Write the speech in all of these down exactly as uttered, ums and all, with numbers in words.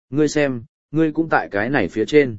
Ngươi xem, ngươi cũng tại cái này phía trên.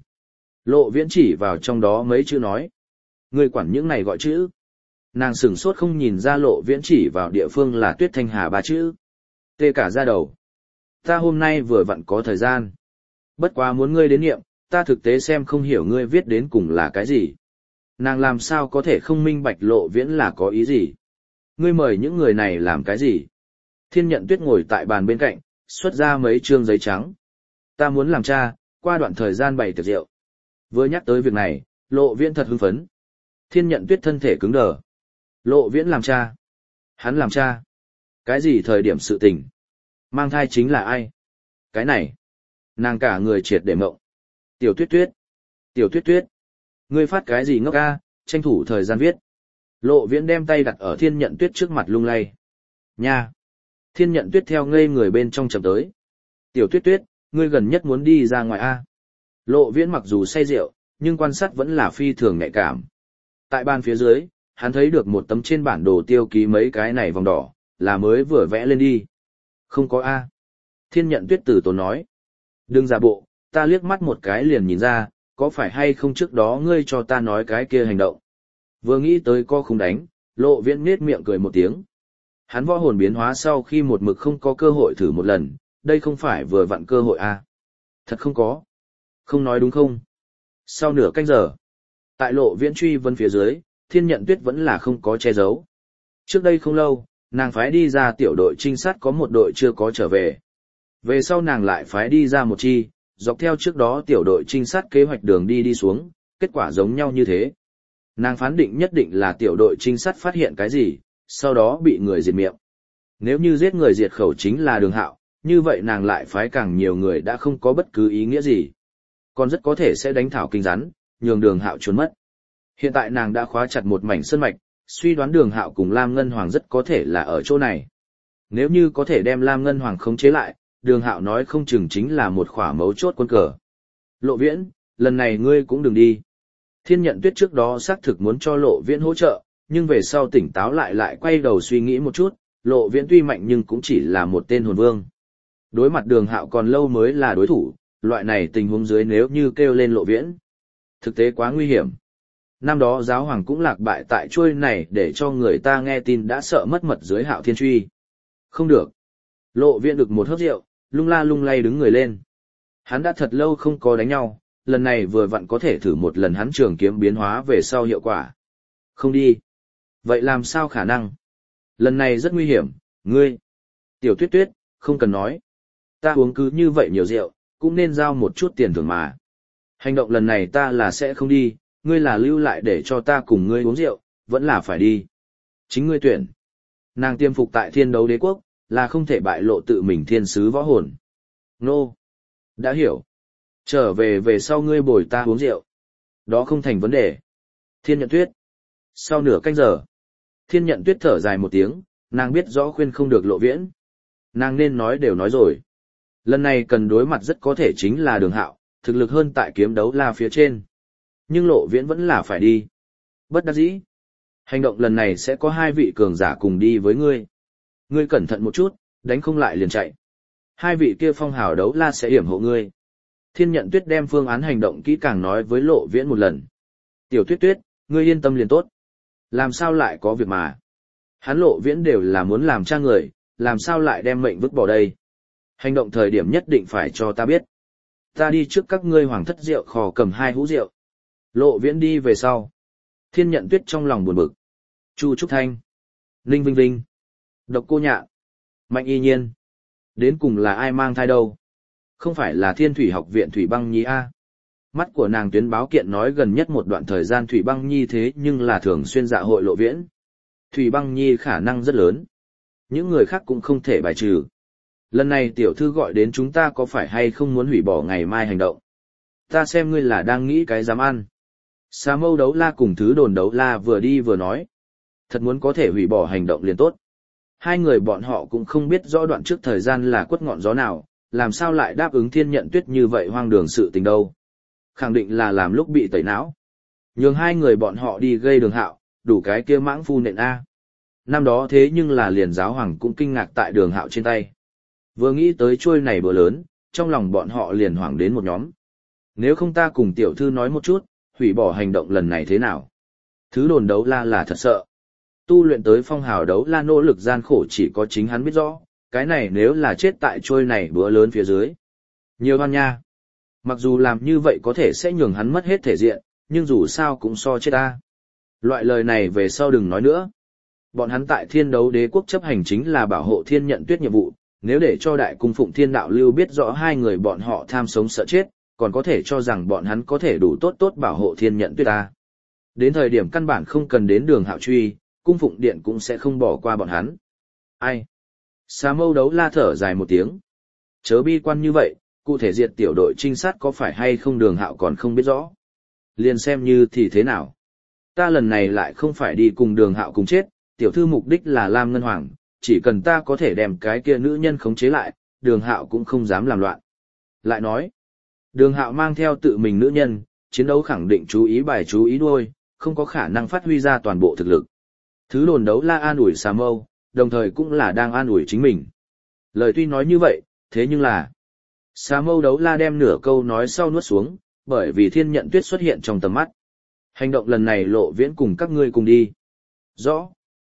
Lộ Viễn chỉ vào trong đó mấy chữ nói. Ngươi quản những này gọi chữ. Nàng sửng sốt không nhìn ra Lộ Viễn chỉ vào địa phương là Tuyết Thanh Hà ba chữ. Tê cả da đầu. Ta hôm nay vừa vặn có thời gian. Bất quá muốn ngươi đến niệm, ta thực tế xem không hiểu ngươi viết đến cùng là cái gì. Nàng làm sao có thể không minh bạch Lộ Viễn là có ý gì. Ngươi mời những người này làm cái gì? Thiên Nhận Tuyết ngồi tại bàn bên cạnh, xuất ra mấy trương giấy trắng. Ta muốn làm cha, qua đoạn thời gian bày tiệc rượu. Vừa nhắc tới việc này, Lộ Viễn thật hưng phấn. Thiên Nhận Tuyết thân thể cứng đờ. Lộ Viễn làm cha. Hắn làm cha. Cái gì thời điểm sự tình? Mang thai chính là ai? Cái này. Nàng cả người triệt để mộng. Tiểu Tuyết Tuyết. Tiểu Tuyết Tuyết. Ngươi phát cái gì ngốc a, tranh thủ thời gian viết. Lộ Viễn đem tay đặt ở Thiên Nhận Tuyết trước mặt lung lay. Nha. Thiên Nhận Tuyết theo ngây người bên trong chậm tới. Tiểu Tuyết Tuyết, ngươi gần nhất muốn đi ra ngoài a. Lộ Viễn mặc dù say rượu, nhưng quan sát vẫn là phi thường nhạy cảm. Tại bàn phía dưới, hắn thấy được một tấm trên bản đồ tiêu ký mấy cái này vòng đỏ, là mới vừa vẽ lên đi. Không có a. Thiên Nhận Tuyết từ tốn nói. Đừng giả bộ, ta liếc mắt một cái liền nhìn ra, có phải hay không trước đó ngươi cho ta nói cái kia hành động. Vừa nghĩ tới co không đánh, Lộ Viễn nết miệng cười một tiếng. Hắn võ hồn biến hóa sau khi một mực không có cơ hội thử một lần, đây không phải vừa vặn cơ hội à. Thật không có. Không nói đúng không? Sau nửa canh giờ, tại Lộ Viễn truy vấn phía dưới, Thiên Nhận Tuyết vẫn là không có che giấu. Trước đây không lâu, nàng phái đi ra tiểu đội trinh sát có một đội chưa có trở về. Về sau nàng lại phái đi ra một chi, dọc theo trước đó tiểu đội trinh sát kế hoạch đường đi đi xuống, kết quả giống nhau như thế. Nàng phán định nhất định là tiểu đội trinh sát phát hiện cái gì, sau đó bị người diệt miệng. Nếu như giết người diệt khẩu chính là Đường Hạo, như vậy nàng lại phái càng nhiều người đã không có bất cứ ý nghĩa gì. Còn rất có thể sẽ đánh thảo kinh rắn, nhường Đường Hạo trốn mất. Hiện tại nàng đã khóa chặt một mảnh sơn mạch, suy đoán Đường Hạo cùng Lam Ngân Hoàng rất có thể là ở chỗ này. Nếu như có thể đem Lam Ngân Hoàng khống chế lại, Đường Hạo nói không chừng chính là một khỏa mấu chốt quân cờ. Lộ Viễn, lần này ngươi cũng đừng đi. Thiên Nhận Tuyết trước đó xác thực muốn cho Lộ Viễn hỗ trợ, nhưng về sau tỉnh táo lại lại quay đầu suy nghĩ một chút, Lộ Viễn tuy mạnh nhưng cũng chỉ là một tên hồn vương. Đối mặt Đường Hạo còn lâu mới là đối thủ, loại này tình huống dưới nếu như kêu lên Lộ Viễn. Thực tế quá nguy hiểm. Năm đó giáo hoàng cũng lạc bại tại chuôi này để cho người ta nghe tin đã sợ mất mật dưới Hạo Thiên Truy. Không được. Lộ Viễn được một hớp rượu, lung la lung lay đứng người lên. Hắn đã thật lâu không có đánh nhau, lần này vừa vặn có thể thử một lần hắn trường kiếm biến hóa về sau hiệu quả. Không đi. Vậy làm sao khả năng? Lần này rất nguy hiểm, ngươi. Tiểu Tuyết Tuyết, không cần nói. Ta uống cứ như vậy nhiều rượu, cũng nên giao một chút tiền thưởng mà. Hành động lần này ta là sẽ không đi, ngươi là lưu lại để cho ta cùng ngươi uống rượu, vẫn là phải đi. Chính ngươi tuyển. Nàng tiêm phục tại Thiên Đấu Đế Quốc, là không thể bại lộ tự mình thiên sứ võ hồn. Nô. Đã hiểu. Trở về về sau ngươi bồi ta uống rượu. Đó không thành vấn đề. Thiên Nhận Tuyết. Sau nửa canh giờ, Thiên Nhận Tuyết thở dài một tiếng, nàng biết rõ khuyên không được Lộ Viễn. Nàng nên nói đều nói rồi. Lần này cần đối mặt rất có thể chính là Đường Hạo, thực lực hơn tại Kiếm Đấu La phía trên. Nhưng Lộ Viễn vẫn là phải đi. Bất đắc dĩ. Hành động lần này sẽ có hai vị cường giả cùng đi với ngươi. Ngươi cẩn thận một chút, đánh không lại liền chạy. Hai vị kia phong hào đấu la sẽ yểm hộ ngươi. Thiên Nhận Tuyết đem phương án hành động kỹ càng nói với Lộ Viễn một lần. Tiểu Tuyết Tuyết, ngươi yên tâm liền tốt. Làm sao lại có việc mà. Hắn Lộ Viễn đều là muốn làm cha người, làm sao lại đem mệnh vứt bỏ đây. Hành động thời điểm nhất định phải cho ta biết. Ta đi trước các ngươi hoàng thất rượu khò cầm hai hũ rượu. Lộ Viễn đi về sau. Thiên Nhận Tuyết trong lòng buồn bực. Chu Trúc Thanh. Ninh Vinh Vinh. Độc Cô Nhạn. Mạnh Y Nhiên. Đến cùng là ai mang thai đâu? Không phải là Thiên Thủy Học viện Thủy Băng Nhi a? Mắt của nàng tuyến báo kiện nói gần nhất một đoạn thời gian Thủy Băng Nhi thế nhưng là thường xuyên dạ hội Lộ Viễn. Thủy Băng Nhi khả năng rất lớn. Những người khác cũng không thể bài trừ. Lần này tiểu thư gọi đến chúng ta có phải hay không muốn hủy bỏ ngày mai hành động? Ta xem ngươi là đang nghĩ cái dám ăn. Xà Mâu Đấu La cùng Thứ Đồn Đấu La vừa đi vừa nói. Thật muốn có thể hủy bỏ hành động liền tốt. Hai người bọn họ cũng không biết rõ đoạn trước thời gian là quất ngọn gió nào, làm sao lại đáp ứng Thiên Nhận Tuyết như vậy hoang đường sự tình đâu. Khẳng định là làm lúc bị tẩy não. Nhường hai người bọn họ đi gây Đường Hạo, đủ cái kia mãng phu nện A. Năm đó thế nhưng là liền giáo hoàng cũng kinh ngạc tại Đường Hạo trên tay. Vừa nghĩ tới trôi này bữa lớn, trong lòng bọn họ liền hoảng đến một nhóm. Nếu không ta cùng tiểu thư nói một chút, hủy bỏ hành động lần này thế nào? Thứ đồn đấu la là thật sợ. Tu luyện tới phong hào đấu la nỗ lực gian khổ chỉ có chính hắn biết rõ, cái này nếu là chết tại trôi này bữa lớn phía dưới. Nhiều hoan nha. Mặc dù làm như vậy có thể sẽ nhường hắn mất hết thể diện, nhưng dù sao cũng so chết ta. Loại lời này về sau đừng nói nữa. Bọn hắn tại thiên đấu đế quốc chấp hành chính là bảo hộ thiên nhận tuyết nhiệm vụ, nếu để cho đại cung phụng thiên đạo lưu biết rõ hai người bọn họ tham sống sợ chết, còn có thể cho rằng bọn hắn có thể đủ tốt tốt bảo hộ thiên nhận tuyết ta. Đến thời điểm căn bản không cần đến đường hạo truy, cung phụng điện cũng sẽ không bỏ qua bọn hắn. Ai? Xà mâu đấu la thở dài một tiếng. Chớ bi quan như vậy, cụ thể diệt tiểu đội trinh sát có phải hay không đường hạo còn không biết rõ. Liền xem như thì thế nào. Ta lần này lại không phải đi cùng đường hạo cùng chết, tiểu thư mục đích là Lam Ngân Hoàng, chỉ cần ta có thể đem cái kia nữ nhân khống chế lại, đường hạo cũng không dám làm loạn. Lại nói, đường hạo mang theo tự mình nữ nhân, chiến đấu khẳng định chú ý bài chú ý đuôi, không có khả năng phát huy ra toàn bộ thực lực. Thứ đồn đấu la an ủi xà mâu, đồng thời cũng là đang an ủi chính mình. Lời tuy nói như vậy, thế nhưng là... Xà mâu đấu la đem nửa câu nói sau nuốt xuống, bởi vì thiên nhận tuyết xuất hiện trong tầm mắt. Hành động lần này lộ viễn cùng các ngươi cùng đi. Rõ.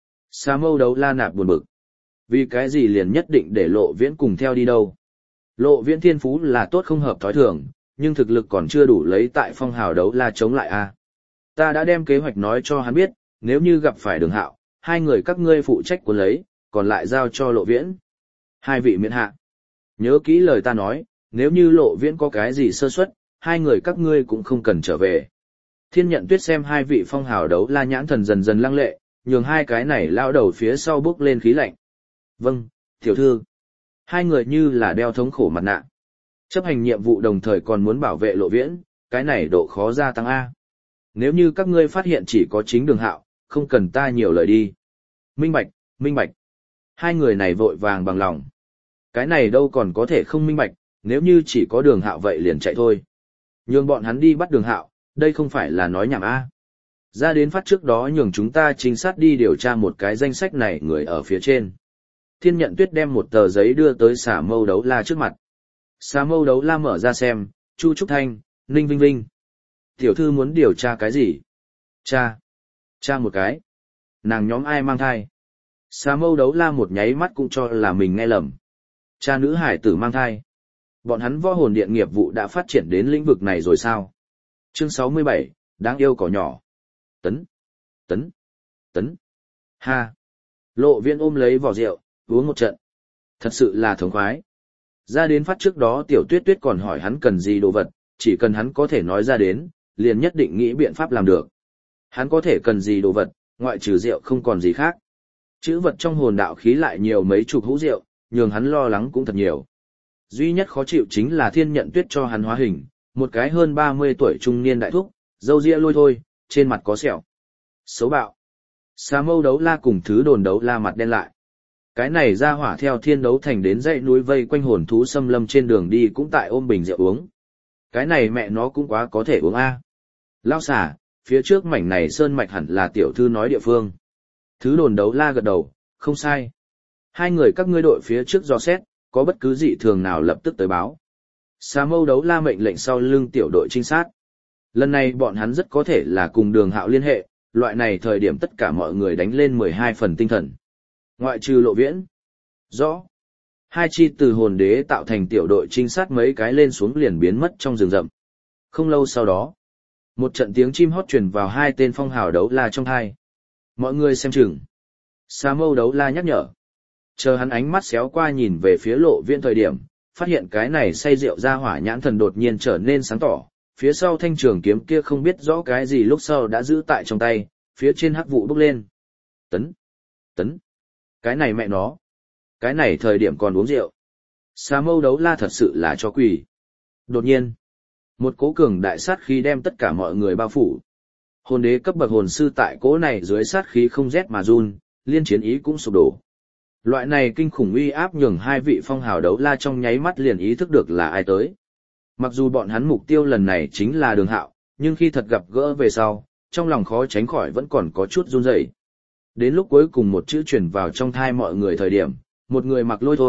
Xà mâu đấu la nạp buồn bực. Vì cái gì liền nhất định để lộ viễn cùng theo đi đâu. Lộ viễn thiên phú là tốt không hợp thói thường, nhưng thực lực còn chưa đủ lấy tại phong hào đấu la chống lại a. Ta đã đem kế hoạch nói cho hắn biết, nếu như gặp phải đường hạo, hai người các ngươi phụ trách cuốn lấy, còn lại giao cho lộ viễn. Hai vị miễn hạ. Nhớ kỹ lời ta nói, nếu như lộ viễn có cái gì sơ suất, hai người các ngươi cũng không cần trở về. Thiên nhận tuyết xem hai vị phong hào đấu la nhãn thần dần dần lăng lệ, nhường hai cái này lao đầu phía sau bước lên khí lạnh. Vâng, tiểu thư. Hai người như là đeo thống khổ mặt nạ. Chấp hành nhiệm vụ đồng thời còn muốn bảo vệ lộ viễn, cái này độ khó gia tăng A. Nếu như các ngươi phát hiện chỉ có chính đường hạo, không cần ta nhiều lời đi. Minh bạch, minh bạch. Hai người này vội vàng bằng lòng. Cái này đâu còn có thể không minh bạch, nếu như chỉ có đường hạo vậy liền chạy thôi. Nhường bọn hắn đi bắt đường hạo, đây không phải là nói nhảm A. Ra đến phát trước đó nhường chúng ta chính xác đi điều tra một cái danh sách này người ở phía trên. Thiên nhận tuyết đem một tờ giấy đưa tới xà mâu đấu la trước mặt. Xà mâu đấu la mở ra xem, Chu Trúc Thanh, Ninh Vinh Vinh. Tiểu thư muốn điều tra cái gì? Cha. Cha một cái. Nàng nhóm ai mang thai? Xà mâu đấu la một nháy mắt cũng cho là mình nghe lầm. Cha nữ hải tử mang thai. Bọn hắn võ hồn điện nghiệp vụ đã phát triển đến lĩnh vực này rồi sao? Chương sáu mươi bảy, đáng yêu cỏ nhỏ. Tấn. Tấn. Tấn. Ha. Lộ Viễn ôm lấy vỏ rượu, uống một trận. Thật sự là thống khoái. Ra đến phát trước đó tiểu tuyết tuyết còn hỏi hắn cần gì đồ vật, chỉ cần hắn có thể nói ra đến, liền nhất định nghĩ biện pháp làm được. Hắn có thể cần gì đồ vật, ngoại trừ rượu không còn gì khác. Chữ vật trong hồn đạo khí lại nhiều mấy chục hũ rượu, nhường hắn lo lắng cũng thật nhiều. Duy nhất khó chịu chính là thiên nhận tuyết cho hắn hóa hình, một cái hơn ba mươi tuổi trung niên đại thúc, râu ria lôi thôi, trên mặt có sẹo. Xấu bạo. Xà mâu đấu la cùng thứ đồn đấu la mặt đen lại. Cái này ra hỏa theo thiên đấu thành đến dãy núi vây quanh hồn thú xâm lâm trên đường đi cũng tại ôm bình rượu uống. Cái này mẹ nó cũng quá có thể uống a. Lao xả, phía trước mảnh này sơn mạch hẳn là tiểu thư nói địa phương. Thứ đồn đấu la gật đầu, không sai. Hai người các ngươi đội phía trước dò xét, có bất cứ dị thường nào lập tức tới báo. Xà mâu đấu la mệnh lệnh sau lưng tiểu đội trinh sát. Lần này bọn hắn rất có thể là cùng đường hạo liên hệ, loại này thời điểm tất cả mọi người đánh lên mười hai phần tinh thần. Ngoại trừ lộ viễn. Rõ. Hai chi từ hồn đế tạo thành tiểu đội trinh sát mấy cái lên xuống liền biến mất trong rừng rậm. Không lâu sau đó, một trận tiếng chim hót truyền vào hai tên phong hào đấu la trong hai. Mọi người xem chừng. Xà mâu đấu la nhắc nhở. Chờ hắn ánh mắt xéo qua nhìn về phía lộ viễn thời điểm, phát hiện cái này say rượu ra hỏa nhãn thần đột nhiên trở nên sáng tỏ. Phía sau thanh trường kiếm kia không biết rõ cái gì lúc sau đã giữ tại trong tay, phía trên hắc vụ bốc lên. Tấn. Tấn. Cái này mẹ nó. Cái này thời điểm còn uống rượu. Xà mâu đấu la thật sự là cho quỷ. Đột nhiên, một cố cường đại sát khí đem tất cả mọi người bao phủ. Hồn đế cấp bậc hồn sư tại cố này dưới sát khí không rét mà run, liên chiến ý cũng sụp đổ. Loại này kinh khủng uy áp nhường hai vị phong hào đấu la trong nháy mắt liền ý thức được là ai tới. Mặc dù bọn hắn mục tiêu lần này chính là đường hạo, nhưng khi thật gặp gỡ về sau, trong lòng khó tránh khỏi vẫn còn có chút run rẩy. Đến lúc cuối cùng một chữ truyền vào trong thai mọi người thời điểm, một người mặc lôi thôi,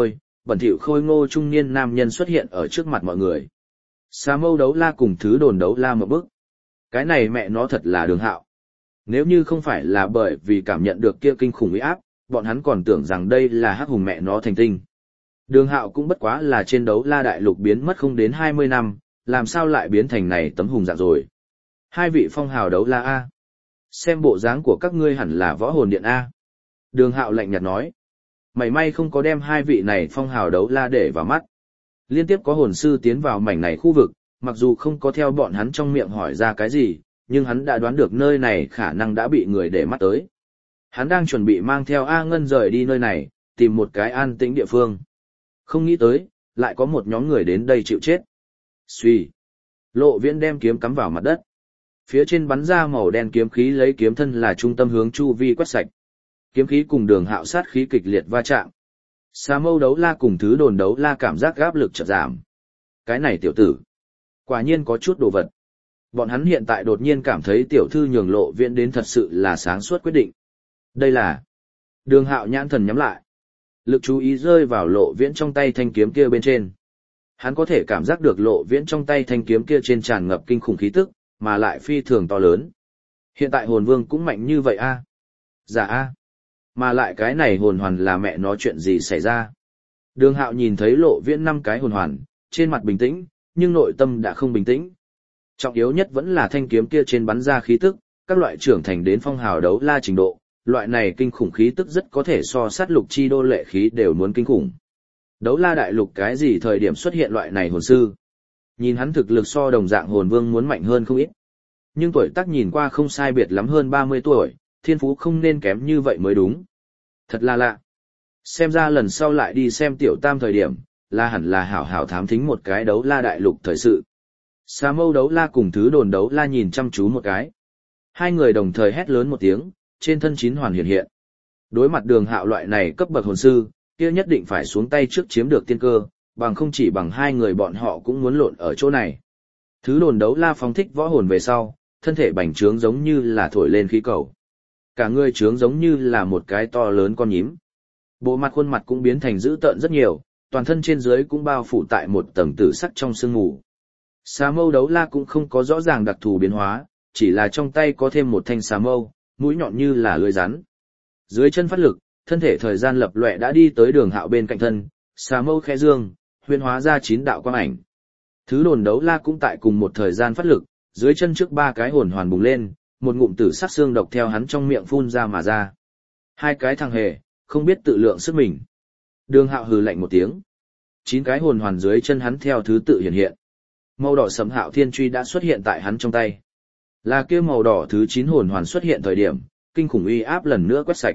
bẩn thỉu khôi ngô trung niên nam nhân xuất hiện ở trước mặt mọi người. Xà Mâu Đấu La cùng Thứ Đồn Đấu La một bức. Cái này mẹ nó thật là Đường Hạo. Nếu như không phải là bởi vì cảm nhận được kia kinh khủng uy áp, bọn hắn còn tưởng rằng đây là hắc hùng mẹ nó thành tinh. Đường Hạo cũng bất quá là trên Đấu La đại lục biến mất không đến hai mươi năm, làm sao lại biến thành này tấm hùng dạng rồi. Hai vị phong hào Đấu La A. Xem bộ dáng của các ngươi hẳn là võ hồn điện A. Đường Hạo lạnh nhạt nói. Mảy may không có đem hai vị này phong hào Đấu La để vào mắt. Liên tiếp có hồn sư tiến vào mảnh này khu vực, mặc dù không có theo bọn hắn trong miệng hỏi ra cái gì, nhưng hắn đã đoán được nơi này khả năng đã bị người để mắt tới. Hắn đang chuẩn bị mang theo A Ngân rời đi nơi này, tìm một cái an tĩnh địa phương. Không nghĩ tới, lại có một nhóm người đến đây chịu chết. Xuy. Lộ Viễn đem kiếm cắm vào mặt đất. Phía trên bắn ra màu đen kiếm khí lấy kiếm thân là trung tâm hướng chu vi quét sạch. Kiếm khí cùng Đường Hạo sát khí kịch liệt va chạm. Xà Mâu Đấu La cùng Thứ Đồn Đấu La cảm giác áp lực chợt giảm. Cái này tiểu tử, quả nhiên có chút đồ vật. Bọn hắn hiện tại đột nhiên cảm thấy tiểu thư nhường Lộ Viễn đến thật sự là sáng suốt quyết định. Đây là... Đường Hạo nhãn thần nhắm lại. Lực chú ý rơi vào Lộ Viễn trong tay thanh kiếm kia bên trên. Hắn có thể cảm giác được Lộ Viễn trong tay thanh kiếm kia trên tràn ngập kinh khủng khí tức, mà lại phi thường to lớn. Hiện tại hồn vương cũng mạnh như vậy a. À? Dạ a. À. Mà lại cái này hồn hoàn là mẹ nó chuyện gì xảy ra. Đường Hạo nhìn thấy Lộ Viễn năm cái hồn hoàn, trên mặt bình tĩnh, nhưng nội tâm đã không bình tĩnh. Trọng yếu nhất vẫn là thanh kiếm kia trên bắn ra khí tức, các loại trưởng thành đến phong hào Đấu La trình độ, loại này kinh khủng khí tức rất có thể so sát lục chi đô lệ khí đều muốn kinh khủng. Đấu La đại lục cái gì thời điểm xuất hiện loại này hồn sư? Nhìn hắn thực lực so đồng dạng hồn vương muốn mạnh hơn không ít. Nhưng tuổi tác nhìn qua không sai biệt lắm hơn ba mươi tuổi, thiên phú không nên kém như vậy mới đúng. Thật là lạ. Xem ra lần sau lại đi xem tiểu tam thời điểm, là hẳn là hảo hảo thám thính một cái Đấu La đại lục thời sự. Xà Mâu Đấu La cùng Thứ Đồn Đấu La nhìn chăm chú một cái. Hai người đồng thời hét lớn một tiếng, trên thân chín hoàn hiện hiện. Đối mặt Đường Hạo loại này cấp bậc hồn sư, kia nhất định phải xuống tay trước chiếm được tiên cơ, bằng không chỉ bằng hai người bọn họ cũng muốn lộn ở chỗ này. Thứ Đồn Đấu La phóng thích võ hồn về sau, thân thể bành trướng giống như là thổi lên khí cầu. Cả người trướng giống như là một cái to lớn con nhím. Bộ mặt khuôn mặt cũng biến thành dữ tợn rất nhiều, toàn thân trên dưới cũng bao phủ tại một tầng tử sắc trong sương mù. Xà Mâu Đấu La cũng không có rõ ràng đặc thù biến hóa, chỉ là trong tay có thêm một thanh xà mâu, mũi nhọn như là lưỡi rắn. Dưới chân phát lực, thân thể thời gian lập lòe đã đi tới Đường Hạo bên cạnh thân, xà mâu khẽ dương, huyễn hóa ra chín đạo quang ảnh. Thứ Đồn Đấu La cũng tại cùng một thời gian phát lực, dưới chân trước ba cái hồn hoàn bùng lên, một ngụm tử sắc xương độc theo hắn trong miệng phun ra mà ra. Hai cái thằng hề, không biết tự lượng sức mình. Đường Hạo hừ lạnh một tiếng. Chín cái hồn hoàn dưới chân hắn theo thứ tự hiện hiện. Màu đỏ sẫm Hạo Thiên Truy đã xuất hiện tại hắn trong tay. Là kia màu đỏ thứ chín hồn hoàn xuất hiện thời điểm, kinh khủng uy áp lần nữa quét sạch.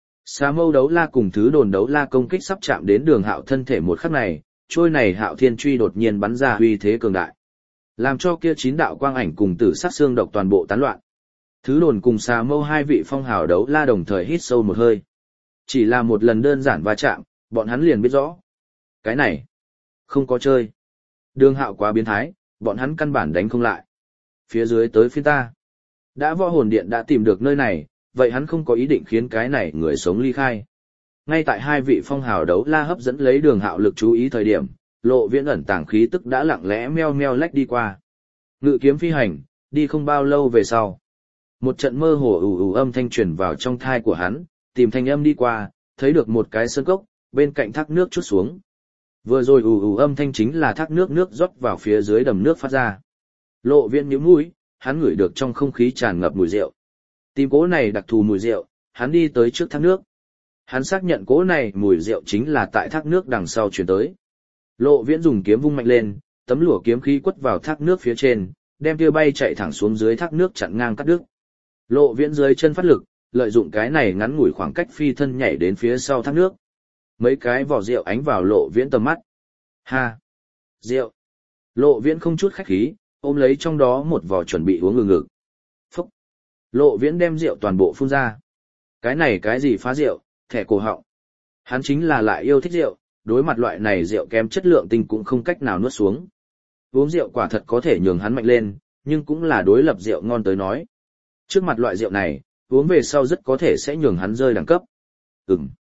Xà Mâu Đấu La cùng Thứ Đồn Đấu La công kích sắp chạm đến Đường Hạo thân thể một khắc này, trôi này Hạo Thiên Truy đột nhiên bắn ra uy thế cường đại, làm cho kia chín đạo quang ảnh cùng tử sắc xương độc toàn bộ tán loạn. Thứ Đồn cùng Xà Mâu hai vị phong hào Đấu La đồng thời hít sâu một hơi. Chỉ là một lần đơn giản va chạm, bọn hắn liền biết rõ. Cái này, không có chơi. Đường Hạo quá biến thái, bọn hắn căn bản đánh không lại. Phía dưới tới phiên ta. Đã võ hồn điện đã tìm được nơi này, vậy hắn không có ý định khiến cái này người sống ly khai. Ngay tại hai vị phong hào Đấu La hấp dẫn lấy Đường Hạo lực chú ý thời điểm, Lộ Viễn ẩn tàng khí tức đã lặng lẽ meo meo lách đi qua. Ngự kiếm phi hành, đi không bao lâu về sau. Một trận mơ hồ ù ù âm thanh truyền vào trong thai của hắn, tìm thanh âm đi qua, thấy được một cái sơn cốc, bên cạnh thác nước chút xuống. Vừa rồi ù ù âm thanh chính là thác nước nước rót vào phía dưới đầm nước phát ra. Lộ Viễn nhíu mũi, hắn ngửi được trong không khí tràn ngập mùi rượu. Tìm cỗ này đặc thù mùi rượu, hắn đi tới trước thác nước. Hắn xác nhận cỗ này mùi rượu chính là tại thác nước đằng sau chuyển tới. Lộ Viễn dùng kiếm vung mạnh lên, tấm lụa kiếm khí quất vào thác nước phía trên, đem tia bay chạy thẳng xuống dưới thác nước chặn ngang cắt đứt. Lộ Viễn dưới chân phát lực, lợi dụng cái này ngắn ngủi khoảng cách phi thân nhảy đến phía sau thác nước. Mấy cái vỏ rượu ánh vào Lộ Viễn tầm mắt. Ha! Rượu! Lộ Viễn không chút khách khí, ôm lấy trong đó một vỏ chuẩn bị uống ngừng ngực. Phúc! Lộ Viễn đem rượu toàn bộ phun ra. Cái này cái gì phá rượu, thẻ cổ họng. Hắn chính là lại yêu thích rượu, đối mặt loại này rượu kém chất lượng tinh cũng không cách nào nuốt xuống. Uống rượu quả thật có thể nhường hắn mạnh lên, nhưng cũng là đối lập rượu ngon tới nói. Trước mặt loại rượu này, uống về sau rất có thể sẽ nhường hắn rơi đẳng cấp. Ừm.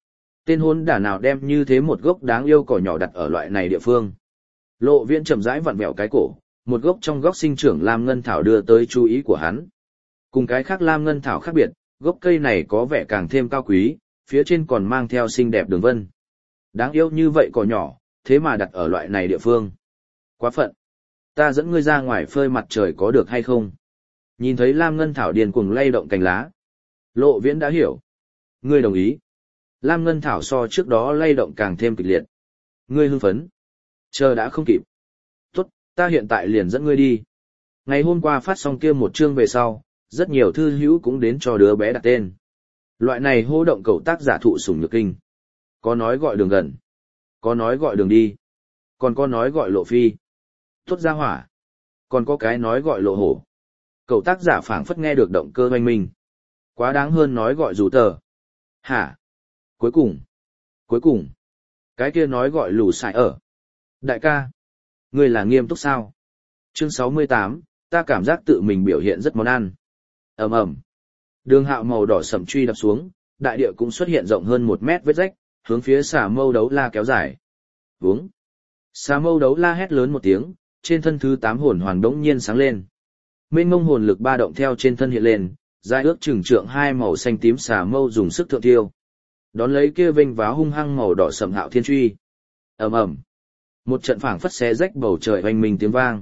Tên hôn đả nào đem như thế một gốc đáng yêu cỏ nhỏ đặt ở loại này địa phương. Lộ Viễn chậm rãi vặn vẹo cái cổ, một gốc trong góc sinh trưởng lam ngân thảo đưa tới chú ý của hắn. Cùng cái khác lam ngân thảo khác biệt, gốc cây này có vẻ càng thêm cao quý, phía trên còn mang theo xinh đẹp đường vân. Đáng yêu như vậy cỏ nhỏ, thế mà đặt ở loại này địa phương. Quá phận. Ta dẫn ngươi ra ngoài phơi mặt trời có được hay không? Nhìn thấy lam ngân thảo điên cuồng lay động cành lá. Lộ Viễn đã hiểu. Ngươi đồng ý. Lam ngân thảo so trước đó lay động càng thêm kịch liệt. Ngươi hưng phấn. Chờ đã không kịp. Tốt, ta hiện tại liền dẫn ngươi đi. Ngày hôm qua phát xong kia một chương về sau, rất nhiều thư hữu cũng đến cho đứa bé đặt tên. Loại này hô động cầu tác giả thụ sủng nhược kinh. Có nói gọi đường gần. Có nói gọi đường đi. Còn có nói gọi lộ phi. Tốt ra hỏa. Còn có cái nói gọi lộ hổ. Cậu tác giả phảng phất nghe được động cơ oanh minh. Quá đáng hơn nói gọi dù tờ. Hả? Cuối cùng. Cuối cùng. Cái kia nói gọi lù xài ở. Đại ca. Ngươi là nghiêm túc sao? Chương sáu mươi tám, ta cảm giác tự mình biểu hiện rất món ăn. Ầm ầm. Đường Hạo màu đỏ sậm truy đập xuống, đại địa cũng xuất hiện rộng hơn một mét vết rách, hướng phía xà mâu đấu la kéo dài. Vướng. Xà mâu đấu la hét lớn một tiếng, trên thân thứ tám hồn hoàn đống nhiên sáng lên. Mênh mông hồn lực ba động theo trên thân hiện lên, dài ước chừng trượng hai màu xanh tím xà mâu dùng sức thượng tiêu. Đón lấy kia vênh váo hung hăng màu đỏ sậm hạo thiên truy. Ầm ầm. Một trận phảng phất xé rách bầu trời oanh minh tiếng vang.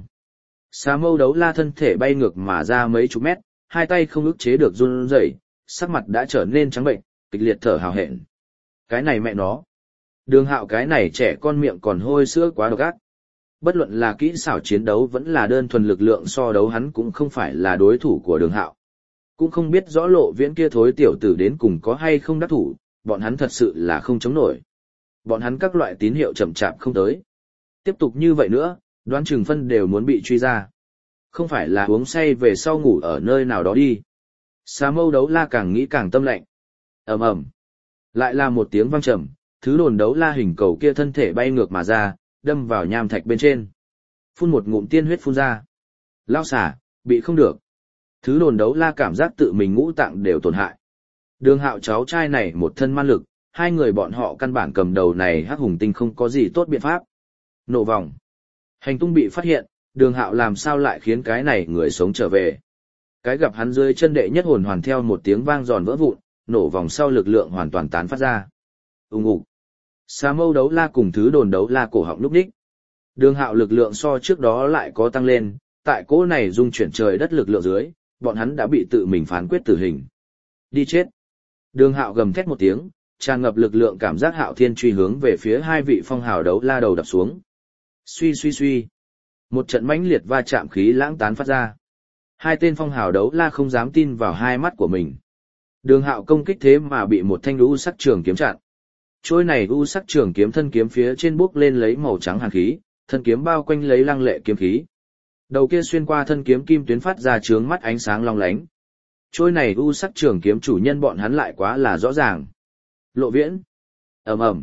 Xà mâu đấu la thân thể bay ngược mà ra mấy chục mét, hai tay không ức chế được run rẩy, sắc mặt đã trở nên trắng bệnh, kịch liệt thở hào hẹn. Cái này mẹ nó. Đường Hạo cái này trẻ con miệng còn hôi sữa quá độc ác. Bất luận là kỹ xảo chiến đấu vẫn là đơn thuần lực lượng so đấu hắn cũng không phải là đối thủ của Đường Hạo. Cũng không biết rõ Lộ Viễn kia thối tiểu tử đến cùng có hay không đắc thủ, bọn hắn thật sự là không chống nổi. Bọn hắn các loại tín hiệu chậm chạp không tới. Tiếp tục như vậy nữa, đoán chừng phân đều muốn bị truy ra. Không phải là uống say về sau ngủ ở nơi nào đó đi. Xà mâu đấu la càng nghĩ càng tâm lạnh. Ầm ầm. Lại là một tiếng vang trầm, thứ đồn đấu la hình cầu kia thân thể bay ngược mà ra, đâm vào nham thạch bên trên. Phun một ngụm tiên huyết phun ra. Lao xả, bị không được. Thứ đồn đấu la cảm giác tự mình ngũ tạng đều tổn hại. Đường Hạo cháu trai này một thân man lực, hai người bọn họ căn bản cầm đầu này hắc hùng tinh không có gì tốt biện pháp. Nổ vòng. Hành tung bị phát hiện, Đường Hạo làm sao lại khiến cái này người sống trở về. Cái gặp hắn dưới chân đệ nhất hồn hoàn theo một tiếng vang giòn vỡ vụn, nổ vòng sau lực lượng hoàn toàn tán phát ra. Ùng ục. Xà mâu đấu la cùng thứ đồn đấu la cổ họng lúc đích. Đường Hạo lực lượng so trước đó lại có tăng lên, tại cỗ này dung chuyển trời đất lực lượng dưới, bọn hắn đã bị tự mình phán quyết tử hình. Đi chết. Đường Hạo gầm thét một tiếng, tràn ngập lực lượng cảm giác hạo thiên truy hướng về phía hai vị phong hào đấu la đầu đập xuống. Suy suy suy. Một trận mãnh liệt va chạm khí lãng tán phát ra. Hai tên phong hào đấu la không dám tin vào hai mắt của mình. Đường Hạo công kích thế mà bị một thanh u sắc trường kiếm chặn. Trôi này u sắc trường kiếm thân kiếm phía trên bốc lên lấy màu trắng hàn khí, thân kiếm bao quanh lấy lăng lệ kiếm khí. Đầu kia xuyên qua thân kiếm kim tuyến phát ra chướng mắt ánh sáng long lánh. Trôi này u sắc trường kiếm chủ nhân bọn hắn lại quá là rõ ràng. Lộ Viễn. Ầm ầm.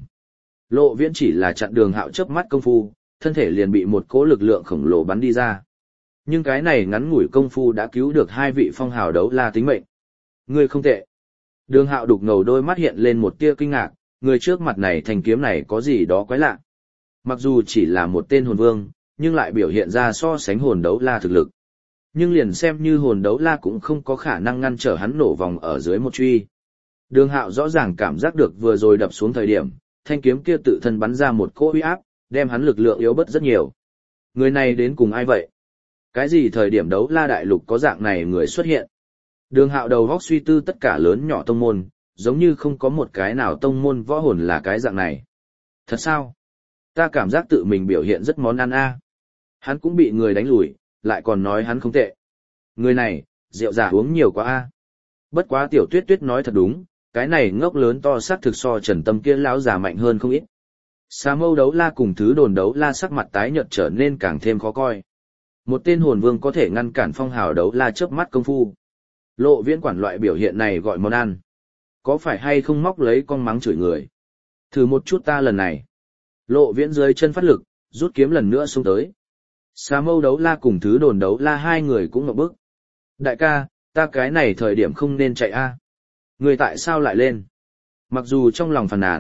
Lộ Viễn chỉ là chặn Đường Hạo chớp mắt công phu, thân thể liền bị một cỗ lực lượng khổng lồ bắn đi ra. Nhưng cái này ngắn ngủi công phu đã cứu được hai vị phong hào đấu la tính mệnh. Ngươi không tệ. Đường Hạo đục ngầu đôi mắt hiện lên một tia kinh ngạc, người trước mặt này thanh kiếm này có gì đó quái lạ. Mặc dù chỉ là một tên hồn vương, nhưng lại biểu hiện ra so sánh hồn đấu la thực lực. Nhưng liền xem như hồn đấu la cũng không có khả năng ngăn trở hắn nổ vòng ở dưới một truy. Đường Hạo rõ ràng cảm giác được vừa rồi đập xuống thời điểm, thanh kiếm kia tự thân bắn ra một cỗ uy áp, đem hắn lực lượng yếu bớt rất nhiều. Người này đến cùng ai vậy? Cái gì thời điểm đấu la đại lục có dạng này người xuất hiện? Đường Hạo đầu góc suy tư tất cả lớn nhỏ tông môn, giống như không có một cái nào tông môn võ hồn là cái dạng này. Thật sao? Ta cảm giác tự mình biểu hiện rất món ăn a. Hắn cũng bị người đánh lùi, lại còn nói hắn không tệ. Người này, rượu giả uống nhiều quá a. Bất quá Tiểu Tuyết Tuyết nói thật đúng, cái này ngốc lớn to xác thực so Trần Tâm kia lão già mạnh hơn không ít. Xà mâu đấu la cùng thứ đồn đấu la sắc mặt tái nhợt trở nên càng thêm khó coi. Một tên hồn vương có thể ngăn cản phong hào đấu la chớp mắt công phu. Lộ Viễn quản loại biểu hiện này gọi món ăn. Có phải hay không móc lấy con mắng chửi người? Thử một chút ta lần này. Lộ Viễn dưới chân phát lực, rút kiếm lần nữa xuống tới. Xà mâu đấu la cùng thứ đồn đấu la hai người cũng ngậm bức. Đại ca, ta cái này thời điểm không nên chạy a. Người tại sao lại lên? Mặc dù trong lòng phàn nàn,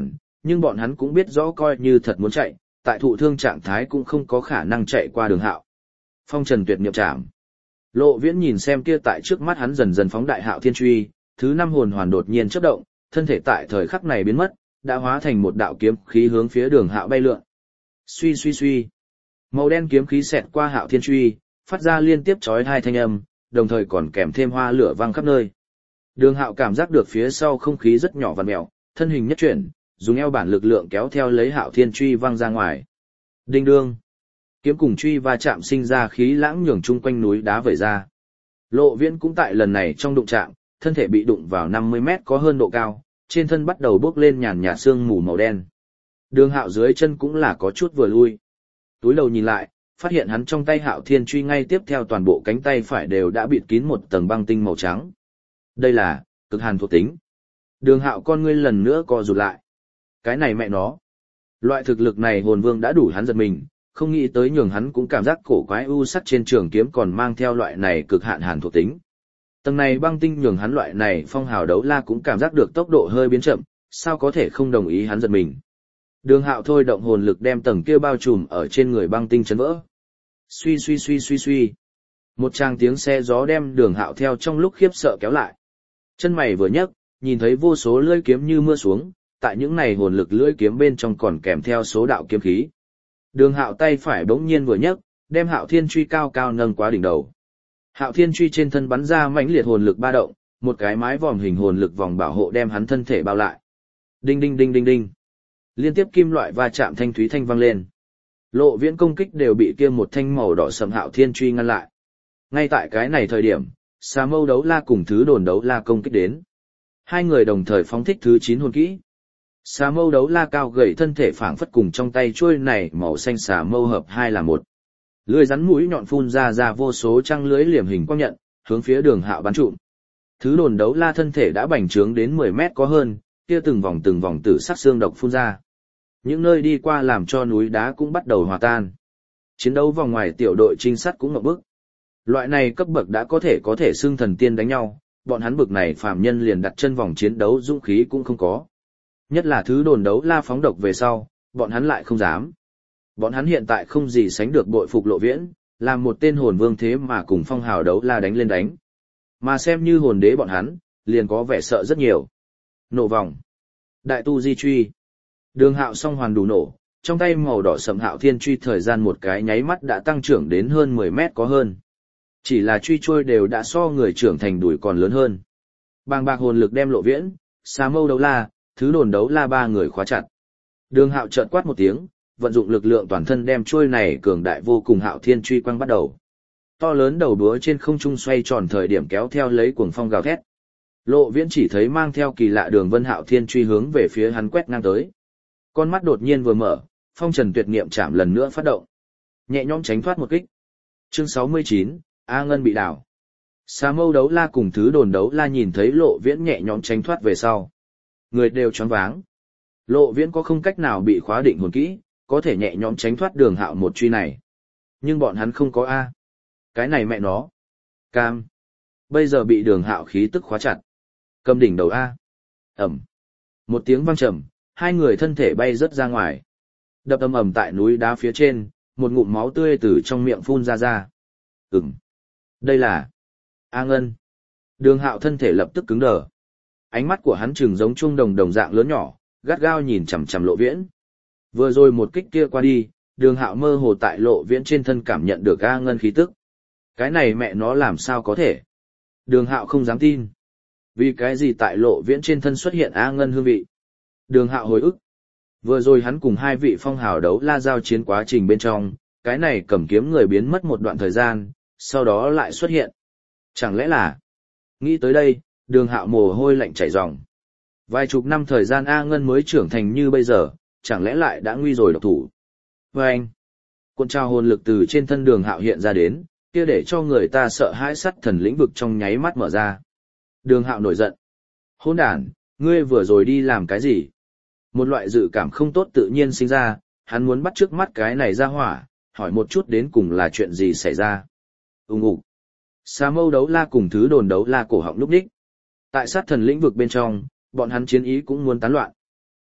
Nhưng bọn hắn cũng biết rõ coi như thật muốn chạy, tại thụ thương trạng thái cũng không có khả năng chạy qua đường hạo. Phong trần tuyệt niệm trảm. Lộ Viễn nhìn xem kia tại trước mắt hắn dần dần phóng đại hạo thiên truy, thứ năm hồn hoàn đột nhiên chớp động, thân thể tại thời khắc này biến mất, đã hóa thành một đạo kiếm khí hướng phía đường hạo bay lượn. Suy suy suy. Màu đen kiếm khí xẹt qua hạo thiên truy, phát ra liên tiếp chói hai thanh âm, đồng thời còn kèm thêm hoa lửa vang khắp nơi. Đường hạo cảm giác được phía sau không khí rất nhỏ vằn mèo, thân hình nhất chuyển, dùng eo bản lực lượng kéo theo lấy hạo thiên truy văng ra ngoài. Đinh đương. Kiếm cùng truy va chạm sinh ra khí lãng nhường chung quanh núi đá vẩy ra. Lộ Viễn cũng tại lần này trong đụng chạm, thân thể bị đụng vào năm mươi mét có hơn độ cao, trên thân bắt đầu bốc lên nhàn nhạt sương mù màu đen. Đường hạo dưới chân cũng là có chút vừa lui. Túi đầu nhìn lại, phát hiện hắn trong tay hạo thiên truy ngay tiếp theo toàn bộ cánh tay phải đều đã bịt kín một tầng băng tinh màu trắng. Đây là cực hàn thuộc tính. Đường hạo con ngươi lần nữa co rụt lại. Cái này mẹ nó. Loại thực lực này hồn vương đã đủ hắn giật mình, không nghĩ tới nhường hắn cũng cảm giác cổ quái u sắc trên trường kiếm còn mang theo loại này cực hạn hàn thuộc tính. Tầng này băng tinh nhường hắn loại này phong hào đấu la cũng cảm giác được tốc độ hơi biến chậm, sao có thể không đồng ý hắn giật mình. Đường hạo thôi động hồn lực đem tầng kia bao trùm ở trên người băng tinh chấn vỡ. Suy suy suy suy suy. Một tràng tiếng xe gió đem đường hạo theo trong lúc khiếp sợ kéo lại. Chân mày vừa nhấc, nhìn thấy vô số lưỡi kiếm như mưa xuống, tại những này hồn lực lưỡi kiếm bên trong còn kèm theo số đạo kiếm khí. Đường hạo tay phải bỗng nhiên vừa nhấc, đem hạo thiên truy cao cao nâng quá đỉnh đầu. Hạo thiên truy trên thân bắn ra mãnh liệt hồn lực ba động, một cái mái vòm hình hồn lực vòng bảo hộ đem hắn thân thể bao lại. Đinh đinh đinh đinh đinh. Liên tiếp kim loại va chạm thanh thúy thanh vang lên. Lộ Viễn công kích đều bị kia một thanh màu đỏ sẫm hạo thiên truy ngăn lại. Ngay tại cái này thời điểm, Xà Mâu đấu la cùng Thứ Đồn đấu la công kích đến. Hai người đồng thời phóng thích thứ chín hồn kỹ. Xà Mâu đấu la cao gầy thân thể phảng phất cùng trong tay chuôi này màu xanh xà mâu hợp hai là một. Lưỡi rắn mũi nhọn phun ra ra vô số trăng lưới liềm hình quang nhận, hướng phía Đường Hạo bắn trụm. Thứ Đồn đấu la thân thể đã bành trướng đến mười mét có hơn, kia từng vòng từng vòng tử sắc xương độc phun ra. Những nơi đi qua làm cho núi đá cũng bắt đầu hòa tan. Chiến đấu vòng ngoài tiểu đội trinh sát cũng ngộp bức. Loại này cấp bậc đã có thể có thể xưng thần tiên đánh nhau, bọn hắn bực này phàm nhân liền đặt chân vòng chiến đấu dũng khí cũng không có. Nhất là Thứ Đồn đấu la phóng độc về sau, bọn hắn lại không dám. Bọn hắn hiện tại không gì sánh được bội phục Lộ Viễn, làm một tên hồn vương thế mà cùng phong hào đấu la đánh lên đánh. Mà xem như hồn đế bọn hắn, liền có vẻ sợ rất nhiều. Nổ vòng. Đại tu di truy. Đường Hạo song hoàn đủ nổ, trong tay màu đỏ sẫm hạo thiên truy thời gian một cái nháy mắt đã tăng trưởng đến hơn mười mét có hơn. Chỉ là truy trôi đều đã so người trưởng thành đuổi còn lớn hơn. Bàng bạc hồn lực đem Lộ Viễn, Xà Mâu đấu la, Thứ Đồn đấu la ba người khóa chặt. Đường Hạo chợt quát một tiếng, vận dụng lực lượng toàn thân đem trôi này cường đại vô cùng hạo thiên truy quăng bắt đầu. To lớn đầu đúa trên không trung xoay tròn thời điểm kéo theo lấy cuồng phong gào thét. Lộ Viễn chỉ thấy mang theo kỳ lạ đường vân hạo thiên truy hướng về phía hắn quét ngang tới. Con mắt đột nhiên vừa mở, phong trần tuyệt niệm chạm lần nữa phát động. Nhẹ nhõm tránh thoát một kích. Chương sáu mươi chín, A Ngân bị đảo. Xà Mâu đấu la cùng Thứ Đồn đấu la nhìn thấy Lộ Viễn nhẹ nhõm tránh thoát về sau. Người đều choáng váng. Lộ Viễn có không cách nào bị khóa định hồn kỹ, có thể nhẹ nhõm tránh thoát Đường Hạo một truy này. Nhưng bọn hắn không có A. Cái này mẹ nó. Cam. Bây giờ bị Đường Hạo khí tức khóa chặt. Cầm đỉnh đầu A. Ẩm. Một tiếng vang trầm, hai người thân thể bay rớt ra ngoài. Đập ầm ầm tại núi đá phía trên, một ngụm máu tươi từ trong miệng phun ra ra. Ừm. Đây là A Ngân. Đường Hạo thân thể lập tức cứng đờ. Ánh mắt của hắn trừng giống chuông đồng đồng dạng lớn nhỏ, gắt gao nhìn chằm chằm Lộ Viễn. Vừa rồi một kích kia qua đi, Đường Hạo mơ hồ tại Lộ Viễn trên thân cảm nhận được A Ngân khí tức. Cái này mẹ nó làm sao có thể? Đường Hạo không dám tin. Vì cái gì tại Lộ Viễn trên thân xuất hiện A Ngân hương vị? Đường Hạo hồi ức. Vừa rồi hắn cùng hai vị phong hào đấu la giao chiến quá trình bên trong, cái này cầm kiếm người biến mất một đoạn thời gian, sau đó lại xuất hiện. Chẳng lẽ là... Nghĩ tới đây, Đường Hạo mồ hôi lạnh chảy ròng. Vài chục năm thời gian A Ngân mới trưởng thành như bây giờ, chẳng lẽ lại đã nguy rồi độc thủ. Và anh, cuộn trào hồn lực từ trên thân Đường Hạo hiện ra đến, kia để cho người ta sợ hãi sắt thần lĩnh vực trong nháy mắt mở ra. Đường Hạo nổi giận. Hỗn đản, ngươi vừa rồi đi làm cái gì? Một loại dự cảm không tốt tự nhiên sinh ra, hắn muốn bắt trước mắt cái này ra hỏa, hỏi một chút đến cùng là chuyện gì xảy ra. Ùng ục. Xà Mâu đấu la cùng Thứ Đồn đấu la cổ họng lúc đích. Tại sát thần lĩnh vực bên trong, bọn hắn chiến ý cũng muốn tán loạn.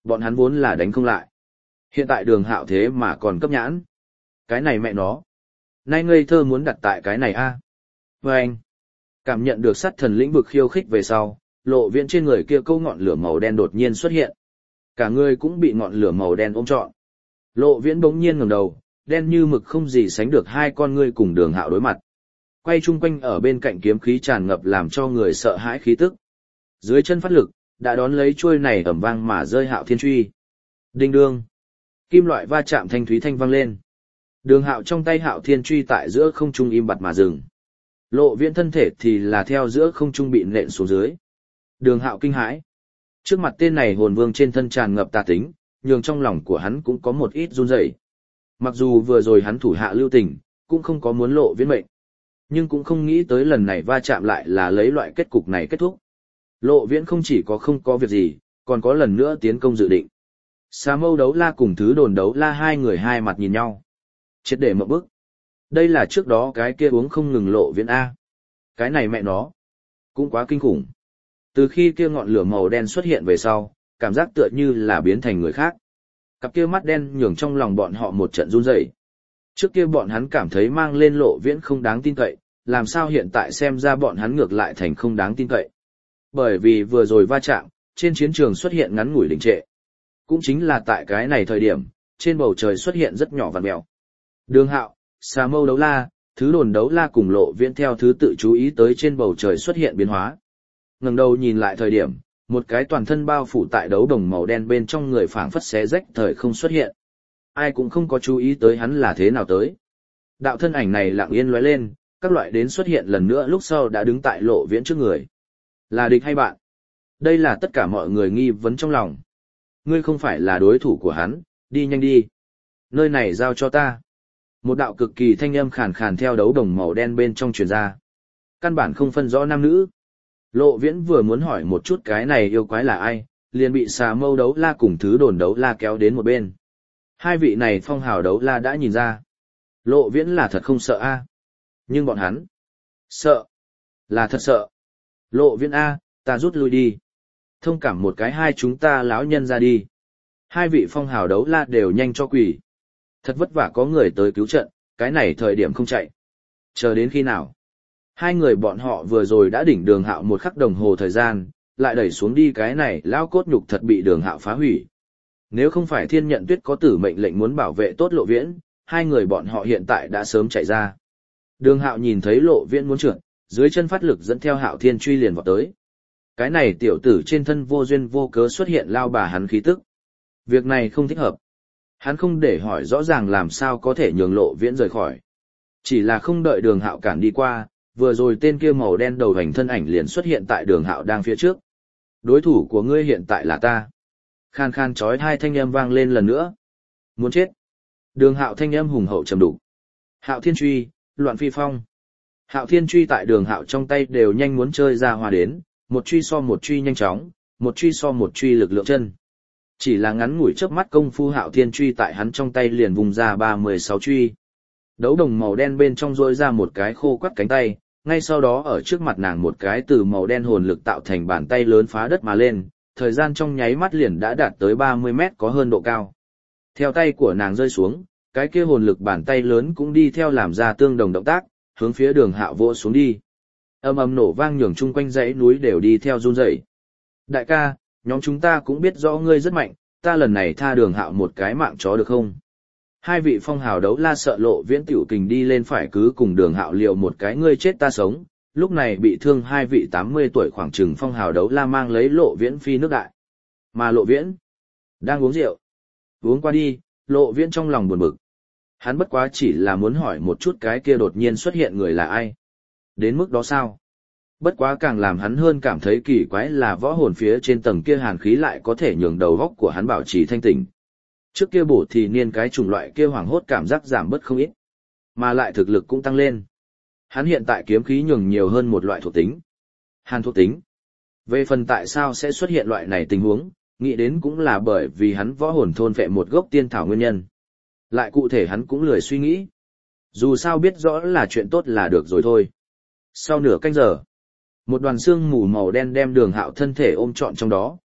Bọn hắn vốn là đánh không lại. Hiện tại đường hạo thế mà còn cấp nhãn. Cái này mẹ nó. Nay ngây thơ muốn đặt tại cái này a à? Và anh. Cảm nhận được sát thần lĩnh vực khiêu khích về sau, Lộ Viễn trên người kia câu ngọn lửa màu đen đột nhiên xuất hiện. Cả người cũng bị ngọn lửa màu đen ôm trọn. Lộ Viễn bỗng nhiên ngẩng đầu, đen như mực không gì sánh được hai con ngươi cùng đường hạo đối mặt. Quay chung quanh ở bên cạnh kiếm khí tràn ngập làm cho người sợ hãi khí tức. Dưới chân phát lực, đã đón lấy chuôi này ầm vang mà rơi Hạo Thiên Truy. Đinh đương. Kim loại va chạm thanh thúy thanh vang lên. Đường hạo trong tay Hạo Thiên Truy tại giữa không trung im bặt mà dừng. Lộ Viễn thân thể thì là theo giữa không trung bị nện xuống dưới. Đường hạo kinh hãi. Trước mặt tên này hồn vương trên thân tràn ngập tà tính, nhường trong lòng của hắn cũng có một ít run rẩy. Mặc dù vừa rồi hắn thủ hạ lưu tình, cũng không có muốn Lộ Viễn mệnh. Nhưng cũng không nghĩ tới lần này va chạm lại là lấy loại kết cục này kết thúc. Lộ Viễn không chỉ có không có việc gì, còn có lần nữa tiến công dự định. Xà Mâu Đấu La cùng Thứ Đồn Đấu La hai người hai mặt nhìn nhau. Triệt để một bức. Đây là trước đó cái kia uống không ngừng Lộ Viễn A. Cái này mẹ nó. Cũng quá kinh khủng. Từ khi kia ngọn lửa màu đen xuất hiện về sau, cảm giác tựa như là biến thành người khác. Cặp kia mắt đen nhường trong lòng bọn họ một trận run rẩy. Trước kia bọn hắn cảm thấy mang lên Lộ Viễn không đáng tin cậy, làm sao hiện tại xem ra bọn hắn ngược lại thành không đáng tin cậy. Bởi vì vừa rồi va chạm, trên chiến trường xuất hiện ngắn ngủi đình trệ. Cũng chính là tại cái này thời điểm, trên bầu trời xuất hiện rất nhỏ vằn mèo. Đường hạo, Xà Mâu Đấu La, Thứ Đồn Đấu La cùng Lộ Viễn theo thứ tự chú ý tới trên bầu trời xuất hiện biến hóa. Ngẩng đầu nhìn lại thời điểm, một cái toàn thân bao phủ tại đấu đồng màu đen bên trong người phảng phất xé rách thời không xuất hiện. Ai cũng không có chú ý tới hắn là thế nào tới. Đạo thân ảnh này lặng yên lóe lên, các loại đến xuất hiện lần nữa lúc sau đã đứng tại Lộ Viễn trước người. Là địch hay bạn? Đây là tất cả mọi người nghi vấn trong lòng. Ngươi không phải là đối thủ của hắn, đi nhanh đi. Nơi này giao cho ta. Một đạo cực kỳ thanh âm khàn khàn theo đấu đồng màu đen bên trong truyền ra. Căn bản không phân rõ nam nữ. Lộ Viễn vừa muốn hỏi một chút cái này yêu quái là ai, liền bị Xà Mâu Đấu La cùng Thứ Đồn Đấu La kéo đến một bên. Hai vị này phong hào đấu la đã nhìn ra. Lộ Viễn là thật không sợ a. Nhưng bọn hắn sợ. Là thật sợ. Lộ Viễn a, ta rút lui đi. Thông cảm một cái hai chúng ta lão nhân ra đi. Hai vị phong hào đấu la đều nhanh cho quỳ. Thật vất vả có người tới cứu trận, cái này thời điểm không chạy. Chờ đến khi nào? Hai người bọn họ vừa rồi đã đỉnh đường hạo một khắc đồng hồ thời gian, lại đẩy xuống đi cái này lão cốt nhục thật bị đường hạo phá hủy. Nếu không phải Thiên Nhận Tuyết có tử mệnh lệnh muốn bảo vệ tốt Lộ Viễn, hai người bọn họ hiện tại đã sớm chạy ra. Đường hạo nhìn thấy Lộ Viễn muốn trượt, dưới chân phát lực dẫn theo Hạo Thiên Truy liền vào tới. Cái này tiểu tử trên thân vô duyên vô cớ xuất hiện lao bà hắn khí tức. Việc này không thích hợp. Hắn không để hỏi rõ ràng làm sao có thể nhường Lộ Viễn rời khỏi. Chỉ là không đợi đường hạo cản đi qua, vừa rồi tên kia màu đen đầu hành thân ảnh liền xuất hiện tại đường hạo đang phía trước. Đối thủ của ngươi hiện tại là ta. Khan khan chói hai thanh âm vang lên lần nữa. Muốn chết. Đường hạo thanh âm hùng hậu trầm đủ. Hạo Thiên Truy, loạn phi phong. Hạo Thiên Truy tại đường hạo trong tay đều nhanh muốn chơi ra hoa đến, một truy so một truy nhanh chóng, một truy so một truy lực lượng chân. Chỉ là ngắn ngủi chớp mắt công phu Hạo Thiên Truy tại hắn trong tay liền vùng ra ba mươi sáu truy. Đấu đồng màu đen bên trong rôi ra một cái khô quắt cánh tay, ngay sau đó ở trước mặt nàng một cái từ màu đen hồn lực tạo thành bàn tay lớn phá đất mà lên, thời gian trong nháy mắt liền đã đạt tới ba mươi mét có hơn độ cao. Theo tay của nàng rơi xuống, cái kia hồn lực bàn tay lớn cũng đi theo làm ra tương đồng động tác, hướng phía đường hạo vỗ xuống đi. Âm ầm nổ vang nhường chung quanh dãy núi đều đi theo run rẩy. Đại ca, nhóm chúng ta cũng biết rõ ngươi rất mạnh, ta lần này tha đường hạo một cái mạng chó được không? Hai vị phong hào đấu la sợ Lộ Viễn tiểu kình đi lên phải cứ cùng đường hạo liều một cái ngươi chết ta sống, lúc này bị thương hai vị tám mươi tuổi khoảng chừng phong hào đấu la mang lấy Lộ Viễn phi nước đại. Mà Lộ Viễn đang uống rượu. Uống qua đi, Lộ Viễn trong lòng buồn bực. Hắn bất quá chỉ là muốn hỏi một chút cái kia đột nhiên xuất hiện người là ai. Đến mức đó sao? Bất quá càng làm hắn hơn cảm thấy kỳ quái là võ hồn phía trên tầng kia hàn khí lại có thể nhường đầu góc của hắn bảo trì thanh tỉnh. Trước kia bổ thì niên cái chủng loại kia hoảng hốt cảm giác giảm bớt không ít, mà lại thực lực cũng tăng lên. Hắn hiện tại kiếm khí nhường nhiều hơn một loại thuộc tính. Hàn thuộc tính. Về phần tại sao sẽ xuất hiện loại này tình huống, nghĩ đến cũng là bởi vì hắn võ hồn thôn phệ một gốc tiên thảo nguyên nhân. Lại cụ thể hắn cũng lười suy nghĩ. Dù sao biết rõ là chuyện tốt là được rồi thôi. Sau nửa canh giờ, một đoàn xương mù màu đen đem đường hạo thân thể ôm trọn trong đó,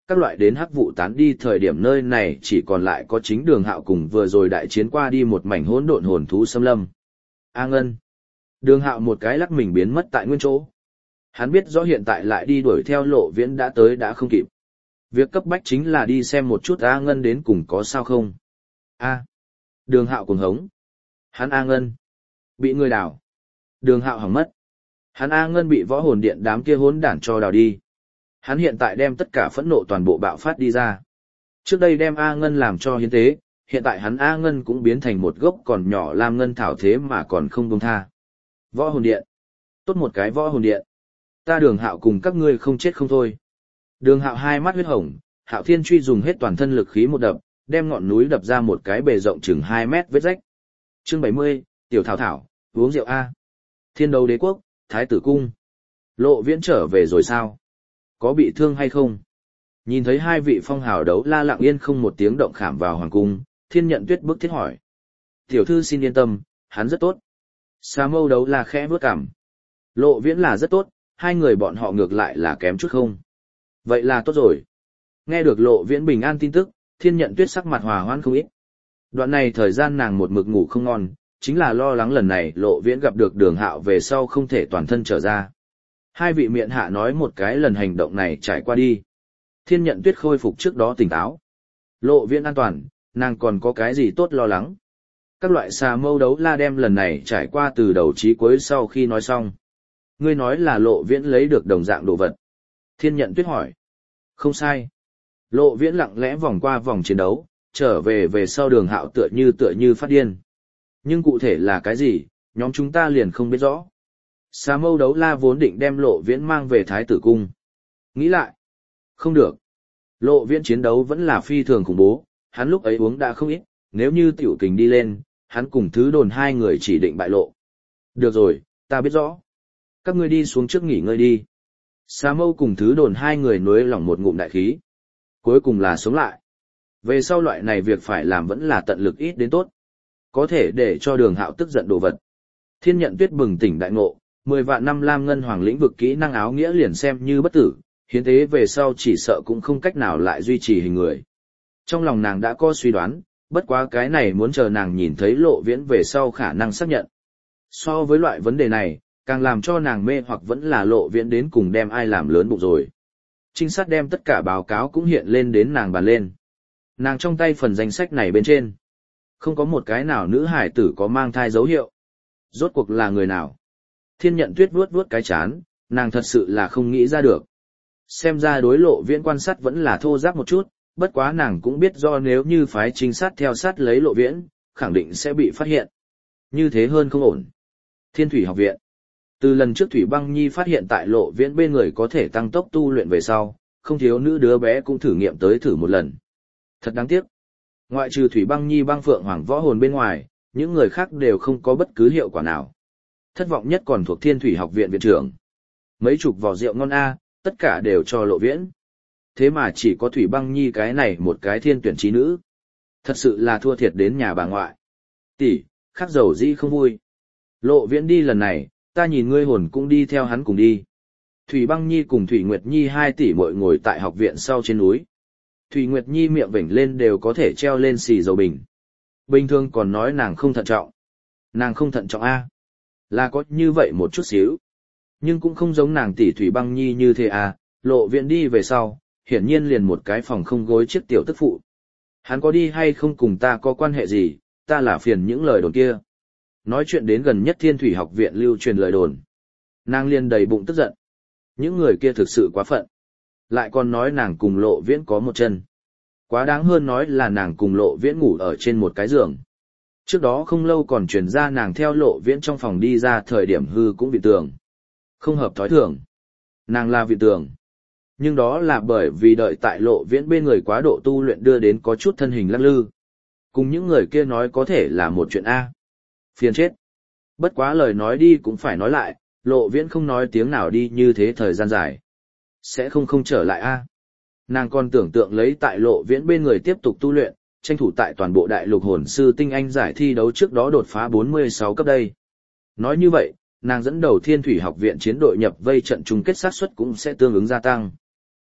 các loại đến hắc vụ tán đi thời điểm nơi này chỉ còn lại có chính Đường Hạo cùng vừa rồi đại chiến qua đi một mảnh hỗn độn hồn thú xâm lâm. A Ngân. Đường Hạo một cái lắc mình biến mất tại nguyên chỗ. Hắn biết rõ hiện tại lại đi đuổi theo Lộ Viễn đã tới đã không kịp. Việc cấp bách chính là đi xem một chút A Ngân đến cùng có sao không. A. Đường Hạo cuồng hống. Hắn A Ngân. Bị người đảo. Đường Hạo hỏng mất. Hắn A Ngân bị võ hồn điện đám kia hỗn đản cho đào đi. Hắn hiện tại đem tất cả phẫn nộ toàn bộ bạo phát đi ra. Trước đây đem A Ngân làm cho hiến tế, hiện tại hắn A Ngân cũng biến thành một gốc còn nhỏ làm ngân thảo thế mà còn không buông tha. Võ hồn điện. Tốt một cái võ hồn điện. Ta Đường Hạo cùng các ngươi không chết không thôi. Đường Hạo hai mắt huyết hồng, Hạo Thiên truy dùng hết toàn thân lực khí một đập, đem ngọn núi đập ra một cái bề rộng chừng hai mét vết rách. Chương bảy mươi, Tiểu Thảo Thảo, uống rượu A. Thiên Đấu Đế Quốc, Thái Tử Cung. Lộ Viễn trở về rồi sao? Có bị thương hay không? Nhìn thấy hai vị phong hào đấu la lặng yên không một tiếng động khảm vào hoàng cung, Thiên Nhận Tuyết bức thiết hỏi. Tiểu thư xin yên tâm, hắn rất tốt. Sa Mâu đấu la khẽ bước cằm. Lộ Viễn là rất tốt, hai người bọn họ ngược lại là kém chút không. Vậy là tốt rồi. Nghe được Lộ Viễn bình an tin tức, Thiên Nhận Tuyết sắc mặt hòa hoãn không ít. Đoạn này thời gian nàng một mực ngủ không ngon, chính là lo lắng lần này Lộ Viễn gặp được Đường Hạo về sau không thể toàn thân trở ra. Hai vị miện hạ nói một cái lần hành động này trải qua đi. Thiên Nhận Tuyết khôi phục trước đó tỉnh táo. Lộ Viễn an toàn, nàng còn có cái gì tốt lo lắng. Các loại xà mâu đấu la đem lần này trải qua từ đầu chí cuối sau khi nói xong. Ngươi nói là Lộ Viễn lấy được đồng dạng đồ vật. Thiên Nhận Tuyết hỏi. Không sai. Lộ Viễn lặng lẽ vòng qua vòng chiến đấu, trở về về sau Đường Hạo tựa như tựa như phát điên. Nhưng cụ thể là cái gì, nhóm chúng ta liền không biết rõ. Xà mâu đấu la vốn định đem Lộ Viễn mang về Thái Tử Cung. Nghĩ lại. Không được. Lộ Viễn chiến đấu vẫn là phi thường khủng bố, hắn lúc ấy uống đã không ít, nếu như tiểu kình đi lên, hắn cùng Thứ Đồn hai người chỉ định bại lộ. Được rồi, ta biết rõ. Các ngươi đi xuống trước nghỉ ngơi đi. Xà mâu cùng Thứ Đồn hai người nuối lòng một ngụm đại khí. Cuối cùng là sống lại. Về sau loại này việc phải làm vẫn là tận lực ít đến tốt. Có thể để cho Đường Hạo tức giận đồ vật. Thiên Nhận Tuyết bừng tỉnh đại ngộ, mười vạn năm lam ngân hoàng lĩnh vực kỹ năng áo nghĩa liền xem như bất tử, hiến tế về sau chỉ sợ cũng không cách nào lại duy trì hình người. Trong lòng nàng đã có suy đoán, bất quá cái này muốn chờ nàng nhìn thấy Lộ Viễn về sau khả năng xác nhận. So với loại vấn đề này, càng làm cho nàng mê hoặc vẫn là Lộ Viễn đến cùng đem ai làm lớn bụng rồi. Trinh sát đem tất cả báo cáo cũng hiện lên đến nàng bàn lên. Nàng trong tay phần danh sách này bên trên. Không có một cái nào nữ hải tử có mang thai dấu hiệu. Rốt cuộc là người nào? Thiên Nhận Tuyết vuốt vuốt cái chán, nàng thật sự là không nghĩ ra được. Xem ra đối Lộ Viễn quan sát vẫn là thô ráp một chút, bất quá nàng cũng biết do nếu như phái trinh sát theo sát lấy Lộ Viễn, khẳng định sẽ bị phát hiện. Như thế hơn không ổn. Thiên Thủy học viện. Từ lần trước Thủy Băng Nhi phát hiện tại Lộ Viễn bên người có thể tăng tốc tu luyện về sau, không thiếu nữ đứa bé cũng thử nghiệm tới thử một lần. Thật đáng tiếc. Ngoại trừ Thủy Băng Nhi băng phượng hoàng võ hồn bên ngoài, những người khác đều không có bất cứ hiệu quả nào. Thất vọng nhất còn thuộc Thiên Thủy học viện viện trưởng. Mấy chục vò rượu ngon a, tất cả đều cho Lộ Viễn. Thế mà chỉ có Thủy Băng Nhi cái này một cái thiên tuyển trí nữ. Thật sự là thua thiệt đến nhà bà ngoại. Tỷ, khắc dầu dĩ không vui. Lộ Viễn đi lần này, ta nhìn ngươi hồn cũng đi theo hắn cùng đi. Thủy Băng Nhi cùng Thủy Nguyệt Nhi hai tỷ muội ngồi tại học viện sau trên núi. Thủy Nguyệt Nhi miệng vểnh lên đều có thể treo lên xì dầu bình. Bình thường còn nói nàng không thận trọng. Nàng không thận trọng a, là có như vậy một chút xíu. Nhưng cũng không giống nàng tỷ Thủy Băng Nhi như thế à, Lộ Viễn đi về sau, hiển nhiên liền một cái phòng không gối chiếc tiểu tức phụ. Hắn có đi hay không cùng ta có quan hệ gì, ta là phiền những lời đồn kia. Nói chuyện đến gần nhất Thiên Thủy học viện lưu truyền lời đồn. Nàng liền đầy bụng tức giận. Những người kia thực sự quá phận. Lại còn nói nàng cùng Lộ Viễn có một chân. Quá đáng hơn nói là nàng cùng Lộ Viễn ngủ ở trên một cái giường. Trước đó không lâu còn truyền ra nàng theo Lộ Viễn trong phòng đi ra thời điểm hư cũng bị tường. Không hợp thói thường. Nàng là vị tường. Nhưng đó là bởi vì đợi tại Lộ Viễn bên người quá độ tu luyện đưa đến có chút thân hình lắc lư. Cùng những người kia nói có thể là một chuyện A. Phiền chết. Bất quá lời nói đi cũng phải nói lại, Lộ Viễn không nói tiếng nào đi như thế thời gian dài. Sẽ không không trở lại A. Nàng còn tưởng tượng lấy tại Lộ Viễn bên người tiếp tục tu luyện, tranh thủ tại toàn bộ đại lục hồn sư tinh anh giải thi đấu trước đó đột phá bốn mươi sáu cấp đây. Nói như vậy, nàng dẫn đầu Thiên Thủy học viện chiến đội nhập vây trận chung kết xác suất cũng sẽ tương ứng gia tăng.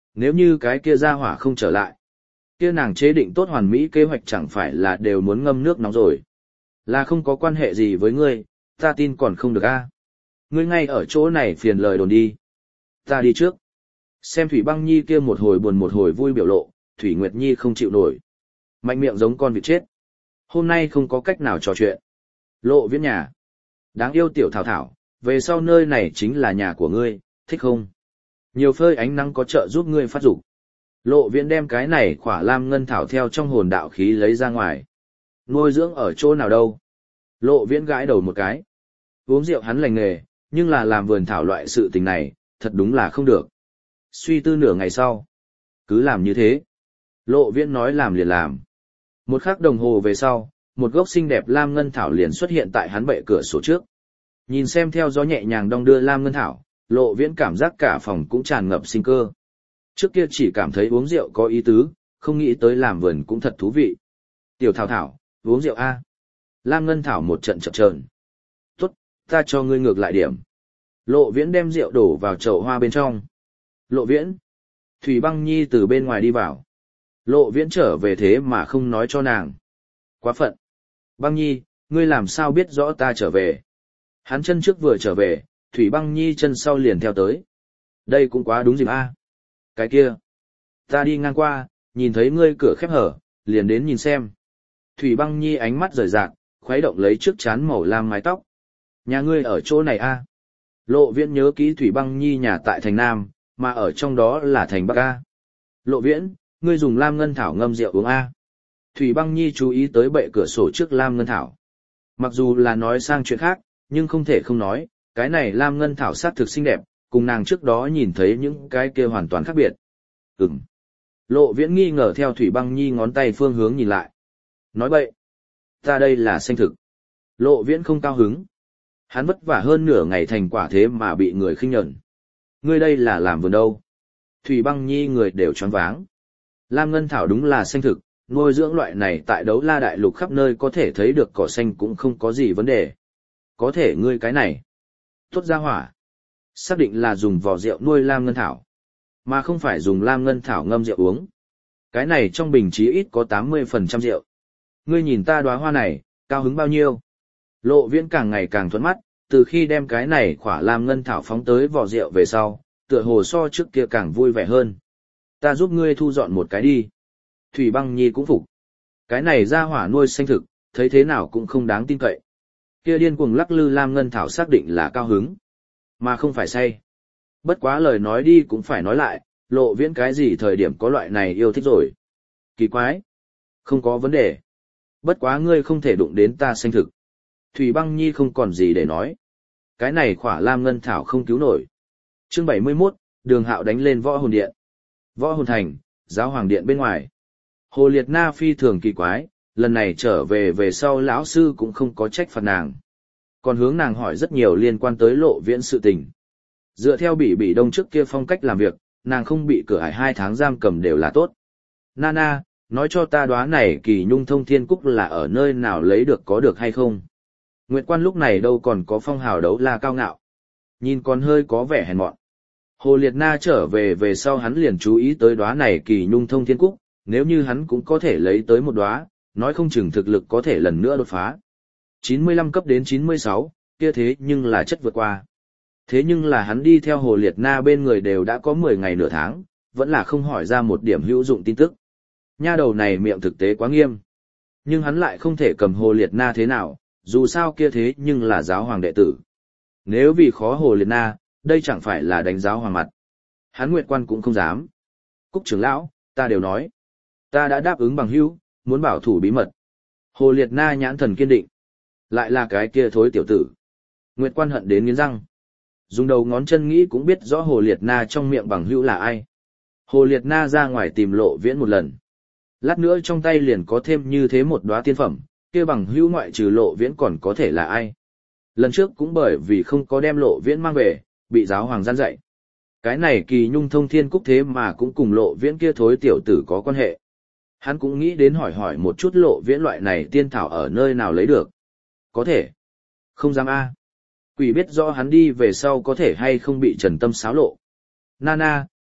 Nếu như cái kia ra hỏa không trở lại, kia nàng chế định tốt hoàn mỹ kế hoạch chẳng phải là đều muốn ngâm nước nóng rồi. Là không có quan hệ gì với ngươi, ta tin còn không được a. Ngươi ngay ở chỗ này phiền lời đồn đi. Ta đi trước. Xem Thủy Băng Nhi kia một hồi buồn một hồi vui biểu lộ, Thủy Nguyệt Nhi không chịu nổi. Mạnh miệng giống con vịt chết. Hôm nay không có cách nào trò chuyện. Lộ Viễn nhà. Đáng yêu tiểu Thảo Thảo, về sau nơi này chính là nhà của ngươi, thích không? Nhiều phơi ánh nắng có trợ giúp ngươi phát dục. Lộ Viễn đem cái này khỏa lam ngân thảo theo trong hồn đạo khí lấy ra ngoài. Nuôi dưỡng ở chỗ nào đâu? Lộ Viễn gãi đầu một cái. Uống rượu hắn lành nghề, nhưng là làm vườn thảo loại sự tình này, thật đúng là không được. Suy tư nửa ngày sau. Cứ làm như thế. Lộ Viễn nói làm liền làm. Một khắc đồng hồ về sau, một gốc xinh đẹp lam ngân thảo liền xuất hiện tại hắn bệ cửa sổ trước. Nhìn xem theo gió nhẹ nhàng đong đưa lam ngân thảo, Lộ Viễn cảm giác cả phòng cũng tràn ngập sinh cơ. Trước kia chỉ cảm thấy uống rượu có ý tứ, không nghĩ tới làm vườn cũng thật thú vị. Tiểu Thảo Thảo, uống rượu a. Lam ngân thảo một trận chậm chờn. Tốt, ta cho ngươi ngược lại điểm. Lộ Viễn đem rượu đổ vào chậu hoa bên trong. Lộ Viễn. Thủy Băng Nhi từ bên ngoài đi vào. Lộ Viễn trở về thế mà không nói cho nàng. Quá phận. Băng Nhi, ngươi làm sao biết rõ ta trở về? Hắn chân trước vừa trở về, Thủy Băng Nhi chân sau liền theo tới. Đây cũng quá đúng dịp a. Cái kia. Ta đi ngang qua, nhìn thấy ngươi cửa khép hở, liền đến nhìn xem. Thủy Băng Nhi ánh mắt rời rạc, khuấy động lấy trước chán màu lam mái tóc. Nhà ngươi ở chỗ này a? Lộ Viễn nhớ kỹ Thủy Băng Nhi nhà tại thành Nam, mà ở trong đó là thành Bắc a. Lộ Viễn, ngươi dùng lam ngân thảo ngâm rượu uống a. Thủy Băng Nhi chú ý tới bệ cửa sổ trước lam ngân thảo. Mặc dù là nói sang chuyện khác, nhưng không thể không nói, cái này lam ngân thảo sắc thực xinh đẹp, cùng nàng trước đó nhìn thấy những cái kia hoàn toàn khác biệt. Ừm. Lộ Viễn nghi ngờ theo Thủy Băng Nhi ngón tay phương hướng nhìn lại. Nói bậy. Ta đây là xanh thực. Lộ Viễn không cao hứng. Hắn vất vả hơn nửa ngày thành quả thế mà bị người khinh nhẫn. Ngươi đây là làm vườn đâu? Thủy Băng Nhi người đều choáng váng. Lam ngân thảo đúng là xanh thực, nuôi dưỡng loại này tại Đấu La đại lục khắp nơi có thể thấy được cỏ xanh cũng không có gì vấn đề. Có thể ngươi cái này. Tốt ra hỏa. Xác định là dùng vỏ rượu nuôi lam ngân thảo, mà không phải dùng lam ngân thảo ngâm rượu uống. Cái này trong bình chí ít có tám mươi phần trăm rượu. Ngươi nhìn ta đóa hoa này, cao hứng bao nhiêu? Lộ Viễn càng ngày càng thuận mắt, từ khi đem cái này khỏa lam ngân thảo phóng tới vỏ rượu về sau, tựa hồ so trước kia càng vui vẻ hơn. Ta giúp ngươi thu dọn một cái đi. Thủy Băng Nhi cũng phục. Cái này ra hỏa nuôi xanh thực, thấy thế nào cũng không đáng tin cậy. Kia điên cuồng lắc lư lam ngân thảo xác định là cao hứng, mà không phải say. Bất quá lời nói đi cũng phải nói lại, Lộ Viễn cái gì thời điểm có loại này yêu thích rồi. Kỳ quái. Không có vấn đề. Bất quá ngươi không thể đụng đến ta xanh thực. Thủy Băng Nhi không còn gì để nói. Cái này khỏa lam ngân thảo không cứu nổi. Chương bảy mươi mốt, Đường Hạo đánh lên Võ Hồn Điện. Võ Hồn Thành, Giáo Hoàng Điện bên ngoài. Hồ Liệt Na phi thường kỳ quái, lần này trở về về sau lão sư cũng không có trách phạt nàng. Còn hướng nàng hỏi rất nhiều liên quan tới Lộ Viễn sự tình. Dựa theo Bỉ Bỉ Đông trước kia phong cách làm việc, nàng không bị cửa ải hai tháng giam cầm đều là tốt. Nana, nói cho ta đoá này Kỳ Nhung Thông Thiên Cúc là ở nơi nào lấy được có được hay không? Nguyệt Quan lúc này đâu còn có phong hào Đấu La cao ngạo. Nhìn còn hơi có vẻ hèn mọn. Hồ Liệt Na trở về về sau hắn liền chú ý tới đoá này Kỳ Nhung Thông Thiên Cúc, nếu như hắn cũng có thể lấy tới một đoá, nói không chừng thực lực có thể lần nữa đột phá. chín mươi lăm cấp đến chín mươi sáu, kia thế nhưng là chất vượt qua. Thế nhưng là hắn đi theo Hồ Liệt Na bên người đều đã có mười ngày nửa tháng, vẫn là không hỏi ra một điểm hữu dụng tin tức. Nha đầu này miệng thực tế quá nghiêm. Nhưng hắn lại không thể cầm Hồ Liệt Na thế nào, dù sao kia thế nhưng là giáo hoàng đệ tử. Nếu vì khó Hồ Liệt Na, đây chẳng phải là đánh giáo hoàng mặt. Hắn Nguyệt Quan cũng không dám. Cúc trưởng lão, ta đều nói. Ta đã đáp ứng bằng hữu, muốn bảo thủ bí mật. Hồ Liệt Na nhãn thần kiên định. Lại là cái kia thối tiểu tử. Nguyệt Quan hận đến nghiến răng. Dùng đầu ngón chân nghĩ cũng biết rõ Hồ Liệt Na trong miệng bằng hữu là ai. Hồ Liệt Na ra ngoài tìm Lộ Viễn một lần. Lát nữa trong tay liền có thêm như thế một đóa tiên phẩm, kia bằng hữu ngoại trừ Lộ Viễn còn có thể là ai. Lần trước cũng bởi vì không có đem Lộ Viễn mang về, bị giáo hoàng gian dạy. Cái này Kỳ Nhung Thông Thiên Cúc thế mà cũng cùng Lộ Viễn kia thối tiểu tử có quan hệ. Hắn cũng nghĩ đến hỏi hỏi một chút Lộ Viễn loại này tiên thảo ở nơi nào lấy được. Có thể. Không dám a. Quỷ biết rõ hắn đi về sau có thể hay không bị Trần Tâm xáo lộ. Nana,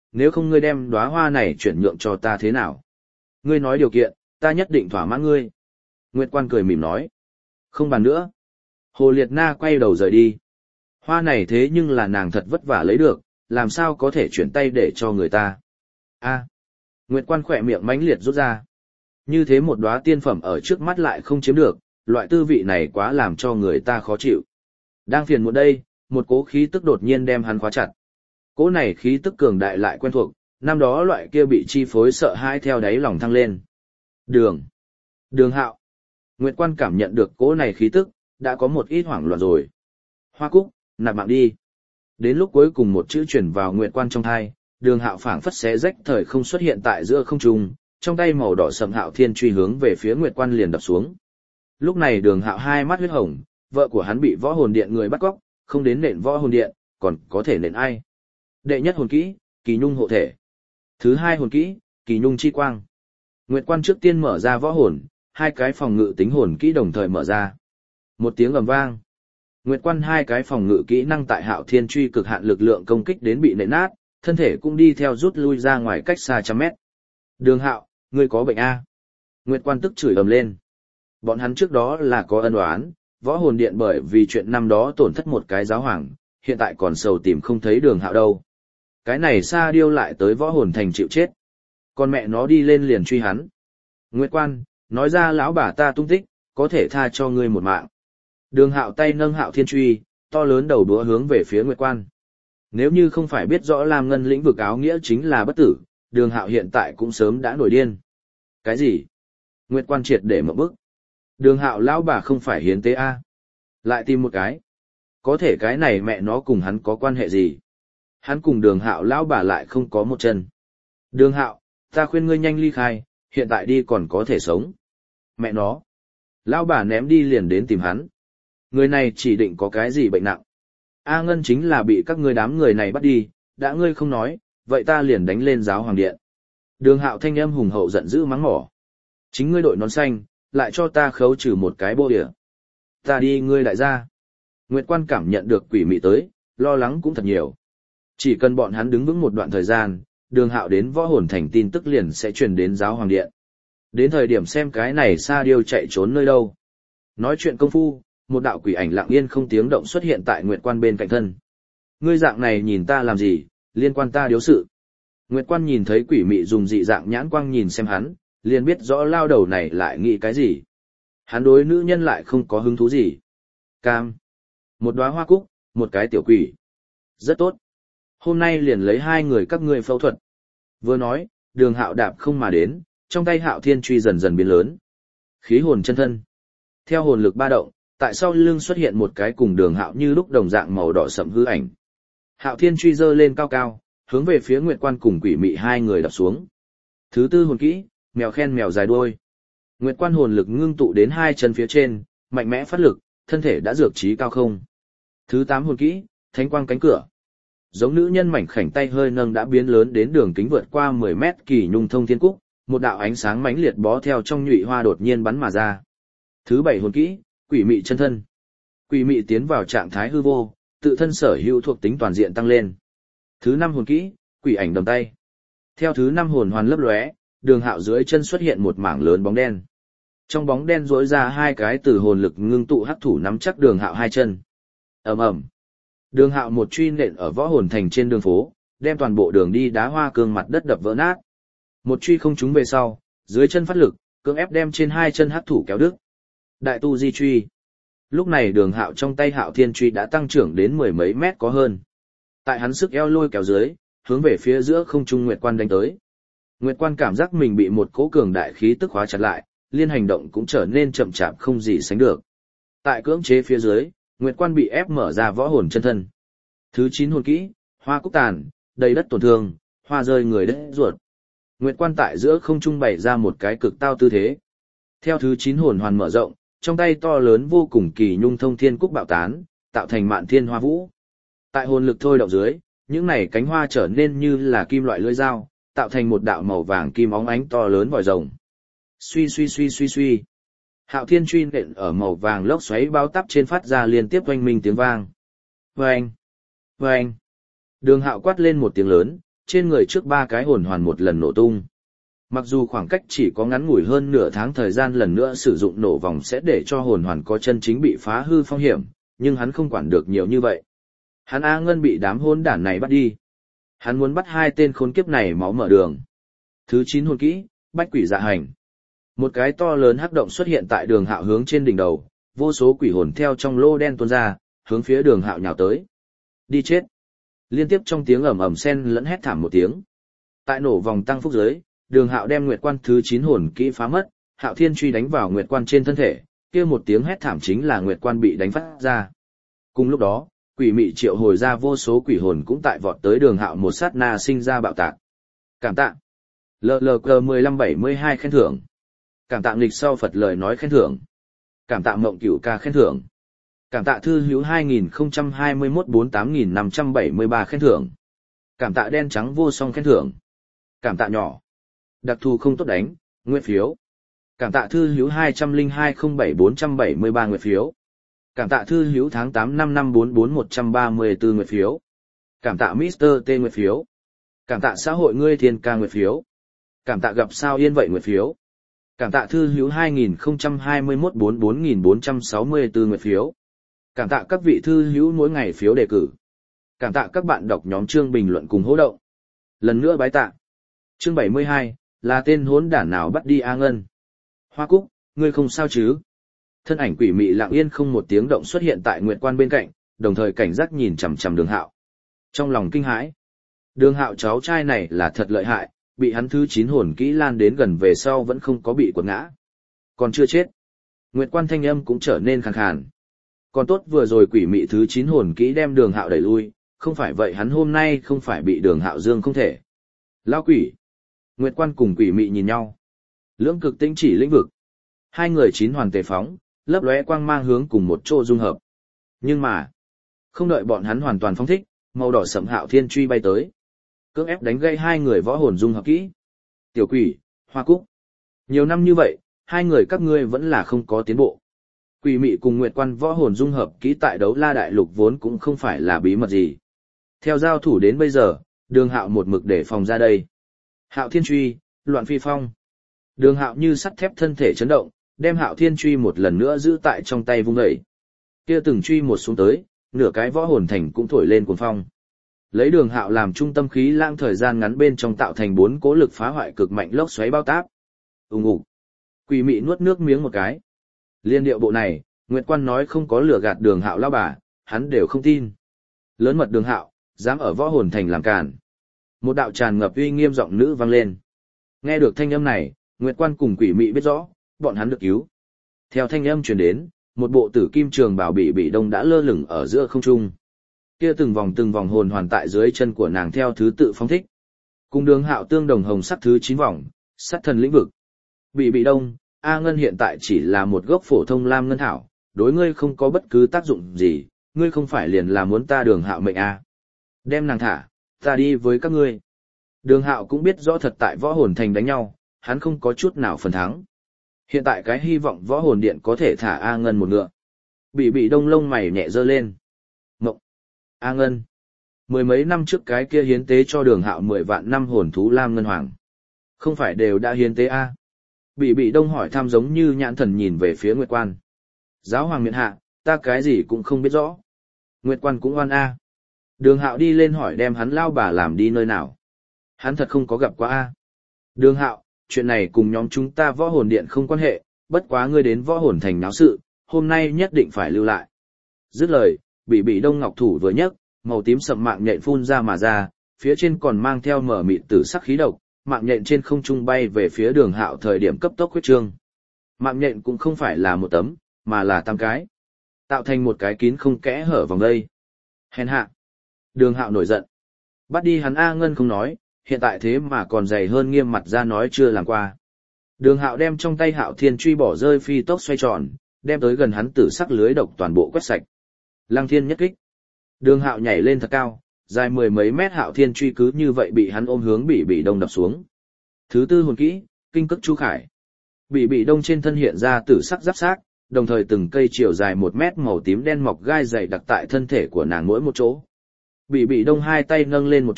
nếu không ngươi đem đóa hoa này chuyển nhượng cho ta thế nào? Ngươi nói điều kiện, ta nhất định thỏa mãn ngươi. Nguyệt Quan cười mỉm nói. Không bàn nữa. Hồ Liệt Na quay đầu rời đi. Hoa này thế nhưng là nàng thật vất vả lấy được, làm sao có thể chuyển tay để cho người ta. A. Nguyệt Quan khỏe miệng mãnh liệt rút ra. Như thế một đóa tiên phẩm ở trước mắt lại không chiếm được, loại tư vị này quá làm cho người ta khó chịu. Đang phiền muộn đây, một cỗ khí tức đột nhiên đem hắn khóa chặt. Cỗ này khí tức cường đại lại quen thuộc, năm đó loại kia bị chi phối sợ hãi theo đáy lòng thăng lên. Đường. Đường Hạo. Nguyệt Quan cảm nhận được cỗ này khí tức, đã có một ít hoảng loạn rồi. Hoa Cúc, nạp mạng đi. Đến lúc cuối cùng một chữ chuyển vào Nguyệt Quan trong thai, Đường Hạo phảng phất xé rách thời không xuất hiện tại giữa không trung, trong tay màu đỏ sầm Hạo Thiên truy hướng về phía Nguyệt Quan liền đập xuống. Lúc này Đường Hạo hai mắt huyết hồng, vợ của hắn bị võ hồn điện người bắt cóc, không đến nện võ hồn điện, còn có thể nện ai? Đệ nhất hồn kỹ, Kỳ Nhung hộ thể. Thứ hai hồn kỹ, Kỳ Nhung chi quang. Nguyệt Quan trước tiên mở ra võ hồn, hai cái phòng ngự tính hồn kỹ đồng thời mở ra. Một tiếng ầm vang. Nguyệt Quan hai cái phòng ngự kỹ năng tại Hạo Thiên truy cực hạn lực lượng công kích đến bị nện nát, thân thể cũng đi theo rút lui ra ngoài cách xa trăm mét. Đường Hạo, ngươi có bệnh a? Nguyệt Quan tức chửi ầm lên. Bọn hắn trước đó là có ân oán, võ hồn điện bởi vì chuyện năm đó tổn thất một cái giáo hoàng, hiện tại còn sầu tìm không thấy Đường Hạo đâu. Cái này Sa Điêu lại tới võ hồn thành chịu chết. Con mẹ nó đi lên liền truy hắn. Nguyệt Quan, nói ra lão bà ta tung tích, có thể tha cho ngươi một mạng. Đường Hạo tay nâng Hạo Thiên truy, to lớn đầu đũa hướng về phía Nguyệt Quan. Nếu như không phải biết rõ Lam Ngân lĩnh vực áo nghĩa chính là bất tử, Đường Hạo hiện tại cũng sớm đã nổi điên. Cái gì? Nguyệt Quan triệt để mở bức. Đường Hạo lão bà không phải hiến tế a? Lại tìm một cái. Có thể cái này mẹ nó cùng hắn có quan hệ gì? Hắn cùng Đường Hạo lão bà lại không có một chân. Đường Hạo, ta khuyên ngươi nhanh ly khai, hiện tại đi còn có thể sống. Mẹ nó. Lão bà ném đi liền đến tìm hắn. Người này chỉ định có cái gì bệnh nặng. A Ngân chính là bị các ngươi đám người này bắt đi, đã ngươi không nói, vậy ta liền đánh lên giáo hoàng điện. Đường Hạo thanh âm hùng hậu giận dữ mắng mỏ. Chính ngươi đội nón xanh, lại cho ta khấu trừ một cái bô địa. Ta đi ngươi đại gia. Nguyệt Quan cảm nhận được quỷ mị tới, lo lắng cũng thật nhiều. Chỉ cần bọn hắn đứng vững một đoạn thời gian, Đường Hạo đến võ hồn thành tin tức liền sẽ truyền đến giáo hoàng điện. Đến thời điểm xem cái này Sa Điêu chạy trốn nơi đâu. Nói chuyện công phu, một đạo quỷ ảnh lặng yên không tiếng động xuất hiện tại Nguyệt Quan bên cạnh thân. Ngươi dạng này nhìn ta làm gì, liên quan ta điếu sự. Nguyệt Quan nhìn thấy quỷ mị dùng dị dạng nhãn quang nhìn xem hắn, liền biết rõ lao đầu này lại nghĩ cái gì. Hắn đối nữ nhân lại không có hứng thú gì. Cam. Một đóa hoa cúc, một cái tiểu quỷ. Rất tốt. Hôm nay liền lấy hai người các ngươi phẫu thuật. Vừa nói, Đường Hạo đạp không mà đến, trong tay Hạo Thiên truy dần dần biến lớn. Khí hồn chân thân. Theo hồn lực ba động, tại sau lưng xuất hiện một cái cùng Đường Hạo như lúc đồng dạng màu đỏ sẫm hư ảnh. Hạo Thiên truy giơ lên cao cao, hướng về phía Nguyệt Quan cùng quỷ mị hai người đập xuống. Thứ tư hồn kỹ, mèo khen mèo dài đuôi. Nguyệt Quan hồn lực ngưng tụ đến hai chân phía trên, mạnh mẽ phát lực, thân thể đã dược trí cao không. Thứ tám hồn kỹ, thánh quang cánh cửa. Giống nữ nhân mảnh khảnh tay hơi nâng đã biến lớn đến đường kính vượt qua mười mét Kỳ Nhung thông thiên cúc, một đạo ánh sáng mãnh liệt bó theo trong nhụy hoa đột nhiên bắn mà ra. Thứ bảy hồn kỹ, quỷ mị chân thân. Quỷ mị tiến vào trạng thái hư vô, tự thân sở hữu thuộc tính toàn diện tăng lên. Thứ năm hồn kỹ, quỷ ảnh đầm tay. Theo thứ năm hồn hoàn lấp lóe, Đường Hạo dưới chân xuất hiện một mảng lớn bóng đen. Trong bóng đen rỗi ra hai cái từ hồn lực ngưng tụ hắc thủ nắm chắc Đường Hạo hai chân. Ầm ầm. Đường Hạo một truy nện ở võ hồn thành trên đường phố, đem toàn bộ đường đi đá hoa cương mặt đất đập vỡ nát. Một truy không trúng về sau, dưới chân phát lực, cưỡng ép đem trên hai chân hắc thủ kéo đứt. Đại tu di truy. Lúc này Đường Hạo trong tay Hạo Thiên truy đã tăng trưởng đến mười mấy mét có hơn. Tại hắn sức eo lôi kéo dưới, hướng về phía giữa không trung Nguyệt Quan đánh tới. Nguyệt Quan cảm giác mình bị một cỗ cường đại khí tức khóa chặt lại, liên hành động cũng trở nên chậm chạp không gì sánh được. Tại cưỡng chế phía dưới, Nguyệt Quan bị ép mở ra võ hồn chân thân. Thứ chín hồn kỹ, hoa cúc tàn, đầy đất tổn thương, hoa rơi người đất ruột. Nguyệt Quan tại giữa không trung bày ra một cái cực tao tư thế. Theo thứ chín hồn hoàn mở rộng, trong tay to lớn vô cùng Kỳ Nhung thông thiên cúc bạo tán, tạo thành mạn thiên hoa vũ. Tại hồn lực thôi động dưới, những này cánh hoa trở nên như là kim loại lưỡi dao, tạo thành một đạo màu vàng kim óng ánh to lớn vòi rồng. Suy suy suy suy suy. Hạo Thiên truy nện ở màu vàng lốc xoáy bao tắp trên phát ra liên tiếp oanh minh tiếng vang. Oanh! Oanh! Đường Hạo quát lên một tiếng lớn, trên người trước ba cái hồn hoàn một lần nổ tung. Mặc dù khoảng cách chỉ có ngắn ngủi hơn nửa tháng thời gian, lần nữa sử dụng nổ vòng sẽ để cho hồn hoàn có chân chính bị phá hư phong hiểm, nhưng hắn không quản được nhiều như vậy. Hắn A Ngân bị đám hỗn đản này bắt đi. Hắn muốn bắt hai tên khốn kiếp này máu mở đường. Thứ chín hồn kỹ, Bách Quỷ Dạ Hành. Một cái to lớn hắc động xuất hiện tại Đường Hạo hướng trên đỉnh đầu, vô số quỷ hồn theo trong lô đen tuôn ra, hướng phía Đường Hạo nhào tới. Đi chết. Liên tiếp trong tiếng ầm ầm xen lẫn hét thảm một tiếng. Tại nổ vòng tăng phúc giới, Đường Hạo đem Nguyệt Quan thứ chín hồn kỹ phá mất, Hạo Thiên truy đánh vào Nguyệt Quan trên thân thể, kia một tiếng hét thảm chính là Nguyệt Quan bị đánh phát ra. Cùng lúc đó, quỷ mị triệu hồi ra vô số quỷ hồn cũng tại vọt tới Đường Hạo một sát na sinh ra bạo tạc. Cảm tạ. lờ lờ cờ mười lăm bảy mươi hai khen thưởng. Cảm tạ nghịch sau Phật lời nói khen thưởng. Cảm tạ mộng cửu ca khen thưởng. Cảm tạ thư hữu hai nghìn không trăm hai mươi mốt bốn mươi tám nghìn năm trăm bảy mươi ba khen thưởng. Cảm tạ đen trắng vô song khen thưởng. Cảm tạ nhỏ. Đặc thù không tốt đánh, nguyện phiếu. Cảm tạ thư hữu hai trăm lẻ hai không bảy bốn trăm bảy mươi ba nguyện phiếu. Cảm tạ thư hữu tháng tám năm năm bốn bốn một trăm ba mươi tư nguyện phiếu. Cảm tạ mít tơ T nguyện phiếu. Cảm tạ xã hội ngươi thiên ca nguyện phiếu. Cảm tạ gặp sao yên vậy nguyện phiếu. Cảm tạ thư hữu hai nghìn không trăm hai mươi mốt bốn mươi bốn nghìn bốn trăm sáu mươi tư nguyện phiếu. Cảm tạ các vị thư hữu mỗi ngày phiếu đề cử. Cảm tạ các bạn đọc nhóm chương bình luận cùng hỗ động. Lần nữa bái tạ. Chương bảy mươi hai, là tên hỗn đản nào bắt đi A Ngân. Hoa Cúc, ngươi không sao chứ? Thân ảnh quỷ mị lặng yên không một tiếng động xuất hiện tại Nguyệt Quan bên cạnh, đồng thời cảnh giác nhìn chằm chằm Đường Hạo. Trong lòng kinh hãi, Đường Hạo cháu trai này là thật lợi hại, bị hắn thứ chín hồn kỹ lan đến gần về sau vẫn không có bị quật ngã. Còn chưa chết. Nguyệt Quan thanh âm cũng trở nên khàn khàn. Còn tốt vừa rồi quỷ mị thứ chín hồn kỹ đem Đường Hạo đẩy lui, không phải vậy hắn hôm nay không phải bị Đường Hạo dương không thể. Lão quỷ. Nguyệt Quan cùng quỷ mị nhìn nhau. Lưỡng cực tinh chỉ lĩnh vực. Hai người chín hoàn tề phóng, lấp lóe quang mang hướng cùng một chỗ dung hợp. Nhưng mà, không đợi bọn hắn hoàn toàn phóng thích, màu đỏ sẫm Hạo Thiên truy bay tới, cưỡng ép đánh gây hai người võ hồn dung hợp kỹ. Tiểu quỷ, Hoa Cúc. Nhiều năm như vậy, hai người các ngươi vẫn là không có tiến bộ. Quỷ mị cùng Nguyệt Quan võ hồn dung hợp kỹ tại Đấu La Đại Lục vốn cũng không phải là bí mật gì. Theo giao thủ đến bây giờ, Đường Hạo một mực để phòng ra đây. Hạo Thiên truy, loạn phi phong. Đường Hạo như sắt thép thân thể chấn động, đem Hạo Thiên truy một lần nữa giữ tại trong tay vung dậy. Kia từng truy một xuống tới, nửa cái võ hồn thành cũng thổi lên cuồng phong. Lấy Đường Hạo làm trung tâm khí lãng thời gian ngắn bên trong tạo thành bốn cố lực phá hoại cực mạnh lốc xoáy bao táp. Ùng ục. Quỷ mị nuốt nước miếng một cái. Liên điệu bộ này, Nguyệt Quan nói không có lừa gạt Đường Hạo lao bà, hắn đều không tin. Lớn mật Đường Hạo, dám ở võ hồn thành làm càn. Một đạo tràn ngập uy nghiêm giọng nữ vang lên. Nghe được thanh âm này, Nguyệt Quan cùng quỷ mị biết rõ, bọn hắn được cứu. Theo thanh âm truyền đến, một bộ tử kim trường bào bị bị đông đã lơ lửng ở giữa không trung. Kia từng vòng từng vòng hồn hoàn tại dưới chân của nàng theo thứ tự phóng thích. Cùng Đường Hạo tương đồng hồng sắc thứ chín vòng, sát thần lĩnh vực. Bị bị đông, A Ngân hiện tại chỉ là một gốc phổ thông lam ngân thảo, đối ngươi không có bất cứ tác dụng gì, ngươi không phải liền là muốn ta Đường Hạo mệnh a? Đem nàng thả, ta đi với các ngươi. Đường Hạo cũng biết rõ thật tại võ hồn thành đánh nhau, hắn không có chút nào phần thắng. Hiện tại cái hy vọng võ hồn điện có thể thả A Ngân một ngựa. Bị bị đông lông mày nhẹ dơ lên. Mộng. A Ngân. Mười mấy năm trước cái kia hiến tế cho Đường Hạo mười vạn năm hồn thú lam ngân hoàng. Không phải đều đã hiến tế A? Bị bị đông hỏi thăm giống như nhãn thần nhìn về phía Nguyệt Quan. Giáo hoàng miện hạ, ta cái gì cũng không biết rõ. Nguyệt Quan cũng oan A. Đường Hạo đi lên hỏi đem hắn lao bà làm đi nơi nào. Hắn thật không có gặp qua A. Đường Hạo, chuyện này cùng nhóm chúng ta võ hồn điện không quan hệ, bất quá ngươi đến võ hồn thành náo sự, hôm nay nhất định phải lưu lại. Dứt lời, bị bị đông ngọc thủ vừa nhấc, màu tím sậm mạng nhện phun ra mà ra, phía trên còn mang theo mở mịt tử sắc khí độc, mạng nhện trên không trung bay về phía Đường Hạo thời điểm cấp tốc huyết trương. Mạng nhện cũng không phải là một tấm, mà là tam cái, tạo thành một cái kín không kẽ hở vòng đây. Hèn hạ. Đường Hạo nổi giận. Bắt đi hắn A Ngân không nói, hiện tại thế mà còn dày hơn nghiêm mặt ra nói chưa làm qua. Đường Hạo đem trong tay Hạo Thiên truy bỏ rơi phi tốc xoay tròn, đem tới gần hắn tử sắc lưới độc toàn bộ quét sạch. Lăng Thiên nhất kích. Đường Hạo nhảy lên thật cao, dài mười mấy mét Hạo Thiên truy cứ như vậy bị hắn ôm hướng bị bị đông đập xuống. Thứ tư hồn kỹ, Kinh Cức Chu Khải. Bị bị đông trên thân hiện ra tử sắc giáp xác, đồng thời từng cây chiều dài một mét màu tím đen mọc gai dày đặc tại thân thể của nàng mỗi một chỗ. Bị bị đông hai tay nâng lên một chút,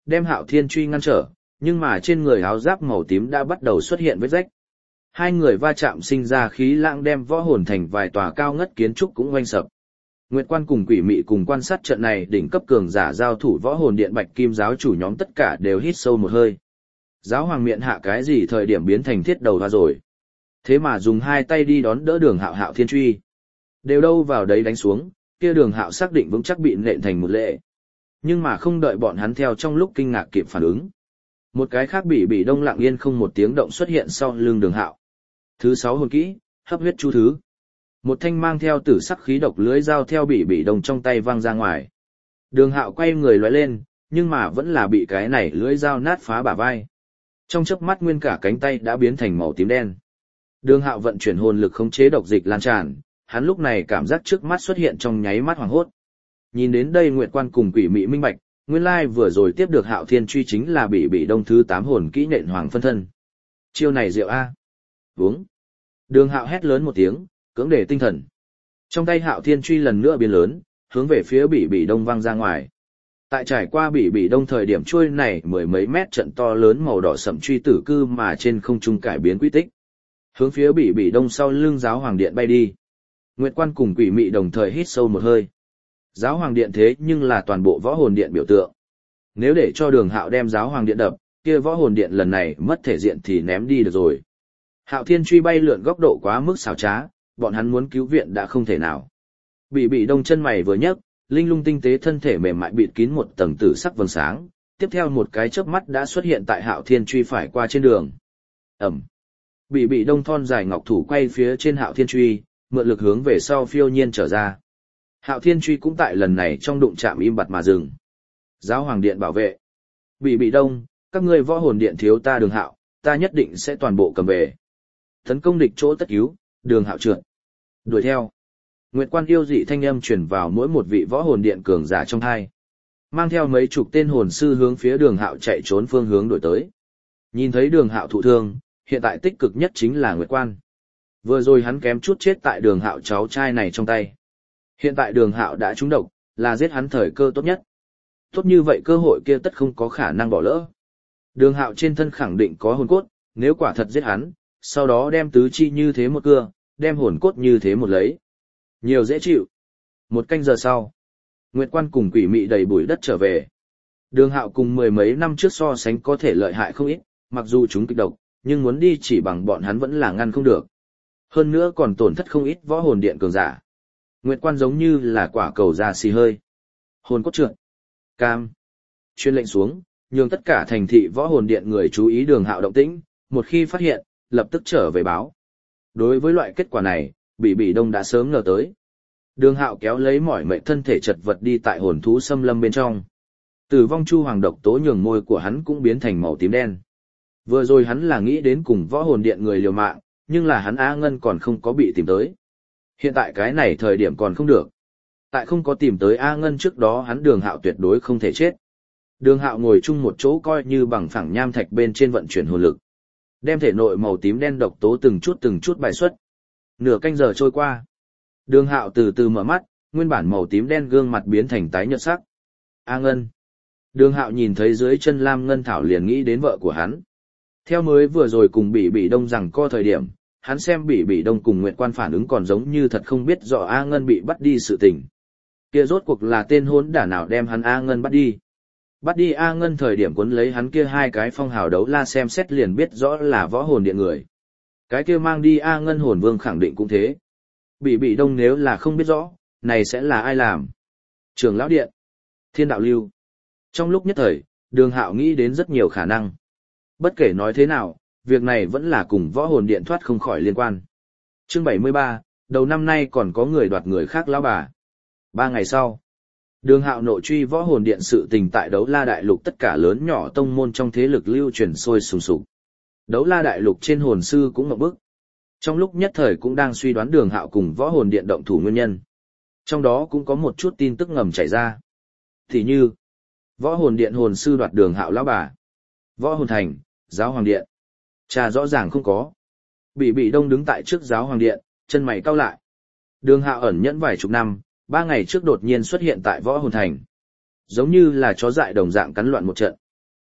đem Hạo Thiên truy ngăn trở, nhưng mà trên người áo giáp màu tím đã bắt đầu xuất hiện vết rách. Hai người va chạm sinh ra khí lãng đem võ hồn thành vài tòa cao ngất kiến trúc cũng oanh sập. Nguyệt Quan cùng Quỷ Mị cùng quan sát trận này đỉnh cấp cường giả giao thủ võ hồn điện Bạch Kim giáo chủ nhóm tất cả đều hít sâu một hơi. Giáo hoàng miệng hạ cái gì thời điểm biến thành thiết đầu hoa rồi. Thế mà dùng hai tay đi đón đỡ Đường Hạo Hạo Thiên truy. Đều đâu vào đấy đánh xuống, kia Đường Hạo xác định vững chắc bị nện thành một lệ. Nhưng mà không đợi bọn hắn theo trong lúc kinh ngạc kịp phản ứng. Một cái khác bị bị đông lặng yên không một tiếng động xuất hiện sau lưng Đường Hạo. Thứ sáu hồn kỹ, hấp huyết chu thứ. Một thanh mang theo tử sắc khí độc lưới dao theo bị bị đông trong tay văng ra ngoài. Đường Hạo quay người lóe lên, nhưng mà vẫn là bị cái này lưới dao nát phá bả vai. Trong chớp mắt nguyên cả cánh tay đã biến thành màu tím đen. Đường Hạo vận chuyển hồn lực khống chế độc dịch lan tràn, hắn lúc này cảm giác trước mắt xuất hiện trong nháy mắt hoảng hốt. Nhìn đến đây Nguyệt Quan cùng Quỷ Mị minh bạch, nguyên lai vừa rồi tiếp được Hạo Thiên truy chính là bị bị đông thứ tám hồn kỹ nện hoàng phân thân. Chiêu này diệu a. Uống. Đường Hạo hét lớn một tiếng, cưỡng để tinh thần. Trong tay Hạo Thiên truy lần nữa biến lớn, hướng về phía bị bị đông văng ra ngoài. Tại trải qua bị bị đông thời điểm chuôi này mười mấy mét trận to lớn màu đỏ sẫm truy tử cư mà trên không trung cải biến quy tích. Hướng phía bị bị đông sau lưng giáo hoàng điện bay đi. Nguyệt Quan cùng Quỷ Mị đồng thời hít sâu một hơi. Giáo hoàng điện thế nhưng là toàn bộ võ hồn điện biểu tượng. Nếu để cho Đường Hạo đem giáo hoàng điện đập, kia võ hồn điện lần này mất thể diện thì ném đi được rồi. Hạo Thiên truy bay lượn góc độ quá mức xảo trá, bọn hắn muốn cứu viện đã không thể nào. Bị bị đông chân mày vừa nhấc, linh lung tinh tế thân thể mềm mại bịt kín một tầng tử sắc vầng sáng, tiếp theo một cái chớp mắt đã xuất hiện tại Hạo Thiên truy phải qua trên đường. Ẩm. Bị bị đông thon dài ngọc thủ quay phía trên Hạo Thiên truy, mượn lực hướng về sau phiêu nhiên trở ra. Hạo Thiên truy cũng tại lần này trong đụng chạm im bặt mà dừng. Giáo hoàng điện bảo vệ. Bị bị đông, các ngươi võ hồn điện thiếu ta Đường Hạo, ta nhất định sẽ toàn bộ cầm về. Tấn công địch chỗ tất cứu, Đường Hạo trượt. Đuổi theo. Nguyệt Quan yêu dị thanh âm truyền vào mỗi một vị võ hồn điện cường giả trong hai. Mang theo mấy chục tên hồn sư hướng phía Đường Hạo chạy trốn phương hướng đổi tới. Nhìn thấy Đường Hạo thụ thương, hiện tại tích cực nhất chính là Nguyệt Quan. Vừa rồi hắn kém chút chết tại Đường Hạo cháu trai này trong tay. Hiện tại Đường Hạo đã trúng độc, là giết hắn thời cơ tốt nhất. Tốt như vậy cơ hội kia tất không có khả năng bỏ lỡ. Đường Hạo trên thân khẳng định có hồn cốt, nếu quả thật giết hắn, sau đó đem tứ chi như thế một cưa, đem hồn cốt như thế một lấy. Nhiều dễ chịu. Một canh giờ sau, Nguyệt Quan cùng Quỷ Mị đầy bụi đất trở về. Đường Hạo cùng mười mấy năm trước so sánh có thể lợi hại không ít, mặc dù chúng kịch độc, nhưng muốn đi chỉ bằng bọn hắn vẫn là ngăn không được. Hơn nữa còn tổn thất không ít võ hồn điện cường giả. Nguyệt Quan giống như là quả cầu ra xì hơi. Hồn cốt trượt. Cam. Chuyên lệnh xuống, nhường tất cả thành thị võ hồn điện người chú ý Đường Hạo động tĩnh, một khi phát hiện, lập tức trở về báo. Đối với loại kết quả này, Bị Bị Đông đã sớm ngờ tới. Đường Hạo kéo lấy mỏi mệt thân thể chật vật đi tại hồn thú xâm lâm bên trong. Tử vong chu hoàng độc tố nhường môi của hắn cũng biến thành màu tím đen. Vừa rồi hắn là nghĩ đến cùng võ hồn điện người liều mạng, nhưng là hắn A Ngân còn không có bị tìm tới. Hiện tại cái này thời điểm còn không được. Tại không có tìm tới A Ngân trước đó hắn Đường Hạo tuyệt đối không thể chết. Đường Hạo ngồi chung một chỗ coi như bằng phẳng nham thạch bên trên vận chuyển hồn lực. Đem thể nội màu tím đen độc tố từng chút từng chút bài xuất. Nửa canh giờ trôi qua. Đường Hạo từ từ mở mắt, nguyên bản màu tím đen gương mặt biến thành tái nhợt sắc. A Ngân. Đường Hạo nhìn thấy dưới chân Lam Ngân Thảo liền nghĩ đến vợ của hắn. Theo mới vừa rồi cùng Bị Bị Đông rằng co thời điểm, hắn xem Bị Bị Đông cùng Nguyệt Quan phản ứng còn giống như thật không biết rõ A Ngân bị bắt đi sự tình. Kia rốt cuộc là tên hỗn đả nào đem hắn A Ngân bắt đi. Bắt đi A Ngân thời điểm cuốn lấy hắn kia hai cái phong hào đấu la xem xét liền biết rõ là võ hồn điện người. Cái kia mang đi A Ngân hồn vương khẳng định cũng thế. Bị Bị Đông nếu là không biết rõ, này sẽ là ai làm? Trưởng lão điện, Thiên đạo lưu. Trong lúc nhất thời, Đường Hạo nghĩ đến rất nhiều khả năng. Bất kể nói thế nào, việc này vẫn là cùng võ hồn điện thoát không khỏi liên quan. Chương bảy mươi ba, đầu năm nay còn có người đoạt người khác lão bà. Ba ngày sau, Đường Hạo nội truy võ hồn điện sự tình tại Đấu La Đại Lục tất cả lớn nhỏ tông môn trong thế lực lưu truyền sôi sùng sục. Đấu La Đại Lục trên hồn sư cũng ngộp bức. Trong lúc nhất thời cũng đang suy đoán Đường Hạo cùng võ hồn điện động thủ nguyên nhân. Trong đó cũng có một chút tin tức ngầm chảy ra. Thì như, võ hồn điện hồn sư đoạt Đường Hạo lão bà. Võ hồn thành, giáo hoàng điện. Trà rõ ràng không có. Bị Bị Đông đứng tại trước giáo hoàng điện, chân mày cau lại. Đường Hạo ẩn nhẫn vài chục năm, ba ngày trước đột nhiên xuất hiện tại võ hồn thành. Giống như là chó dại đồng dạng cắn loạn một trận.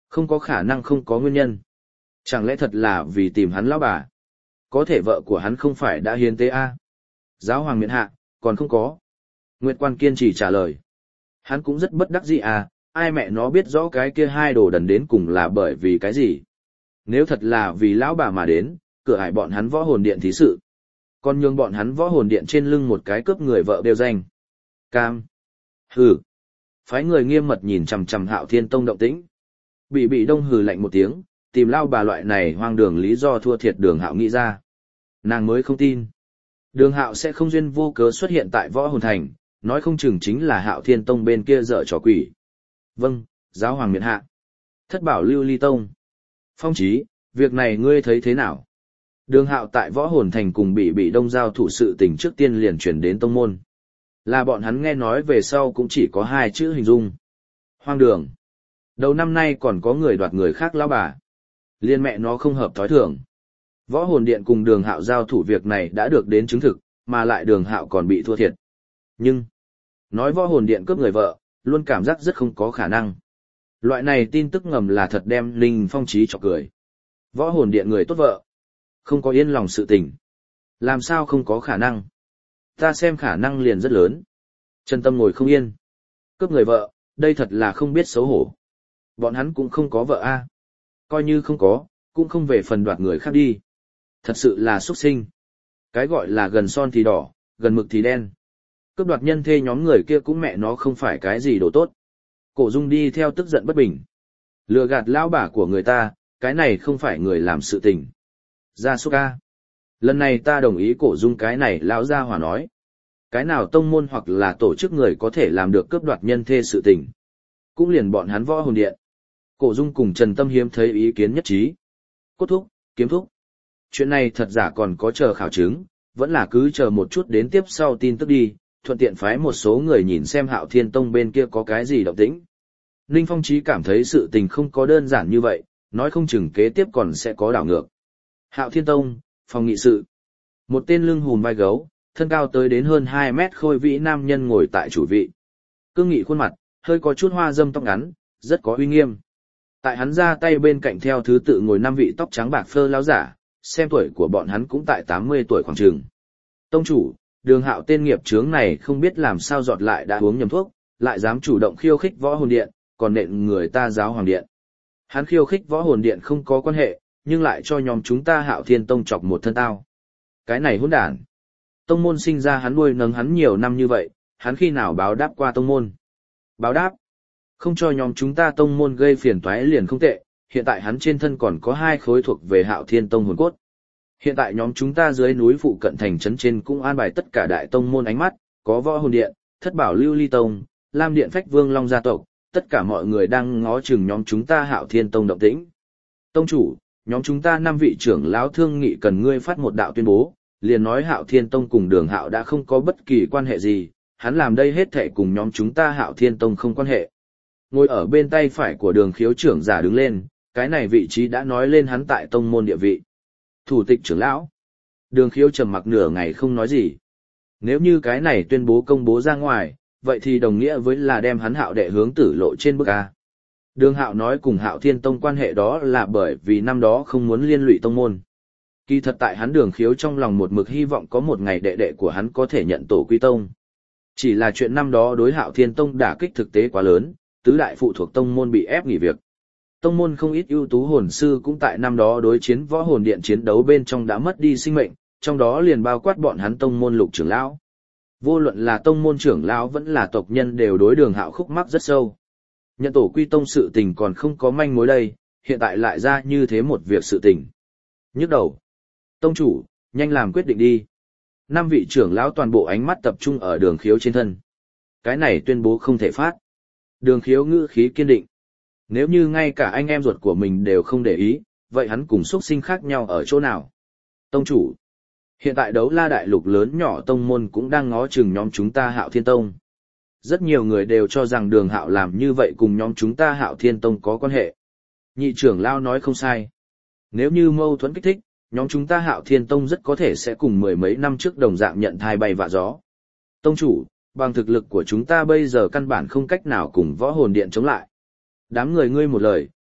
Không có khả năng không có nguyên nhân. Chẳng lẽ thật là vì tìm hắn lão bà? Có thể vợ của hắn không phải đã hiến tế a? Giáo hoàng miện hạ, còn không có. Nguyệt Quan kiên trì trả lời. Hắn cũng rất bất đắc dĩ à, ai mẹ nó biết rõ cái kia hai đồ đần đến cùng là bởi vì cái gì. Nếu thật là vì lão bà mà đến, cửa ải bọn hắn võ hồn điện thí sự. Còn nhường bọn hắn võ hồn điện trên lưng một cái cướp người vợ đều danh. Cam. Hừ. Phái người nghiêm mật nhìn chằm chằm Hạo Thiên Tông động tĩnh. Bị bị đông hừ lạnh một tiếng, tìm lao bà loại này hoang đường lý do thua thiệt Đường Hạo nghĩ ra. Nàng mới không tin. Đường Hạo sẽ không duyên vô cớ xuất hiện tại võ hồn thành, nói không chừng chính là Hạo Thiên Tông bên kia dở trò quỷ. Vâng, giáo hoàng miện hạ. Thất bảo lưu ly tông. Phong Chí, việc này ngươi thấy thế nào? Đường Hạo tại võ hồn thành cùng bị bị đông giao thủ sự tình trước tiên liền chuyển đến tông môn. Là bọn hắn nghe nói về sau cũng chỉ có hai chữ hình dung. Hoang đường. Đầu năm nay còn có người đoạt người khác lão bà. Liên mẹ nó không hợp thói thường. Võ hồn điện cùng Đường Hạo giao thủ việc này đã được đến chứng thực, mà lại Đường Hạo còn bị thua thiệt. Nhưng, nói võ hồn điện cướp người vợ, luôn cảm giác rất không có khả năng. Loại này tin tức ngầm là thật đem Ninh Phong Chí chọc cười. Võ hồn điện người tốt vợ. Không có yên lòng sự tình. Làm sao không có khả năng? Ta xem khả năng liền rất lớn. Trần Tâm ngồi không yên. Cướp người vợ, đây thật là không biết xấu hổ. Bọn hắn cũng không có vợ a. Coi như không có, cũng không về phần đoạt người khác đi. Thật sự là xuất sinh. Cái gọi là gần son thì đỏ, gần mực thì đen. Cướp đoạt nhân thê nhóm người kia cũng mẹ nó không phải cái gì đồ tốt. Cổ Dung đi theo tức giận bất bình. Lừa gạt lão bà của người ta, cái này không phải người làm sự tình. Gia Súc A. Lần này ta đồng ý Cổ Dung cái này lão gia hỏa nói. Cái nào tông môn hoặc là tổ chức người có thể làm được cướp đoạt nhân thê sự tình. Cũng liền bọn hắn võ hồn điện. Cổ Dung cùng Trần Tâm hiếm thấy ý kiến nhất trí. Cốt thúc, kiếm thúc. Chuyện này thật giả còn có chờ khảo chứng, vẫn là cứ chờ một chút đến tiếp sau tin tức đi, thuận tiện phái một số người nhìn xem Hạo Thiên Tông bên kia có cái gì động tĩnh. Ninh Phong Chí cảm thấy sự tình không có đơn giản như vậy, nói không chừng kế tiếp còn sẽ có đảo ngược. Hạo Thiên Tông, phòng nghị sự. Một tên lưng hùm vai gấu, thân cao tới đến hơn hai mét khôi vĩ nam nhân ngồi tại chủ vị. Cương nghị khuôn mặt, hơi có chút hoa dâm tóc ngắn, rất có uy nghiêm. Tại hắn ra tay bên cạnh theo thứ tự ngồi năm vị tóc trắng bạc phơ lão giả, xem tuổi của bọn hắn cũng tại tám mươi tuổi khoảng chừng. Tông chủ, Đường Hạo tên nghiệp chướng này không biết làm sao giọt lại đã uống nhầm thuốc, lại dám chủ động khiêu khích võ hồn điện, còn nện người ta giáo hoàng điện. Hắn khiêu khích võ hồn điện không có quan hệ, nhưng lại cho nhóm chúng ta Hạo Thiên Tông chọc một thân tao. Cái này hỗn đản. Tông môn sinh ra hắn nuôi nấng hắn nhiều năm như vậy, hắn khi nào báo đáp qua tông môn? Báo đáp? Không cho nhóm chúng ta tông môn gây phiền toái liền không tệ, hiện tại hắn trên thân còn có hai khối thuộc về Hạo Thiên Tông hồn cốt. Hiện tại nhóm chúng ta dưới núi phụ cận thành trấn trên cũng an bài tất cả đại tông môn ánh mắt, có võ hồn điện, thất bảo lưu ly tông, lam điện phách vương long gia tộc, tất cả mọi người đang ngó chừng nhóm chúng ta Hạo Thiên Tông động tĩnh. Tông chủ, nhóm chúng ta năm vị trưởng lão thương nghị cần ngươi phát một đạo tuyên bố, liền nói Hạo Thiên Tông cùng Đường Hạo đã không có bất kỳ quan hệ gì, hắn làm đây hết thảy cùng nhóm chúng ta Hạo Thiên Tông không quan hệ. Ngồi ở bên tay phải của Đường Khiếu trưởng giả đứng lên, cái này vị trí đã nói lên hắn tại tông môn địa vị. Thủ tịch trưởng lão. Đường Khiếu trầm mặc nửa ngày không nói gì. Nếu như cái này tuyên bố công bố ra ngoài, vậy thì đồng nghĩa với là đem hắn Hạo đệ hướng tử lộ trên bức A. Đường Hạo nói cùng Hạo Thiên Tông quan hệ đó là bởi vì năm đó không muốn liên lụy tông môn. Kỳ thật tại hắn Đường Khiếu trong lòng một mực hy vọng có một ngày đệ đệ của hắn có thể nhận tổ quy tông. Chỉ là chuyện năm đó đối Hạo Thiên Tông đả kích thực tế quá lớn, tứ đại phụ thuộc tông môn bị ép nghỉ việc. Tông môn không ít ưu tú hồn sư cũng tại năm đó đối chiến võ hồn điện chiến đấu bên trong đã mất đi sinh mệnh, trong đó liền bao quát bọn hắn tông môn lục trưởng lão. Vô luận là tông môn trưởng lão vẫn là tộc nhân đều đối Đường Hạo khúc mắc rất sâu. Nhận tổ quy tông sự tình còn không có manh mối đây, hiện tại lại ra như thế một việc sự tình. Nhức đầu. Tông chủ, nhanh làm quyết định đi. Năm vị trưởng lão toàn bộ ánh mắt tập trung ở Đường Khiếu trên thân. Cái này tuyên bố không thể phát. Đường Khiếu ngữ khí kiên định. Nếu như ngay cả anh em ruột của mình đều không để ý, vậy hắn cùng xuất sinh khác nhau ở chỗ nào? Tông chủ. Hiện tại đấu la đại lục lớn nhỏ tông môn cũng đang ngó chừng nhóm chúng ta Hạo Thiên Tông. Rất nhiều người đều cho rằng Đường Hạo làm như vậy cùng nhóm chúng ta Hạo Thiên Tông có quan hệ. Nhị trưởng lão nói không sai. Nếu như mâu thuẫn kích thích, nhóm chúng ta Hạo Thiên Tông rất có thể sẽ cùng mười mấy năm trước đồng dạng nhận thai bay vạ gió. Tông chủ, bằng thực lực của chúng ta bây giờ căn bản không cách nào cùng võ hồn điện chống lại. Đám người ngươi một lời,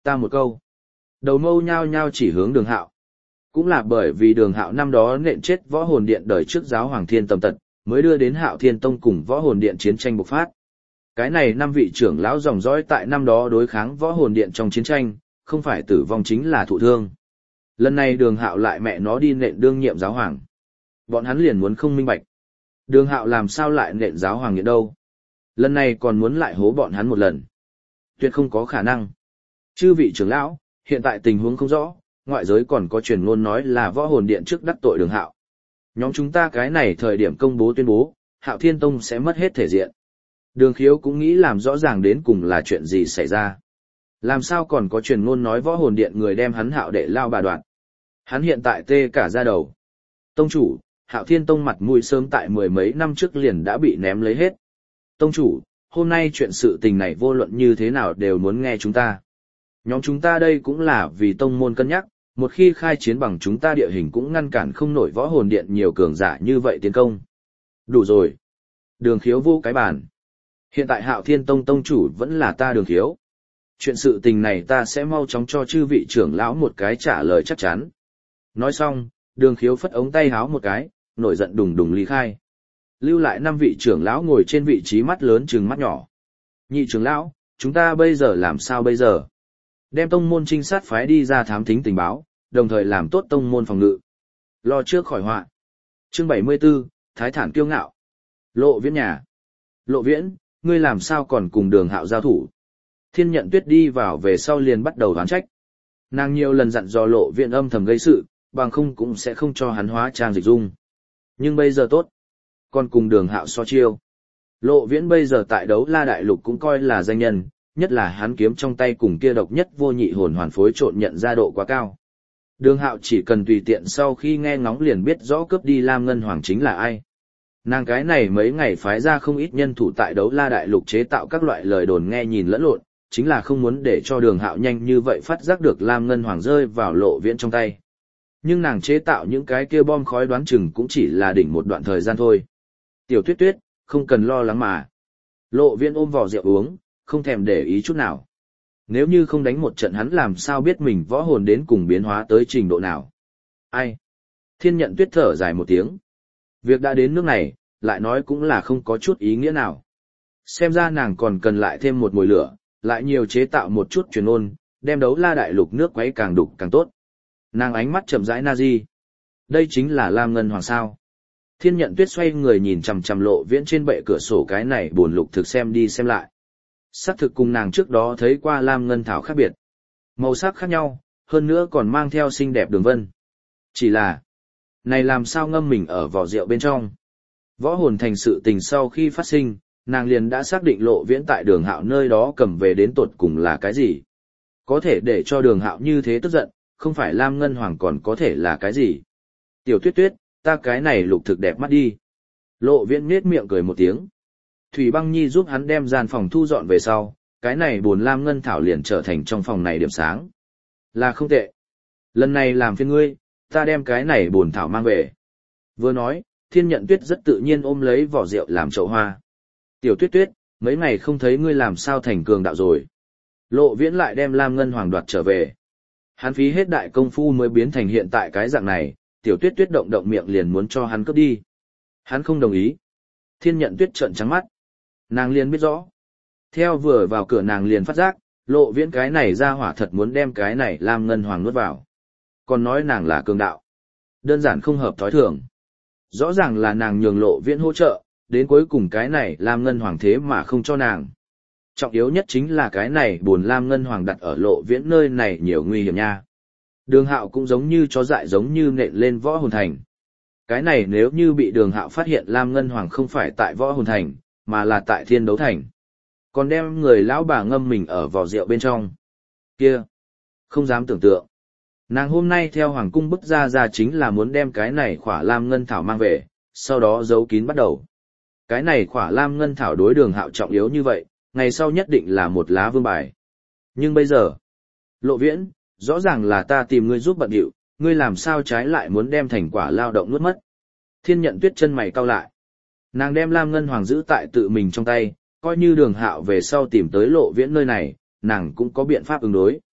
Ta một câu. Đầu mâu nhao nhao chỉ hướng Đường Hạo. Cũng là bởi vì Đường Hạo năm đó nện chết Võ Hồn Điện đời trước giáo Hoàng Thiên Tầm Tật, mới đưa đến Hạo Thiên Tông cùng Võ Hồn Điện chiến tranh bộc phát. Cái này năm vị trưởng lão dòng dõi tại năm đó đối kháng Võ Hồn Điện trong chiến tranh, không phải tử vong chính là thụ thương. Lần này Đường Hạo lại mẹ nó đi nện đương nhiệm giáo hoàng. Bọn hắn liền muốn không minh bạch. Đường Hạo làm sao lại nện giáo hoàng nghiện đâu? Lần này còn muốn lại hố bọn hắn một lần. Tuyệt không có khả năng. Chư vị trưởng lão, hiện tại tình huống không rõ, ngoại giới còn có truyền ngôn nói là Võ Hồn Điện trước đắc tội Đường Hạo. Nhóm chúng ta cái này thời điểm công bố tuyên bố, Hạo Thiên Tông sẽ mất hết thể diện. Đường Khiếu cũng nghĩ làm rõ ràng đến cùng là chuyện gì xảy ra. Làm sao còn có truyền ngôn nói Võ Hồn Điện người đem hắn Hạo đệ lao bà đoạn. Hắn hiện tại tê cả da đầu. Tông chủ, Hạo Thiên Tông mặt mũi sớm tại mười mấy năm trước liền đã bị ném lấy hết. Tông chủ, hôm nay chuyện sự tình này vô luận như thế nào đều muốn nghe chúng ta. Nhóm chúng ta đây cũng là vì tông môn cân nhắc, một khi khai chiến bằng chúng ta địa hình cũng ngăn cản không nổi Võ Hồn Điện nhiều cường giả như vậy tiến công. Đủ rồi. Đường Khiếu vô cái bàn. Hiện tại Hạo Thiên Tông tông chủ vẫn là ta Đường Khiếu. Chuyện sự tình này ta sẽ mau chóng cho chư vị trưởng lão một cái trả lời chắc chắn. Nói xong, Đường Khiếu phất ống tay háo một cái, nổi giận đùng đùng ly khai. Lưu lại năm vị trưởng lão ngồi trên vị trí mắt lớn trừng mắt nhỏ. Nhị trưởng lão, chúng ta bây giờ làm sao bây giờ? Đem tông môn trinh sát phái đi ra thám thính tình báo, đồng thời làm tốt tông môn phòng ngự. Lo trước khỏi họa. Chương bảy mươi 74, Thái Thản kiêu ngạo. Lộ Viễn nhà. Lộ Viễn, ngươi làm sao còn cùng Đường Hạo giao thủ? Thiên Nhận Tuyết đi vào về sau liền bắt đầu đoán trách. Nàng nhiều lần dặn dò Lộ Viễn âm thầm gây sự, bằng không cũng sẽ không cho hắn hóa trang dịch dung. Nhưng bây giờ tốt. Còn cùng Đường Hạo so chiêu. Lộ Viễn bây giờ tại Đấu La Đại Lục cũng coi là danh nhân, nhất là hắn kiếm trong tay cùng kia độc nhất vô nhị hồn hoàn phối trộn nhận ra độ quá cao. Đường Hạo chỉ cần tùy tiện sau khi nghe ngóng liền biết rõ cướp đi Lam Ngân Hoàng chính là ai. Nàng cái này mấy ngày phái ra không ít nhân thủ tại Đấu La Đại Lục chế tạo các loại lời đồn nghe nhìn lẫn lộn, chính là không muốn để cho Đường Hạo nhanh như vậy phát giác được Lam Ngân Hoàng rơi vào Lộ Viễn trong tay. Nhưng nàng chế tạo những cái kia bom khói đoán chừng cũng chỉ là đỉnh một đoạn thời gian thôi. Tiểu Tuyết Tuyết, không cần lo lắng mà. Lộ Viễn ôm vò rượu uống, không thèm để ý chút nào. Nếu như không đánh một trận hắn làm sao biết mình võ hồn đến cùng biến hóa tới trình độ nào. Ai? Thiên Nhận Tuyết thở dài một tiếng. Việc đã đến nước này, lại nói cũng là không có chút ý nghĩa nào. Xem ra nàng còn cần lại thêm một mùi lửa, lại nhiều chế tạo một chút truyền ôn, đem Đấu La Đại Lục nước quấy càng đục càng tốt. Nàng ánh mắt chậm rãi na di. Đây chính là Lam Ngân Hoàng sao. Thiên Nhận Tuyết xoay người nhìn chằm chằm Lộ Viễn trên bệ cửa sổ cái này buồn lục thực xem đi xem lại. Sắc thực cùng nàng trước đó thấy qua Lam Ngân Thảo khác biệt. Màu sắc khác nhau, hơn nữa còn mang theo xinh đẹp đường vân. Chỉ là, này làm sao ngâm mình ở vỏ rượu bên trong. Võ hồn thành sự tình sau khi phát sinh, nàng liền đã xác định Lộ Viễn tại Đường Hạo nơi đó cầm về đến tột cùng là cái gì. Có thể để cho Đường Hạo như thế tức giận, không phải Lam Ngân Hoàng còn có thể là cái gì. Tiểu Tuyết Tuyết, ta cái này lục thực đẹp mắt đi. Lộ Viễn nết miệng cười một tiếng. Thủy Băng Nhi giúp hắn đem gian phòng thu dọn về sau, cái này buồn Lam Ngân Thảo liền trở thành trong phòng này điểm sáng. Là không tệ. Lần này làm phiền ngươi, ta đem cái này buồn thảo mang về. Vừa nói, Thiên Nhận Tuyết rất tự nhiên ôm lấy vỏ rượu làm chậu hoa. Tiểu Tuyết Tuyết, mấy ngày không thấy ngươi làm sao thành cường đạo rồi. Lộ Viễn lại đem Lam Ngân Hoàng đoạt trở về. Hắn phí hết đại công phu mới biến thành hiện tại cái dạng này, Tiểu Tuyết Tuyết động động miệng liền muốn cho hắn cướp đi. Hắn không đồng ý. Thiên Nhận Tuyết trợn trắng mắt. Nàng liền biết rõ. Theo vừa vào cửa nàng liền phát giác, Lộ Viễn cái này ra hỏa thật muốn đem cái này Lam Ngân Hoàng nuốt vào. Còn nói nàng là cường đạo. Đơn giản không hợp thói thường. Rõ ràng là nàng nhường Lộ Viễn hỗ trợ, đến cuối cùng cái này Lam Ngân Hoàng thế mà không cho nàng. Trọng yếu nhất chính là cái này buồn Lam Ngân Hoàng đặt ở Lộ Viễn nơi này nhiều nguy hiểm nha. Đường Hạo cũng giống như chó dại giống như nện lên võ hồn thành. Cái này nếu như bị Đường Hạo phát hiện Lam Ngân Hoàng không phải tại võ hồn thành, mà là tại Thiên Đấu thành. Còn đem người lão bà ngâm mình ở vò rượu bên trong. Kia! Không dám tưởng tượng. Nàng hôm nay theo Hoàng cung bức ra ra chính là muốn đem cái này khỏa Lam Ngân Thảo mang về, sau đó giấu kín bắt đầu. Cái này khỏa Lam Ngân Thảo đối Đường Hạo trọng yếu như vậy, ngày sau nhất định là một lá vương bài. Nhưng bây giờ, Lộ Viễn, rõ ràng là ta tìm ngươi giúp bận điệu, ngươi làm sao trái lại muốn đem thành quả lao động nuốt mất. Thiên Nhận Tuyết chân mày cau lại. Nàng đem Lam Ngân Hoàng giữ tại tự mình trong tay, coi như Đường Hạo về sau tìm tới Lộ Viễn nơi này, nàng cũng có biện pháp ứng đối.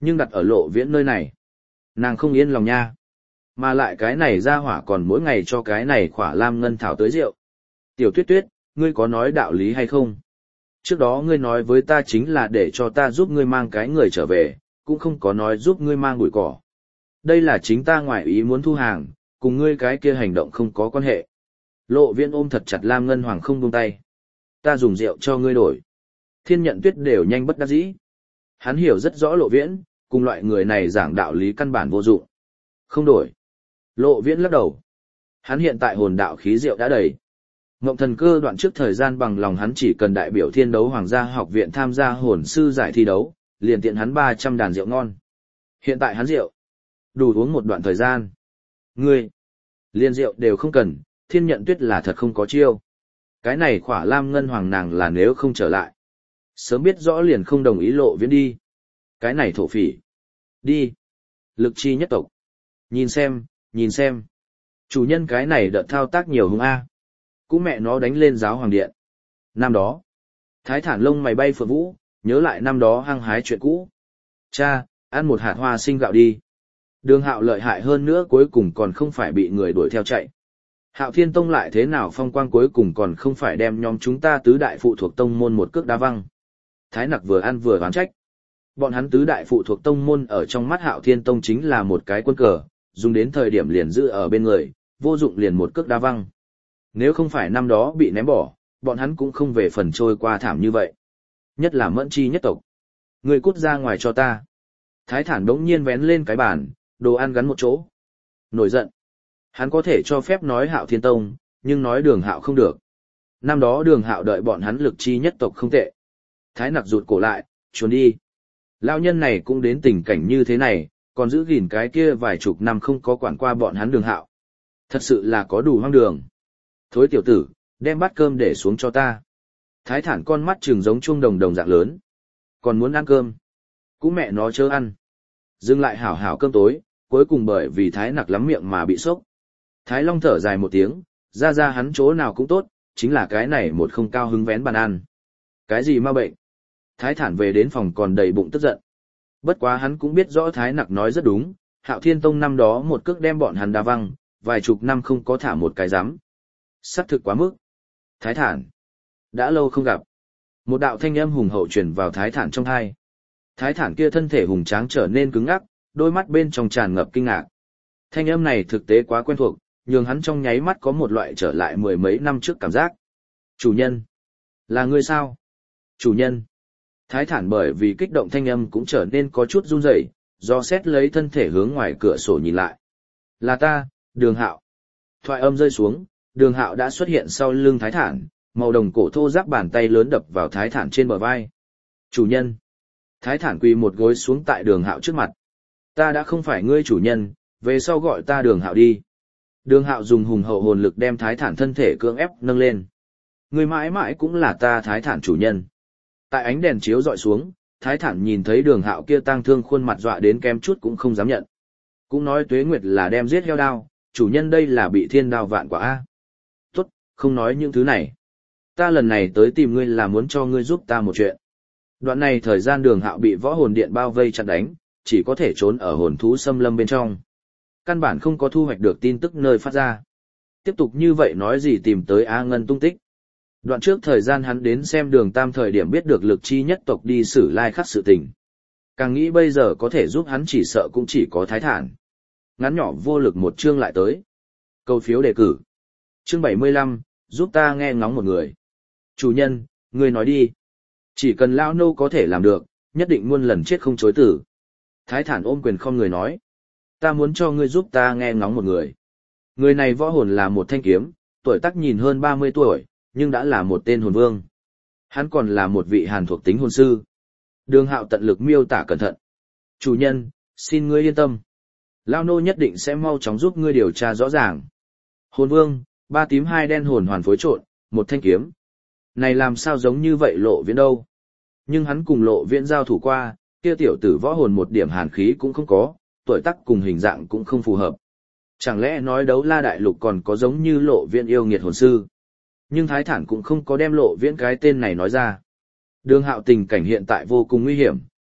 Nhưng đặt ở lộ viễn nơi này, nàng không yên lòng nha. Mà lại cái này ra hỏa còn mỗi ngày cho cái này khỏa lam ngân thảo tới rượu. Tiểu tuyết tuyết, ngươi có nói đạo lý hay không? Trước đó ngươi nói với ta chính là để cho ta giúp ngươi mang cái người trở về, cũng không có nói giúp ngươi mang bụi cỏ. Đây là chính ta ngoại ý muốn thu hàng, cùng ngươi cái kia hành động không có quan hệ. Lộ viễn ôm thật chặt lam ngân hoàng không buông tay. Ta dùng rượu cho ngươi đổi. Thiên nhận tuyết đều nhanh bất đắc dĩ. Hắn hiểu rất rõ lộ viễn, cùng loại người này giảng đạo lý căn bản vô dụng. Không đổi. Lộ viễn lắc đầu. Hắn hiện tại hồn đạo khí rượu đã đầy. Ngộng thần cơ đoạn trước thời gian bằng lòng hắn chỉ cần đại biểu thiên đấu hoàng gia học viện tham gia hồn sư giải thi đấu, liền tiện hắn ba trăm đàn rượu ngon. Hiện tại hắn rượu đủ uống một đoạn thời gian. Ngươi, liền rượu đều không cần, thiên nhận tuyết là thật không có chiêu. Cái này khỏa lam ngân hoàng nàng là nếu không trở lại. Sớm biết rõ liền không đồng ý lộ viễn đi. Cái này thổ phỉ. Đi. Lực chi nhất tộc. Nhìn xem, nhìn xem. Chủ nhân cái này đợt thao tác nhiều hung A. Cũng mẹ nó đánh lên giáo hoàng điện. Năm đó. Thái thản lông mày bay phượng vũ, nhớ lại năm đó hăng hái chuyện cũ. Cha, ăn một hạt hoa sinh gạo đi. Đường Hạo lợi hại hơn nữa cuối cùng còn không phải bị người đuổi theo chạy. Hạo Thiên Tông lại thế nào phong quang cuối cùng còn không phải đem nhóm chúng ta tứ đại phụ thuộc tông môn một cước đá văng. Thái Nặc vừa ăn vừa oán trách. Bọn hắn tứ đại phụ thuộc tông môn ở trong mắt Hạo Thiên Tông chính là một cái quân cờ, dùng đến thời điểm liền giữ ở bên người, vô dụng liền một cước đá văng. Nếu không phải năm đó bị ném bỏ, bọn hắn cũng không về phần trôi qua thảm như vậy. Nhất là Mẫn Chi nhất tộc. Người cút ra ngoài cho ta. Thái Thản đống nhiên vén lên cái bàn, đồ ăn gắn một chỗ. Nổi giận. Hắn có thể cho phép nói Hạo Thiên Tông, nhưng nói Đường Hạo không được. Năm đó Đường Hạo đợi bọn hắn Lực Chi nhất tộc không tệ. Thái Nặc rụt cổ lại, trốn đi. Lão nhân này cũng đến tình cảnh như thế này, còn giữ gìn cái kia vài chục năm không có quản qua bọn hắn Đường Hạo. Thật sự là có đủ hoang đường. Thối tiểu tử, đem bát cơm để xuống cho ta. Thái Thản con mắt trừng giống chuông đồng đồng dạng lớn. Còn muốn ăn cơm. Cũng mẹ nó chớ ăn. Dừng lại hảo hảo cơm tối, cuối cùng bởi vì Thái Nặc lắm miệng mà bị sốc. Thái Long thở dài một tiếng, ra ra hắn chỗ nào cũng tốt, chính là cái này một không cao hứng vén bàn ăn. Cái gì ma bệnh? Thái Thản về đến phòng còn đầy bụng tức giận. Bất quá hắn cũng biết rõ Thái Nặc nói rất đúng, Hạo Thiên Tông năm đó một cước đem bọn hắn đá văng, vài chục năm không có thả một cái giám. Sắc thực quá mức. Thái Thản. Đã lâu không gặp. Một đạo thanh âm hùng hậu truyền vào Thái Thản trong tai. Thái Thản kia thân thể hùng tráng trở nên cứng ngắc, đôi mắt bên trong tràn ngập kinh ngạc. Thanh âm này thực tế quá quen thuộc, nhường hắn trong nháy mắt có một loại trở lại mười mấy năm trước cảm giác. Chủ nhân. Là ngươi sao? Chủ nhân. Thái Thản bởi vì kích động thanh âm cũng trở nên có chút run rẩy, do xét lấy thân thể hướng ngoài cửa sổ nhìn lại. Là ta, Đường Hạo. Thoại âm rơi xuống, Đường Hạo đã xuất hiện sau lưng Thái Thản, màu đồng cổ thô ráp bàn tay lớn đập vào Thái Thản trên bờ vai. Chủ nhân. Thái Thản quỳ một gối xuống tại Đường Hạo trước mặt. Ta đã không phải ngươi chủ nhân, về sau gọi ta Đường Hạo đi. Đường Hạo dùng hùng hậu hồn lực đem Thái Thản thân thể cưỡng ép nâng lên. Ngươi mãi mãi cũng là ta Thái Thản chủ nhân. Tại ánh đèn chiếu dọi xuống, Thái Thản nhìn thấy Đường Hạo kia tang thương khuôn mặt dọa đến kém chút cũng không dám nhận. Cũng nói Tuế Nguyệt là đem giết heo đao, chủ nhân đây là bị thiên đao vạn quả a. Tốt, không nói những thứ này. Ta lần này tới tìm ngươi là muốn cho ngươi giúp ta một chuyện. Đoạn này thời gian Đường Hạo bị võ hồn điện bao vây chặn đánh, chỉ có thể trốn ở hồn thú xâm lâm bên trong. Căn bản không có thu hoạch được tin tức nơi phát ra. Tiếp tục như vậy nói gì tìm tới A Ngân tung tích. Đoạn trước thời gian hắn đến xem Đường Tam thời điểm biết được Lực Chi nhất tộc đi xử lai khắc sự tình. Càng nghĩ bây giờ có thể giúp hắn chỉ sợ cũng chỉ có Thái Thản. Ngắn nhỏ vô lực một chương lại tới. Câu phiếu đề cử. Chương bảy mươi lăm, giúp ta nghe ngóng một người. Chủ nhân, ngươi nói đi. Chỉ cần Lao Nô có thể làm được, nhất định muôn lần chết không chối tử. Thái Thản ôm quyền không người nói. Ta muốn cho ngươi giúp ta nghe ngóng một người. Người này võ hồn là một thanh kiếm, tuổi tác nhìn hơn ba mươi tuổi, nhưng đã là một tên hồn vương. Hắn còn là một vị hàn thuộc tính hồn sư. Đường Hạo tận lực miêu tả cẩn thận. Chủ nhân, xin ngươi yên tâm. Lao Nô nhất định sẽ mau chóng giúp ngươi điều tra rõ ràng. Hồn vương, ba tím hai đen hồn hoàn phối trộn, một thanh kiếm. Này làm sao giống như vậy Lộ Viễn đâu. Nhưng hắn cùng Lộ Viễn giao thủ qua, kia tiểu tử võ hồn một điểm hàn khí cũng không có, tuổi tác cùng hình dạng cũng không phù hợp. Chẳng lẽ nói Đấu La Đại Lục còn có giống như Lộ Viễn yêu nghiệt hồn sư. Nhưng Thái Thản cũng không có đem Lộ Viễn cái tên này nói ra. Đường Hạo tình cảnh hiện tại vô cùng nguy hiểm,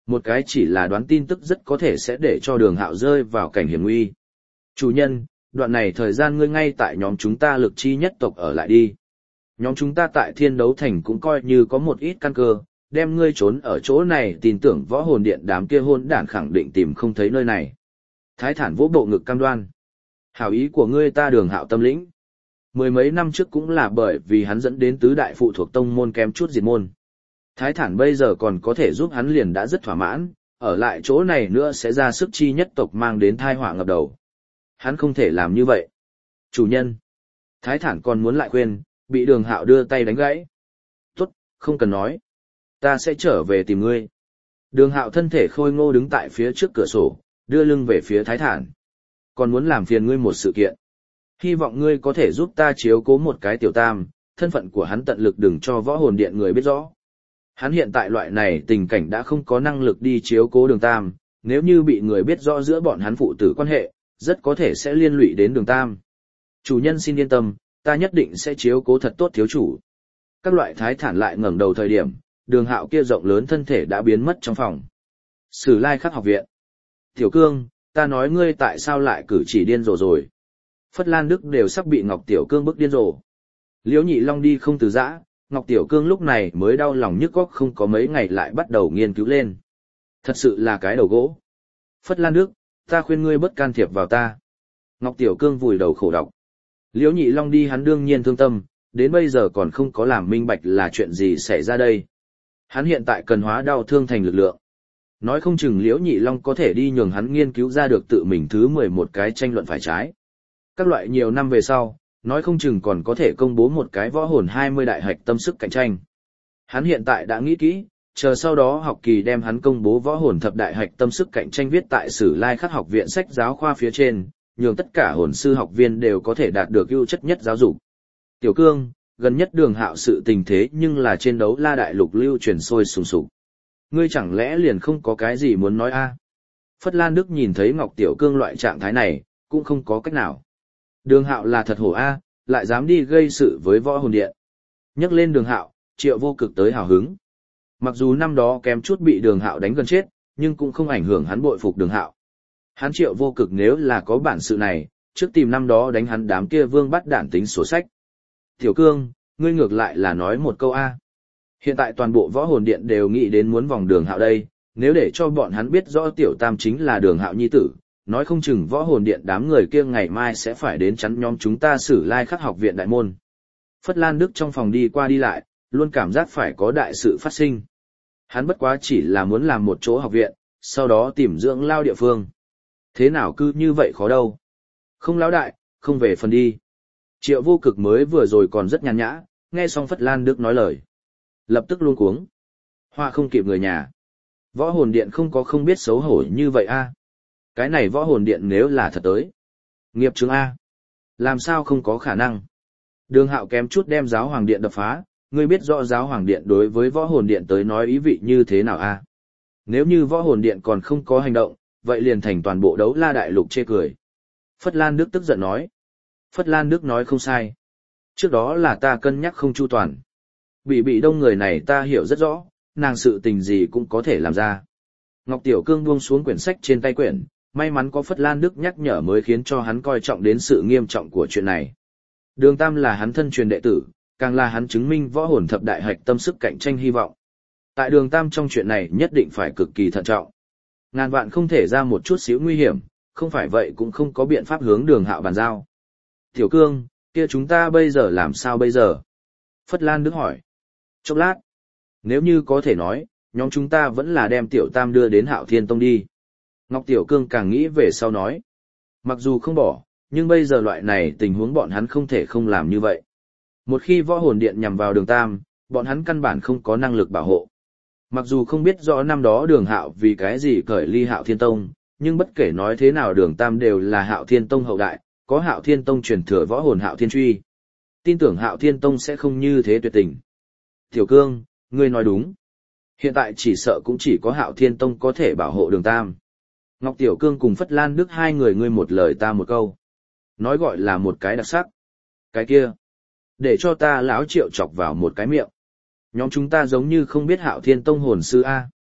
Một cái chỉ là đoán tin tức rất có thể sẽ để cho đường hạo rơi vào cảnh hiểm nguy. Chủ nhân, đoạn này thời gian ngươi ngay tại nhóm chúng ta lực chi nhất tộc ở lại đi. Nhóm chúng ta tại thiên đấu thành cũng coi như có một ít căn cơ, đem ngươi trốn ở chỗ này tin tưởng võ hồn điện đám kia hôn đản khẳng định tìm không thấy nơi này. Thái thản vỗ bộ ngực cam đoan. Hảo ý của ngươi ta đường hạo tâm lĩnh. Mười mấy năm trước cũng là bởi vì hắn dẫn đến tứ đại phụ thuộc tông môn kém chút diệt môn. Thái thản bây giờ còn có thể giúp hắn liền đã rất thỏa mãn, ở lại chỗ này nữa sẽ ra sức chi nhất tộc mang đến thai họa ngập đầu. Hắn không thể làm như vậy. Chủ nhân. Thái thản còn muốn lại khuyên, bị đường hạo đưa tay đánh gãy. Tốt, không cần nói. Ta sẽ trở về tìm ngươi. Đường hạo thân thể khôi ngô đứng tại phía trước cửa sổ, đưa lưng về phía thái thản. Còn muốn làm phiền ngươi một sự kiện. Hy vọng ngươi có thể giúp ta chiếu cố một cái tiểu tam, thân phận của hắn tận lực đừng cho võ hồn điện người biết rõ. Hắn hiện tại loại này tình cảnh đã không có năng lực đi chiếu cố đường tam, nếu như bị người biết rõ giữa bọn hắn phụ tử quan hệ, rất có thể sẽ liên lụy đến đường tam. Chủ nhân xin yên tâm, ta nhất định sẽ chiếu cố thật tốt thiếu chủ. Các loại thái thản lại ngẩng đầu thời điểm, đường hạo kia rộng lớn thân thể đã biến mất trong phòng. Sử lai khắc học viện. Tiểu cương, ta nói ngươi tại sao lại cử chỉ điên rồ rồi. Phất Lan Đức đều sắp bị Ngọc Tiểu Cương bức điên rồ. Liễu Nhị Long đi không từ giã, Ngọc Tiểu Cương lúc này mới đau lòng nhức góc không có mấy ngày lại bắt đầu nghiên cứu lên. Thật sự là cái đầu gỗ. Phất Lan Đức, ta khuyên ngươi bất can thiệp vào ta. Ngọc Tiểu Cương vùi đầu khổ đọc. Liễu Nhị Long đi hắn đương nhiên thương tâm, đến bây giờ còn không có làm minh bạch là chuyện gì xảy ra đây. Hắn hiện tại cần hóa đau thương thành lực lượng. Nói không chừng Liễu Nhị Long có thể đi nhường hắn nghiên cứu ra được tự mình thứ mười một cái tranh luận phải trái. Các loại nhiều năm về sau, nói không chừng còn có thể công bố một cái võ hồn hai mươi đại hạch tâm sức cạnh tranh. Hắn hiện tại đã nghĩ kỹ, chờ sau đó học kỳ đem hắn công bố võ hồn thập đại hạch tâm sức cạnh tranh viết tại Sử Lai Khắc học viện sách giáo khoa phía trên, nhường tất cả hồn sư học viên đều có thể đạt được ưu chất nhất giáo dục. Tiểu Cương, gần nhất đường hạo sự tình thế nhưng là trên đấu la đại lục lưu truyền sôi sùng sục. Ngươi chẳng lẽ liền không có cái gì muốn nói a? Phất Lan Đức nhìn thấy Ngọc Tiểu Cương loại trạng thái này, cũng không có cách nào. Đường hạo là thật hổ a, lại dám đi gây sự với võ hồn điện. Nhắc lên đường hạo, Triệu Vô Cực tới hào hứng. Mặc dù năm đó kém chút bị đường hạo đánh gần chết, nhưng cũng không ảnh hưởng hắn bội phục đường hạo. Hắn Triệu Vô Cực nếu là có bản sự này, trước tìm năm đó đánh hắn đám kia vương bắt đản tính sổ sách. Tiểu Cương, ngươi ngược lại là nói một câu a. Hiện tại toàn bộ võ hồn điện đều nghĩ đến muốn vòng đường hạo đây, nếu để cho bọn hắn biết rõ tiểu tam chính là đường hạo nhi tử, nói không chừng võ hồn điện đám người kia ngày mai sẽ phải đến chắn nhóm chúng ta Sử Lai Khắc học viện đại môn. Phất Lan Đức trong phòng đi qua đi lại, luôn cảm giác phải có đại sự phát sinh. Hắn bất quá chỉ là muốn làm một chỗ học viện, sau đó tìm dưỡng lao địa phương. Thế nào cứ như vậy khó đâu. Không lão đại, không về phần đi. Triệu Vô Cực mới vừa rồi còn rất nhàn nhã, nghe xong Phất Lan Đức nói lời. Lập tức luôn cuống. Hoa không kịp người nhà. Võ hồn điện không có không biết xấu hổ như vậy a. Cái này võ hồn điện nếu là thật tới. Nghiệp chứng A. Làm sao không có khả năng. Đường hạo kém chút đem giáo hoàng điện đập phá, ngươi biết rõ giáo hoàng điện đối với võ hồn điện tới nói ý vị như thế nào A. Nếu như võ hồn điện còn không có hành động, vậy liền thành toàn bộ đấu la đại lục chê cười. Phất Lan Đức tức giận nói. Phất Lan Đức nói không sai. Trước đó là ta cân nhắc không chu toàn. Bị bị đông người này ta hiểu rất rõ, nàng sự tình gì cũng có thể làm ra. Ngọc Tiểu Cương buông xuống quyển sách trên tay quyển, may mắn có Phất Lan Đức nhắc nhở mới khiến cho hắn coi trọng đến sự nghiêm trọng của chuyện này. Đường Tam là hắn thân truyền đệ tử, càng là hắn chứng minh võ hồn thập đại hạch tâm sức cạnh tranh hy vọng. Tại Đường Tam trong chuyện này nhất định phải cực kỳ thận trọng. Ngàn vạn không thể ra một chút xíu nguy hiểm, không phải vậy cũng không có biện pháp hướng Đường Hạo bàn giao. Tiểu Cương, kia chúng ta bây giờ làm sao bây giờ? Phất Lan Đức hỏi. Chốc lát. Nếu như có thể nói, nhóm chúng ta vẫn là đem Tiểu Tam đưa đến Hạo Thiên Tông đi. Ngọc Tiểu Cương càng nghĩ về sau nói. Mặc dù không bỏ, nhưng bây giờ loại này tình huống bọn hắn không thể không làm như vậy. Một khi võ hồn điện nhằm vào Đường Tam, bọn hắn căn bản không có năng lực bảo hộ. Mặc dù không biết rõ năm đó Đường Hạo vì cái gì cởi ly Hạo Thiên Tông, nhưng bất kể nói thế nào Đường Tam đều là Hạo Thiên Tông hậu đại, có Hạo Thiên Tông truyền thừa võ hồn Hạo Thiên Truy. Tin tưởng Hạo Thiên Tông sẽ không như thế tuyệt tình. Tiểu Cương, ngươi nói đúng. Hiện tại chỉ sợ cũng chỉ có Hạo Thiên Tông có thể bảo hộ Đường Tam. Ngọc Tiểu Cương cùng Phất Lan Đức hai người ngươi một lời ta một câu. Nói gọi là một cái đặc sắc. Cái kia. Để cho ta lão Triệu chọc vào một cái miệng. Nhóm chúng ta giống như không biết Hạo Thiên Tông hồn sư A.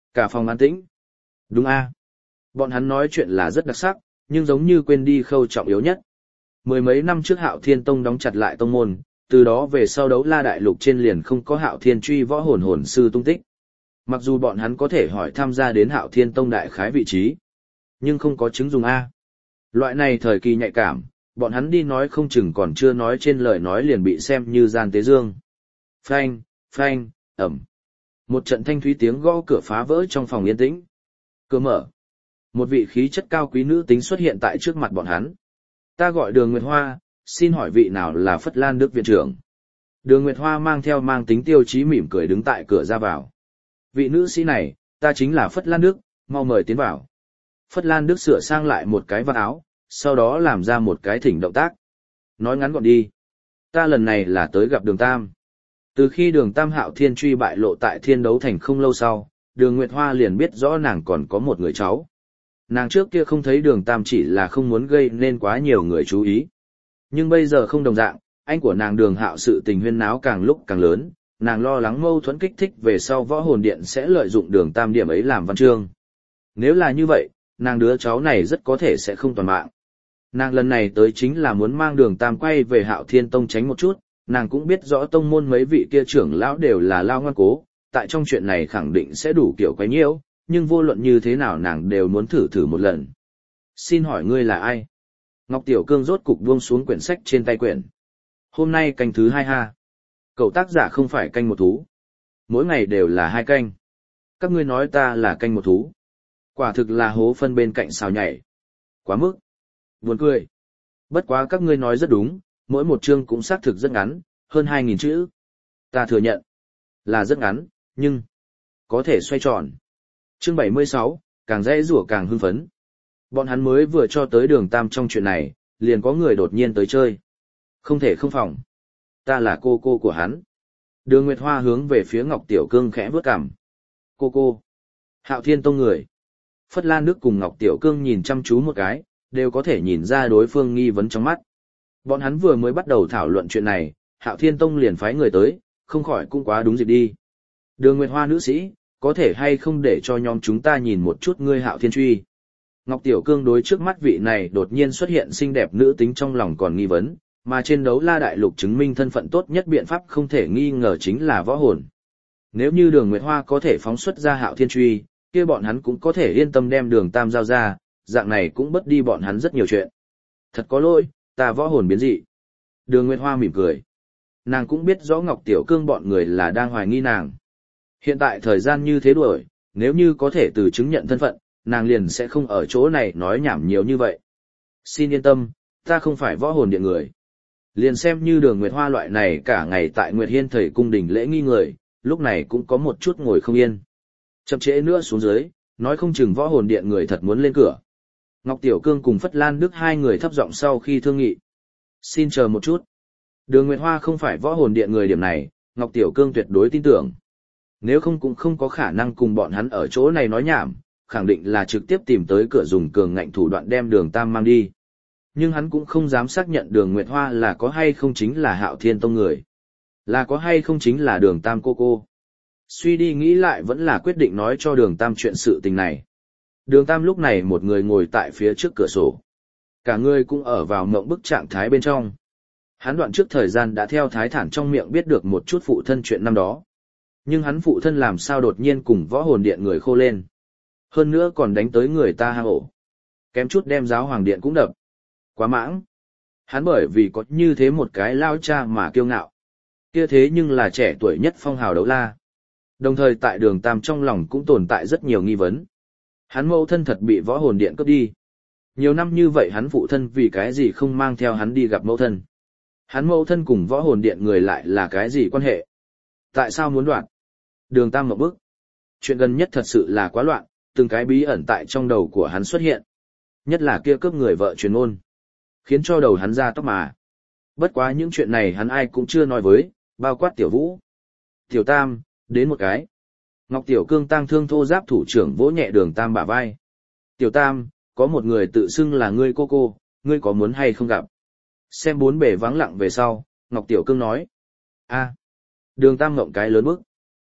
Cả phòng an tĩnh. Đúng a. Bọn hắn nói chuyện là rất đặc sắc, nhưng giống như quên đi khâu trọng yếu nhất. Mười mấy năm trước Hạo Thiên Tông đóng chặt lại tông môn, từ đó về sau đấu la đại lục trên liền không có Hạo Thiên truy võ hồn hồn sư tung tích. Mặc dù bọn hắn có thể hỏi tham gia đến Hạo Thiên Tông đại khái vị trí, nhưng không có chứng dùng A. Loại này thời kỳ nhạy cảm, bọn hắn đi nói không chừng còn chưa nói trên lời nói liền bị xem như gian tế dương. Phanh, phanh, ẩm. Một trận thanh thúy tiếng gõ cửa phá vỡ trong phòng yên tĩnh. Cửa mở. Một vị khí chất cao quý nữ tính xuất hiện tại trước mặt bọn hắn. Ta gọi Đường Nguyệt Hoa, xin hỏi vị nào là Phất Lan Đức viện trưởng. Đường Nguyệt Hoa mang theo mang tính tiêu chí mỉm cười đứng tại cửa ra vào. Vị nữ sĩ này, ta chính là Phất Lan Đức, mau mời tiến vào. Phất Lan Đức sửa sang lại một cái vạt áo, sau đó làm ra một cái thỉnh động tác. Nói ngắn gọn đi. Ta lần này là tới gặp Đường Tam. Từ khi Đường Tam Hạo Thiên truy bại lộ tại Thiên Đấu Thành không lâu sau, Đường Nguyệt Hoa liền biết rõ nàng còn có một người cháu. Nàng trước kia không thấy Đường Tam chỉ là không muốn gây nên quá nhiều người chú ý. Nhưng bây giờ không đồng dạng, anh của nàng Đường Hạo sự tình huyên náo càng lúc càng lớn, nàng lo lắng mâu thuẫn kích thích về sau võ hồn điện sẽ lợi dụng Đường Tam điểm ấy làm văn chương. Nếu là như vậy, nàng đứa cháu này rất có thể sẽ không toàn mạng. Nàng lần này tới chính là muốn mang Đường Tam quay về Hạo Thiên Tông tránh một chút, nàng cũng biết rõ tông môn mấy vị kia trưởng lão đều là lao ngoan cố, tại trong chuyện này khẳng định sẽ đủ kiểu quấy nhiễu, nhưng vô luận như thế nào nàng đều muốn thử thử một lần. Xin hỏi ngươi là ai? Ngọc Tiểu Cương rốt cục buông xuống quyển sách trên tay quyển. Hôm nay canh thứ hai ha. Cậu tác giả không phải canh một thú. Mỗi ngày đều là hai canh. Các ngươi nói ta là canh một thú. Quả thực là hố phân bên cạnh xào nhảy. Quá mức. Buồn cười. Bất quá các ngươi nói rất đúng, mỗi một chương cũng xác thực rất ngắn, hơn hai nghìn chữ. Ta thừa nhận. Là rất ngắn, nhưng có thể xoay tròn. Chương bảy mươi sáu, càng dễ rủa càng hưng phấn. Bọn hắn mới vừa cho tới Đường Tam trong chuyện này, liền có người đột nhiên tới chơi. Không thể không phòng. Ta là cô cô của hắn. Đường Nguyệt Hoa hướng về phía Ngọc Tiểu Cương khẽ vướt cằm. Cô cô. Hạo Thiên Tông người. Phất Lan Đức cùng Ngọc Tiểu Cương nhìn chăm chú một cái, đều có thể nhìn ra đối phương nghi vấn trong mắt. Bọn hắn vừa mới bắt đầu thảo luận chuyện này, Hạo Thiên Tông liền phái người tới, không khỏi cũng quá đúng dịp đi. Đường Nguyệt Hoa nữ sĩ, có thể hay không để cho nhóm chúng ta nhìn một chút ngươi Hạo Thiên truy. Ngọc Tiểu Cương đối trước mắt vị này đột nhiên xuất hiện xinh đẹp nữ tính trong lòng còn nghi vấn, mà trên đấu la đại lục chứng minh thân phận tốt nhất biện pháp không thể nghi ngờ chính là võ hồn. Nếu như Đường Nguyệt Hoa có thể phóng xuất ra Hạo Thiên truy, kia bọn hắn cũng có thể yên tâm đem Đường Tam giao ra, dạng này cũng bớt đi bọn hắn rất nhiều chuyện. Thật có lỗi, ta võ hồn biến dị. Đường Nguyệt Hoa mỉm cười. Nàng cũng biết rõ Ngọc Tiểu Cương bọn người là đang hoài nghi nàng. Hiện tại thời gian như thế đuổi, nếu như có thể từ chứng nhận thân phận, nàng liền sẽ không ở chỗ này nói nhảm nhiều như vậy. Xin yên tâm, ta không phải võ hồn điện người. Liền xem như Đường Nguyệt Hoa loại này cả ngày tại Nguyệt Hiên thầy cung đình lễ nghi người, lúc này cũng có một chút ngồi không yên. Chậm trễ nữa xuống dưới, nói không chừng võ hồn điện người thật muốn lên cửa. Ngọc Tiểu Cương cùng Phất Lan Đức hai người thấp giọng sau khi thương nghị. Xin chờ một chút. Đường Nguyệt Hoa không phải võ hồn điện người điểm này, Ngọc Tiểu Cương tuyệt đối tin tưởng. Nếu không cũng không có khả năng cùng bọn hắn ở chỗ này nói nhảm, khẳng định là trực tiếp tìm tới cửa dùng cường ngạnh thủ đoạn đem Đường Tam mang đi. Nhưng hắn cũng không dám xác nhận Đường Nguyệt Hoa là có hay không chính là Hạo Thiên Tông người. Là có hay không chính là Đường Tam cô cô. Suy đi nghĩ lại vẫn là quyết định nói cho Đường Tam chuyện sự tình này. Đường Tam lúc này một người ngồi tại phía trước cửa sổ. Cả người cũng ở vào mộng bức trạng thái bên trong. Hắn đoạn trước thời gian đã theo Thái Thản trong miệng biết được một chút phụ thân chuyện năm đó. Nhưng hắn phụ thân làm sao đột nhiên cùng võ hồn điện người khô lên. Hơn nữa còn đánh tới người ta hang ổ. Kém chút đem giáo hoàng điện cũng đập. Quá mãng. Hắn bởi vì có như thế một cái lao cha mà kiêu ngạo. Kia thế nhưng là trẻ tuổi nhất phong hào đấu la. Đồng thời tại Đường Tam trong lòng cũng tồn tại rất nhiều nghi vấn. Hắn mẫu thân thật bị võ hồn điện cướp đi. Nhiều năm như vậy hắn phụ thân vì cái gì không mang theo hắn đi gặp mẫu thân. Hắn mẫu thân cùng võ hồn điện người lại là cái gì quan hệ. Tại sao muốn đoạt? Đường Tam một bức. Chuyện gần nhất thật sự là quá loạn, từng cái bí ẩn tại trong đầu của hắn xuất hiện. Nhất là kia cướp người vợ truyền ôn. Khiến cho đầu hắn ra tóc mà. Bất quá những chuyện này hắn ai cũng chưa nói với, bao quát Tiểu Vũ. Tiểu Tam, đến một cái. Ngọc Tiểu Cương tang thương thô giáp thủ trưởng vỗ nhẹ Đường Tam bả vai. Tiểu Tam, có một người tự xưng là ngươi cô cô, ngươi có muốn hay không gặp? Xem bốn bề vắng lặng về sau, Ngọc Tiểu Cương nói. A. Đường Tam ngậm cái lớn bức.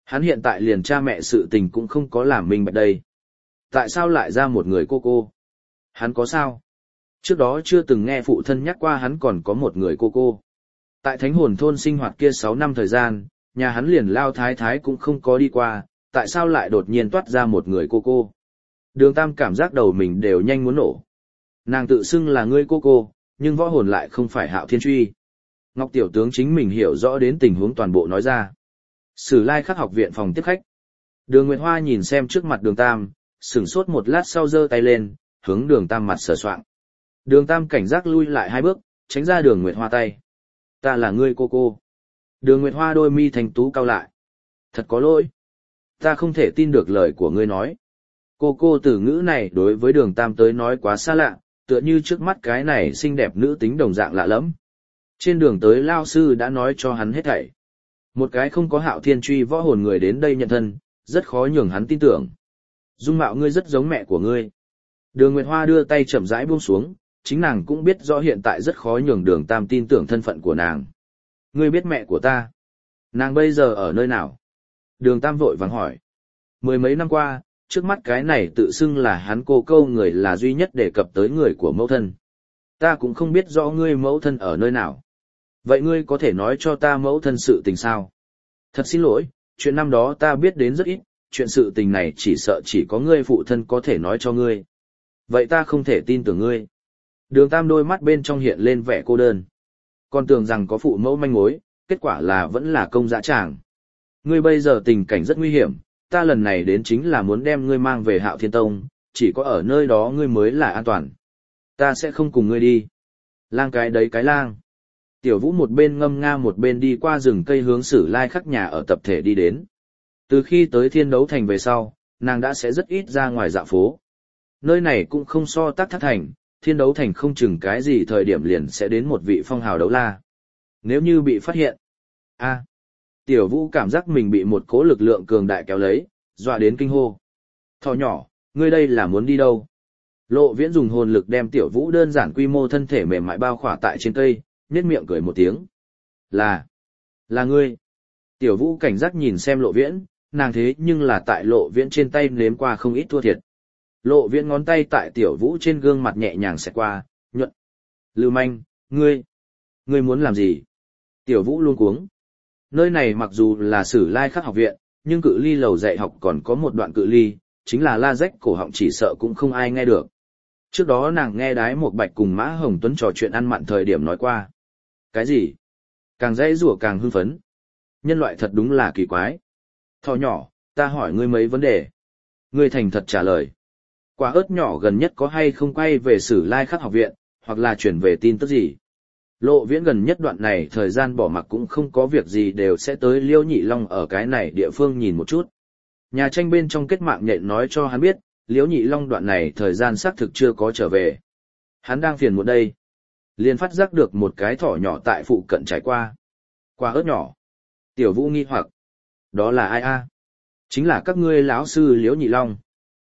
Hắn hiện tại liền cha mẹ sự tình cũng không có làm minh bạch đây. Tại sao lại ra một người cô cô? Hắn có sao? Trước đó chưa từng nghe phụ thân nhắc qua hắn còn có một người cô cô. Tại thánh hồn thôn sinh hoạt kia sáu năm thời gian, nhà hắn liền lao thái thái cũng không có đi qua, tại sao lại đột nhiên toát ra một người cô cô? Đường Tam cảm giác đầu mình đều nhanh muốn nổ. Nàng tự xưng là ngươi cô cô, nhưng võ hồn lại không phải Hạo Thiên Truy. Ngọc tiểu tướng chính mình hiểu rõ đến tình huống toàn bộ nói ra. Sử Lai Khắc học viện phòng tiếp khách. Đường Nguyệt Hoa nhìn xem trước mặt Đường Tam, sửng sốt một lát sau giơ tay lên, hướng Đường Tam mặt sờ soạng. Đường Tam cảnh giác lui lại hai bước, tránh ra Đường Nguyệt Hoa tay. Ta là ngươi cô cô. Đường Nguyệt Hoa đôi mi thành tú cau lại. Thật có lỗi. Ta không thể tin được lời của ngươi nói. Cô cô từ ngữ này đối với Đường Tam tới nói quá xa lạ, tựa như trước mắt cái này xinh đẹp nữ tính đồng dạng lạ lẫm. Trên đường tới lao sư đã nói cho hắn hết thảy. Một cái không có Hạo Thiên Truy võ hồn người đến đây nhận thân, rất khó nhường hắn tin tưởng. Dung mạo ngươi rất giống mẹ của ngươi. Đường Nguyệt Hoa đưa tay chậm rãi buông xuống, chính nàng cũng biết rõ hiện tại rất khó nhường Đường Tam tin tưởng thân phận của nàng. Ngươi biết mẹ của ta? Nàng bây giờ ở nơi nào? Đường Tam vội vàng hỏi. Mười mấy năm qua, trước mắt cái này tự xưng là hắn cô câu người là duy nhất đề cập tới người của mẫu thân. Ta cũng không biết rõ ngươi mẫu thân ở nơi nào. Vậy ngươi có thể nói cho ta mẫu thân sự tình sao? Thật xin lỗi, chuyện năm đó ta biết đến rất ít, chuyện sự tình này chỉ sợ chỉ có ngươi phụ thân có thể nói cho ngươi. Vậy ta không thể tin tưởng ngươi. Đường Tam đôi mắt bên trong hiện lên vẻ cô đơn. Còn tưởng rằng có phụ mẫu manh mối, kết quả là vẫn là công dã tràng. Ngươi bây giờ tình cảnh rất nguy hiểm, ta lần này đến chính là muốn đem ngươi mang về Hạo Thiên Tông, chỉ có ở nơi đó ngươi mới là an toàn. Ta sẽ không cùng ngươi đi. Lang cái đấy cái lang. Tiểu Vũ một bên ngâm nga một bên đi qua rừng cây hướng Sử Lai Khắc nhà ở tập thể đi đến. Từ khi tới Thiên Đấu Thành về sau, nàng đã sẽ rất ít ra ngoài dạo phố. Nơi này cũng không so Tắc Thác Thành, Thiên Đấu Thành không chừng cái gì thời điểm liền sẽ đến một vị phong hào đấu la. Nếu như bị phát hiện. A. Tiểu Vũ cảm giác mình bị một cỗ lực lượng cường đại kéo lấy, dọa đến kinh hô. Thỏ nhỏ, ngươi đây là muốn đi đâu? Lộ Viễn dùng hồn lực đem Tiểu Vũ đơn giản quy mô thân thể mềm mại bao khỏa tại trên cây, nhếch miệng cười một tiếng. Là, là ngươi. Tiểu Vũ cảnh giác nhìn xem Lộ Viễn, nàng thế nhưng là tại Lộ Viễn trên tay nếm qua không ít thua thiệt. Lộ Viễn ngón tay tại Tiểu Vũ trên gương mặt nhẹ nhàng xẹt qua, nhuận. Lưu manh, ngươi, ngươi muốn làm gì? Tiểu Vũ luôn cuống. Nơi này mặc dù là Sử Lai Khắc học viện, nhưng cự ly lầu dạy học còn có một đoạn cự ly, chính là la rách cổ họng chỉ sợ cũng không ai nghe được. Trước đó nàng nghe Đái Một Bạch cùng Mã Hồng Tuấn trò chuyện ăn mặn thời điểm nói qua. Cái gì? Càng dễ rủa càng hưng phấn. Nhân loại thật đúng là kỳ quái. Thỏ nhỏ, ta hỏi ngươi mấy vấn đề. Ngươi thành thật trả lời. Quả ớt nhỏ gần nhất có hay không quay về Sử Lai Khắc học viện, hoặc là chuyển về tin tức gì? Lộ Viễn gần nhất đoạn này thời gian bỏ mặc cũng không có việc gì đều sẽ tới Liêu Nhị Long ở cái này địa phương nhìn một chút. Nhà tranh bên trong kết mạng nhện nói cho hắn biết, Liêu Nhị Long đoạn này thời gian xác thực chưa có trở về. Hắn đang phiền một đây. Liền phát giác được một cái thỏ nhỏ tại phụ cận trải qua. Quả ớt nhỏ. Tiểu Vũ nghi hoặc. Đó là ai a? Chính là các ngươi lão sư Liêu Nhị Long.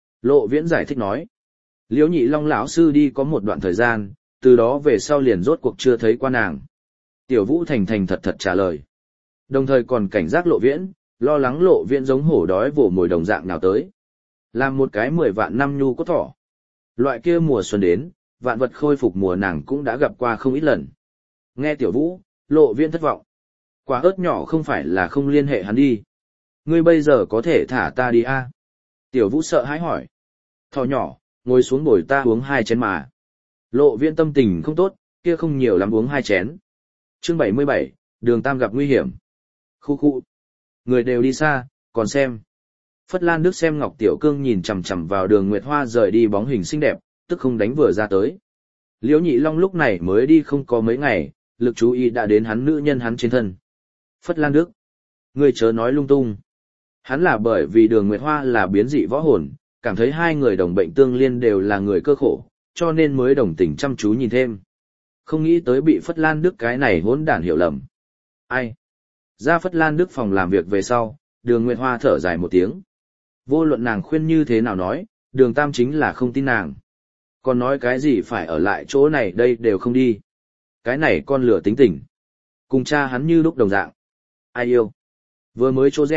Lộ Viễn giải thích nói. Liêu Nhị Long lão sư đi có một đoạn thời gian, từ đó về sau liền rốt cuộc chưa thấy qua nàng. Tiểu Vũ thành thành thật thật trả lời. Đồng thời còn cảnh giác Lộ Viễn, lo lắng Lộ Viễn giống hổ đói vồ mồi đồng dạng nào tới. Làm một cái mười vạn năm nhu có thỏ. Loại kia mùa xuân đến, vạn vật khôi phục mùa nàng cũng đã gặp qua không ít lần. Nghe Tiểu Vũ, Lộ Viễn thất vọng. Quả ớt nhỏ không phải là không liên hệ hắn đi. Ngươi bây giờ có thể thả ta đi a? Tiểu Vũ sợ hãi hỏi. Thỏ nhỏ, ngồi xuống bồi ta uống hai chén mà. Lộ Viễn tâm tình không tốt, kia không nhiều lắm uống hai chén. Chương bảy mươi bảy, Đường Tam gặp nguy hiểm. Khu khu. Người đều đi xa, còn xem. Phất Lan Đức xem Ngọc Tiểu Cương nhìn chằm chằm vào Đường Nguyệt Hoa rời đi bóng hình xinh đẹp, tức không đánh vừa ra tới. Liễu Nhị Long lúc này mới đi không có mấy ngày, lực chú ý đã đến hắn nữ nhân hắn trên thân. Phất Lan Đức. Người chớ nói lung tung. Hắn là bởi vì Đường Nguyệt Hoa là biến dị võ hồn, cảm thấy hai người đồng bệnh tương liên đều là người cơ khổ, cho nên mới đồng tình chăm chú nhìn thêm. Không nghĩ tới bị Phất Lan Đức cái này hỗn đản hiểu lầm. Ai? Ra Phất Lan Đức phòng làm việc về sau, Đường Nguyệt Hoa thở dài một tiếng. Vô luận nàng khuyên như thế nào nói, Đường Tam chính là không tin nàng. Còn nói cái gì phải ở lại chỗ này đây đều không đi. Cái này con lửa tính tình. Cùng cha hắn như lúc đồng dạng. Ai yêu? Vừa mới chỗ rẽ,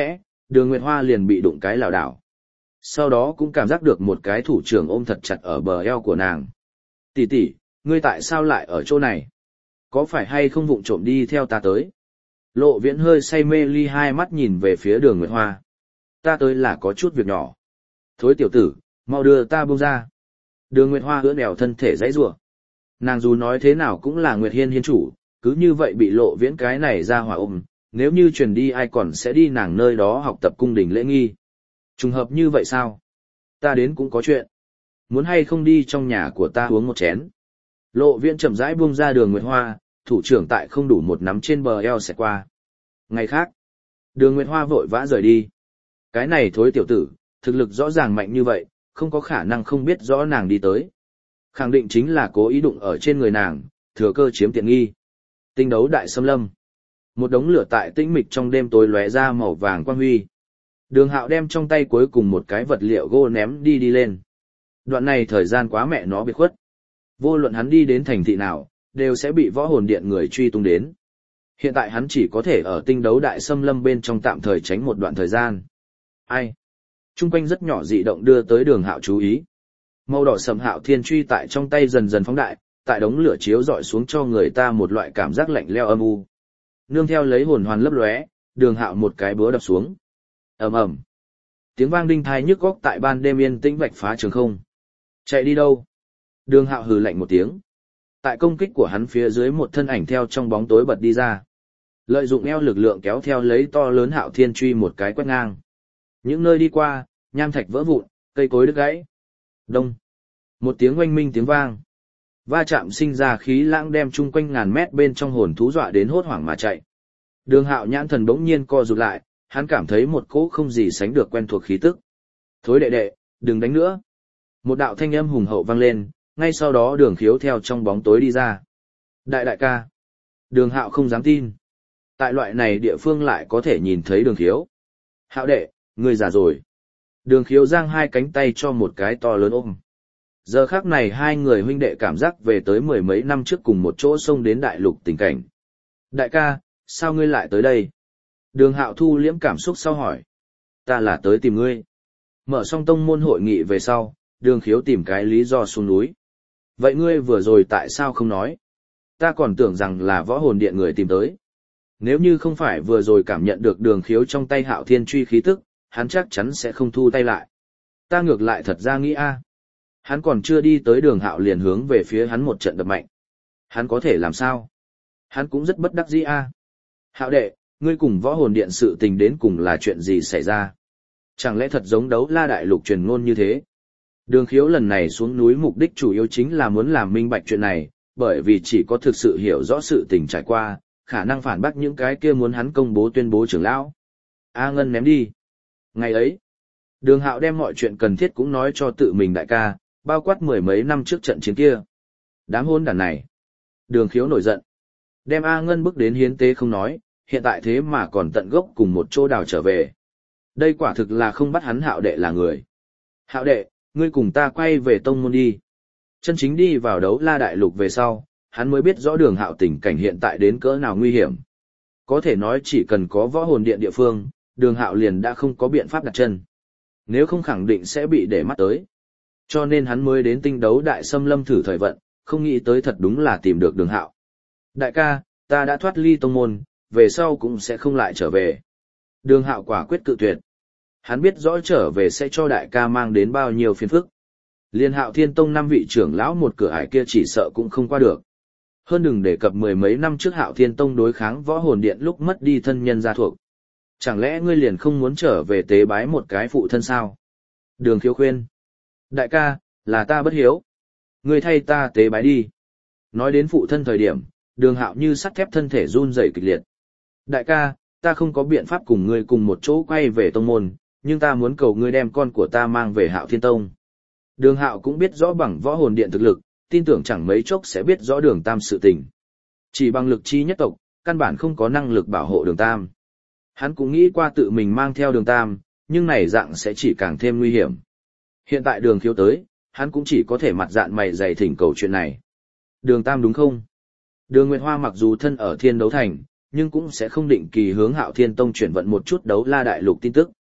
Đường Nguyệt Hoa liền bị đụng cái lảo đảo. Sau đó cũng cảm giác được một cái thủ trưởng ôm thật chặt ở bờ eo của nàng. Tỷ tỷ, ngươi tại sao lại ở chỗ này? Có phải hay không vụng trộm đi theo ta tới? Lộ Viễn hơi say mê ly hai mắt nhìn về phía Đường Nguyệt Hoa. Ta tới là có chút việc nhỏ. Thối tiểu tử, mau đưa ta buông ra. Đường Nguyệt Hoa ưỡn đèo thân thể dãy rủa. Nàng dù nói thế nào cũng là Nguyệt Hiên hiên chủ, cứ như vậy bị Lộ Viễn cái này ra hỏa ôm, nếu như truyền đi ai còn sẽ đi nàng nơi đó học tập cung đình lễ nghi. Trùng hợp như vậy sao? Ta đến cũng có chuyện. Muốn hay không đi trong nhà của ta uống một chén? Lộ Viễn chậm rãi buông ra Đường Nguyệt Hoa, thủ trưởng tại không đủ một nắm trên bờ eo sẽ qua. Ngày khác, Đường Nguyệt Hoa vội vã rời đi. Cái này thối tiểu tử, thực lực rõ ràng mạnh như vậy, không có khả năng không biết rõ nàng đi tới. Khẳng định chính là cố ý đụng ở trên người nàng, thừa cơ chiếm tiện nghi. Tinh đấu đại xâm lâm. Một đống lửa tại tĩnh mịch trong đêm tối lóe ra màu vàng quang huy. Đường Hạo đem trong tay cuối cùng một cái vật liệu gỗ ném đi đi lên. Đoạn này thời gian quá mẹ nó biệt khuất. Vô luận hắn đi đến thành thị nào, đều sẽ bị võ hồn điện người truy tung đến. Hiện tại hắn chỉ có thể ở tinh đấu đại xâm lâm bên trong tạm thời tránh một đoạn thời gian. Ai? Trung quanh rất nhỏ dị động đưa tới Đường Hạo chú ý. Màu đỏ sầm Hạo Thiên truy tại trong tay dần dần phóng đại, tại đống lửa chiếu dọi xuống cho người ta một loại cảm giác lạnh lẽo âm u. Nương theo lấy hồn hoàn lấp lóe, Đường Hạo một cái búa đập xuống. Ầm ầm. Tiếng vang đinh tai nhức óc tại ban đêm yên tĩnh vạch phá trường không. Chạy đi đâu? Đường Hạo hừ lạnh một tiếng. Tại công kích của hắn phía dưới một thân ảnh theo trong bóng tối bật đi ra. Lợi dụng eo lực lượng kéo theo lấy to lớn Hạo Thiên truy một cái quét ngang. Những nơi đi qua, nham thạch vỡ vụn, cây cối đứt gãy. Đông. Một tiếng oanh minh tiếng vang. Va chạm sinh ra khí lãng đem chung quanh ngàn mét bên trong hồn thú dọa đến hốt hoảng mà chạy. Đường Hạo nhãn thần bỗng nhiên co rụt lại, hắn cảm thấy một cỗ không gì sánh được quen thuộc khí tức. Thối đệ đệ, đừng đánh nữa. Một đạo thanh âm hùng hậu vang lên, ngay sau đó Đường Khiếu theo trong bóng tối đi ra. Đại đại ca. Đường Hạo không dám tin. Tại loại này địa phương lại có thể nhìn thấy Đường Khiếu. Hạo đệ, ngươi già rồi. Đường Khiếu giang hai cánh tay cho một cái to lớn ôm. Giờ khắc này hai người huynh đệ cảm giác về tới mười mấy năm trước cùng một chỗ xông đến đại lục tình cảnh. Đại ca, sao ngươi lại tới đây? Đường Hạo thu liễm cảm xúc sau hỏi. Ta là tới tìm ngươi. Mở xong tông môn hội nghị về sau, Đường Khiếu tìm cái lý do xuống núi. Vậy ngươi vừa rồi tại sao không nói? Ta còn tưởng rằng là võ hồn điện người tìm tới. Nếu như không phải vừa rồi cảm nhận được Đường Khiếu trong tay Hạo Thiên truy khí tức, hắn chắc chắn sẽ không thu tay lại. Ta ngược lại thật ra nghĩ a, hắn còn chưa đi tới Đường Hạo liền hướng về phía hắn một trận đập mạnh. Hắn có thể làm sao? Hắn cũng rất bất đắc dĩ a. Hạo đệ, ngươi cùng võ hồn điện sự tình đến cùng là chuyện gì xảy ra? Chẳng lẽ thật giống đấu la đại lục truyền ngôn như thế? Đường Khiếu lần này xuống núi mục đích chủ yếu chính là muốn làm minh bạch chuyện này, bởi vì chỉ có thực sự hiểu rõ sự tình trải qua, khả năng phản bác những cái kia muốn hắn công bố tuyên bố trưởng lão. A Ngân ném đi. Ngày ấy, Đường Hạo đem mọi chuyện cần thiết cũng nói cho tự mình đại ca, bao quát mười mấy năm trước trận chiến kia. Đám hôn đàn này. Đường Khiếu nổi giận. Đem A Ngân bước đến hiến tế không nói, hiện tại thế mà còn tận gốc cùng một chỗ đào trở về. Đây quả thực là không bắt hắn Hạo đệ là người. Hạo đệ, ngươi cùng ta quay về tông môn đi. Chân chính đi vào đấu la đại lục về sau, hắn mới biết rõ Đường Hạo tình cảnh hiện tại đến cỡ nào nguy hiểm. Có thể nói chỉ cần có võ hồn điện địa phương, Đường Hạo liền đã không có biện pháp đặt chân. Nếu không khẳng định sẽ bị để mắt tới. Cho nên hắn mới đến tinh đấu đại xâm lâm thử thời vận, không nghĩ tới thật đúng là tìm được Đường Hạo. Đại ca, ta đã thoát ly tông môn, về sau cũng sẽ không lại trở về. Đường Hạo quả quyết cự tuyệt. Hắn biết rõ trở về sẽ cho đại ca mang đến bao nhiêu phiền phức. Liên Hạo Thiên Tông năm vị trưởng lão một cửa ải kia chỉ sợ cũng không qua được. Hơn đừng đề cập mười mấy năm trước Hạo Thiên Tông đối kháng võ hồn điện lúc mất đi thân nhân gia thuộc. Chẳng lẽ ngươi liền không muốn trở về tế bái một cái phụ thân sao? Đường Khiếu khuyên. Đại ca, là ta bất hiếu. Ngươi thay ta tế bái đi. Nói đến phụ thân thời điểm, Đường Hạo như sắt thép thân thể run rẩy kịch liệt. Đại ca, ta không có biện pháp cùng ngươi cùng một chỗ quay về tông môn, nhưng ta muốn cầu ngươi đem con của ta mang về Hạo Thiên Tông. Đường Hạo cũng biết rõ bằng võ hồn điện thực lực, tin tưởng chẳng mấy chốc sẽ biết rõ Đường Tam sự tình. Chỉ bằng lực chi nhất tộc, căn bản không có năng lực bảo hộ Đường Tam. Hắn cũng nghĩ qua tự mình mang theo Đường Tam, nhưng này dạng sẽ chỉ càng thêm nguy hiểm. Hiện tại Đường Khiếu tới, hắn cũng chỉ có thể mặt dạn mày dày thỉnh cầu chuyện này. Đường Tam đúng không? Đường Nguyệt Hoa mặc dù thân ở Thiên Đấu Thành, nhưng cũng sẽ không định kỳ hướng Hạo Thiên Tông chuyển vận một chút đấu la đại lục tin tức.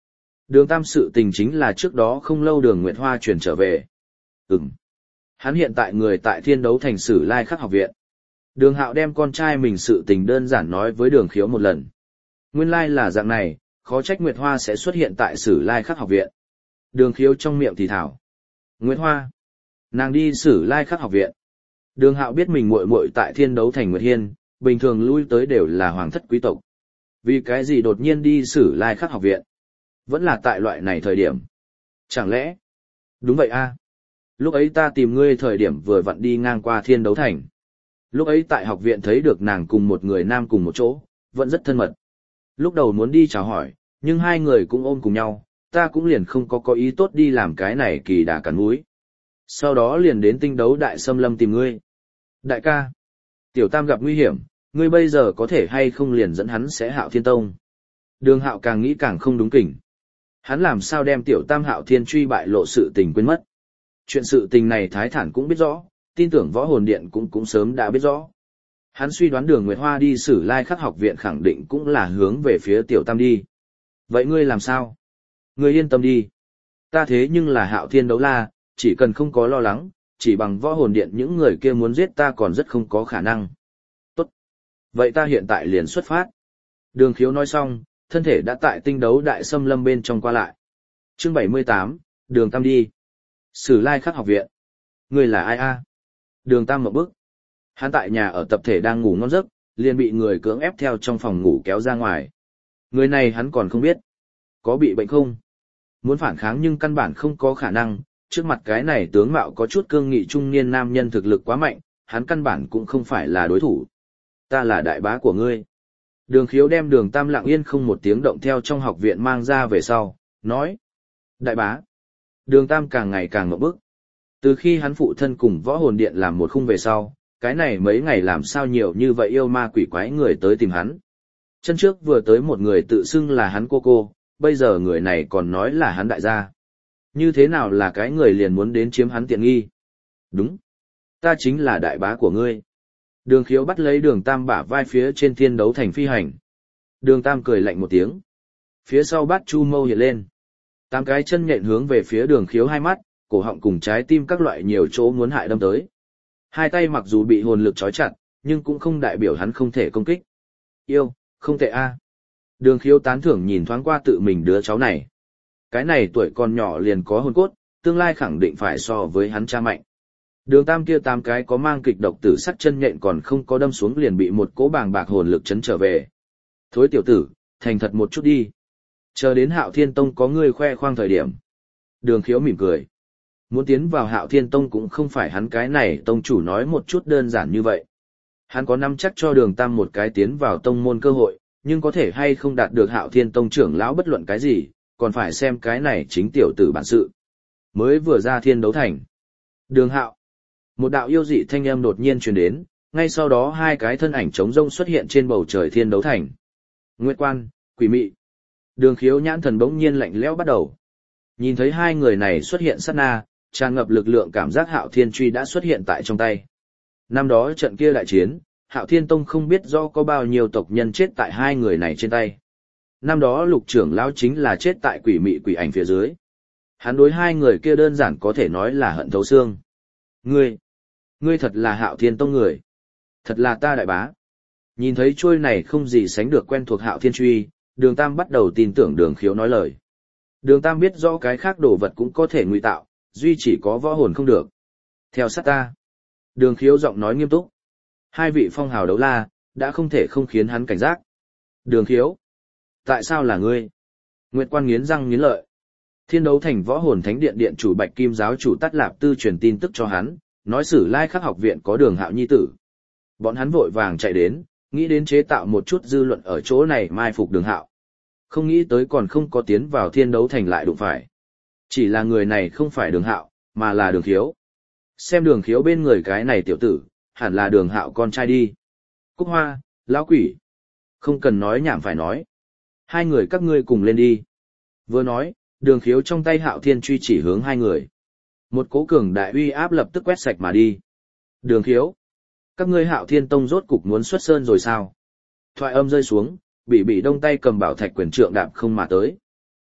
Đường Tam sự tình chính là trước đó không lâu Đường Nguyệt Hoa chuyển trở về. Ừm. Hắn hiện tại người tại Thiên Đấu Thành Sử Lai Khắc học viện. Đường Hạo đem con trai mình sự tình đơn giản nói với Đường Khiếu một lần. Nguyên lai là dạng này, khó trách Nguyệt Hoa sẽ xuất hiện tại Sử Lai Khắc học viện. Đường Khiếu trong miệng thì thảo. Nguyệt Hoa. Nàng đi Sử Lai Khắc học viện. Đường Hạo biết mình muội muội tại Thiên Đấu Thành Nguyệt Hiên, bình thường lui tới đều là hoàng thất quý tộc. Vì cái gì đột nhiên đi Sử Lai Khắc học viện? Vẫn là tại loại này thời điểm. Chẳng lẽ? Đúng vậy a. Lúc ấy ta tìm ngươi thời điểm vừa vặn đi ngang qua Thiên Đấu Thành. Lúc ấy tại học viện thấy được nàng cùng một người nam cùng một chỗ, vẫn rất thân mật. Lúc đầu muốn đi chào hỏi, nhưng hai người cũng ôm cùng nhau, ta cũng liền không có có ý tốt đi làm cái này kỳ đà cắn mũi. Sau đó liền đến Tinh Đấu Đại Xâm Lâm tìm ngươi. Đại ca, Tiểu Tam gặp nguy hiểm, ngươi bây giờ có thể hay không liền dẫn hắn sẽ Hạo Thiên Tông. Đường Hạo càng nghĩ càng không đúng kỉnh. Hắn làm sao đem Tiểu Tam Hạo Thiên truy bại lộ sự tình quên mất. Chuyện sự tình này Thái Thản cũng biết rõ, tin tưởng Võ Hồn Điện cũng cũng sớm đã biết rõ. Hắn suy đoán Đường Nguyệt Hoa đi Sử Lai Khắc học viện khẳng định cũng là hướng về phía Tiểu Tam đi. Vậy ngươi làm sao? Ngươi yên tâm đi. Ta thế nhưng là Hạo Thiên Đấu La, chỉ cần không có lo lắng, chỉ bằng Võ Hồn Điện những người kia muốn giết ta còn rất không có khả năng. Tốt. Vậy ta hiện tại liền xuất phát. Đường Khiếu nói xong, thân thể đã tại Tinh Đấu Đại Xâm Lâm bên trong qua lại. Chương bảy mươi tám, Đường Tam đi. Sử Lai Khắc học viện. Ngươi là ai a? Đường Tam một bước. Hắn tại nhà ở tập thể đang ngủ ngon giấc, liền bị người cưỡng ép theo trong phòng ngủ kéo ra ngoài. Người này hắn còn không biết. Có bị bệnh không? Muốn phản kháng nhưng căn bản không có khả năng, trước mặt cái này tướng mạo có chút cương nghị trung niên nam nhân thực lực quá mạnh, hắn căn bản cũng không phải là đối thủ. Ta là đại bá của ngươi. Đường Khiếu đem Đường Tam lặng yên không một tiếng động theo trong học viện mang ra về sau, nói. Đại bá. Đường Tam càng ngày càng ngộp bức. Từ khi hắn phụ thân cùng Võ Hồn Điện làm một khung về sau, cái này mấy ngày làm sao nhiều như vậy yêu ma quỷ quái người tới tìm hắn. Chân trước vừa tới một người tự xưng là hắn cô cô, bây giờ người này còn nói là hắn đại gia. Như thế nào là cái người liền muốn đến chiếm hắn tiện nghi? Đúng. Ta chính là đại bá của ngươi. Đường Khiếu bắt lấy Đường Tam bả vai phía trên Thiên Đấu Thành phi hành. Đường Tam cười lạnh một tiếng. Phía sau bát chu mâu hiện lên. Tám cái chân nhện hướng về phía Đường Khiếu hai mắt, cổ họng cùng trái tim các loại nhiều chỗ muốn hại đâm tới. Hai tay mặc dù bị hồn lực trói chặt, nhưng cũng không đại biểu hắn không thể công kích. Yêu, không tệ a. Đường Khiếu tán thưởng nhìn thoáng qua tự mình đứa cháu này. Cái này tuổi còn nhỏ liền có hồn cốt, tương lai khẳng định phải so với hắn cha mạnh. Đường Tam kia tám cái có mang kịch độc tử sắc chân nhện còn không có đâm xuống liền bị một cỗ bàng bạc hồn lực chấn trở về. Thối tiểu tử, thành thật một chút đi. Chờ đến Hạo Thiên Tông có ngươi khoe khoang thời điểm. Đường Khiếu mỉm cười. Muốn tiến vào Hạo Thiên Tông cũng không phải hắn cái này tông chủ nói một chút đơn giản như vậy. Hắn có nắm chắc cho Đường Tam một cái tiến vào tông môn cơ hội, nhưng có thể hay không đạt được Hạo Thiên Tông trưởng lão bất luận cái gì, còn phải xem cái này chính tiểu tử bản sự. Mới vừa ra Thiên Đấu Thành. Đường Hạo. Một đạo yêu dị thanh âm đột nhiên truyền đến, ngay sau đó hai cái thân ảnh trống rông xuất hiện trên bầu trời Thiên Đấu Thành. Nguyệt Quan, Quỷ Mị. Đường Khiếu nhãn thần bỗng nhiên lạnh lẽo bắt đầu. Nhìn thấy hai người này xuất hiện sát na, tràn ngập lực lượng cảm giác Hạo Thiên truy đã xuất hiện tại trong tay. Năm đó trận kia đại chiến, Hạo Thiên Tông không biết do có bao nhiêu tộc nhân chết tại hai người này trên tay. Năm đó lục trưởng lão chính là chết tại Quỷ Mị quỷ ảnh phía dưới. Hắn đối hai người kia đơn giản có thể nói là hận thấu xương. Ngươi, ngươi thật là Hạo Thiên Tông người. Thật là ta đại bá. Nhìn thấy chuôi này không gì sánh được quen thuộc Hạo Thiên truy, Đường Tam bắt đầu tin tưởng Đường Khiếu nói lời. Đường Tam biết rõ cái khác đồ vật cũng có thể ngụy tạo, duy chỉ có võ hồn không được. Theo sát ta. Đường Khiếu giọng nói nghiêm túc. Hai vị phong hào đấu la, đã không thể không khiến hắn cảnh giác. Đường Khiếu. Tại sao là ngươi? Nguyệt Quan nghiến răng nghiến lợi. Thiên Đấu Thành Võ Hồn Thánh Điện điện chủ Bạch Kim giáo chủ Tát Lạp Tư truyền tin tức cho hắn, nói Sử Lai Khắc học viện có Đường Hạo nhi tử. Bọn hắn vội vàng chạy đến, nghĩ đến chế tạo một chút dư luận ở chỗ này mai phục Đường Hạo. Không nghĩ tới còn không có tiến vào Thiên Đấu Thành lại đụng phải. Chỉ là người này không phải Đường Hạo, mà là Đường Khiếu. Xem Đường Khiếu bên người cái này tiểu tử, hẳn là Đường Hạo con trai đi. Cúc Hoa, lão quỷ. Không cần nói nhảm phải nói. Hai người các ngươi cùng lên đi. Vừa nói, Đường Khiếu trong tay Hạo Thiên truy chỉ hướng hai người. Một cố cường đại uy áp lập tức quét sạch mà đi. Đường Khiếu. Các ngươi Hạo Thiên Tông rốt cục muốn xuất sơn rồi sao? Thoại âm rơi xuống, bị bị đông tay cầm bảo thạch quyền trượng đạp không mà tới.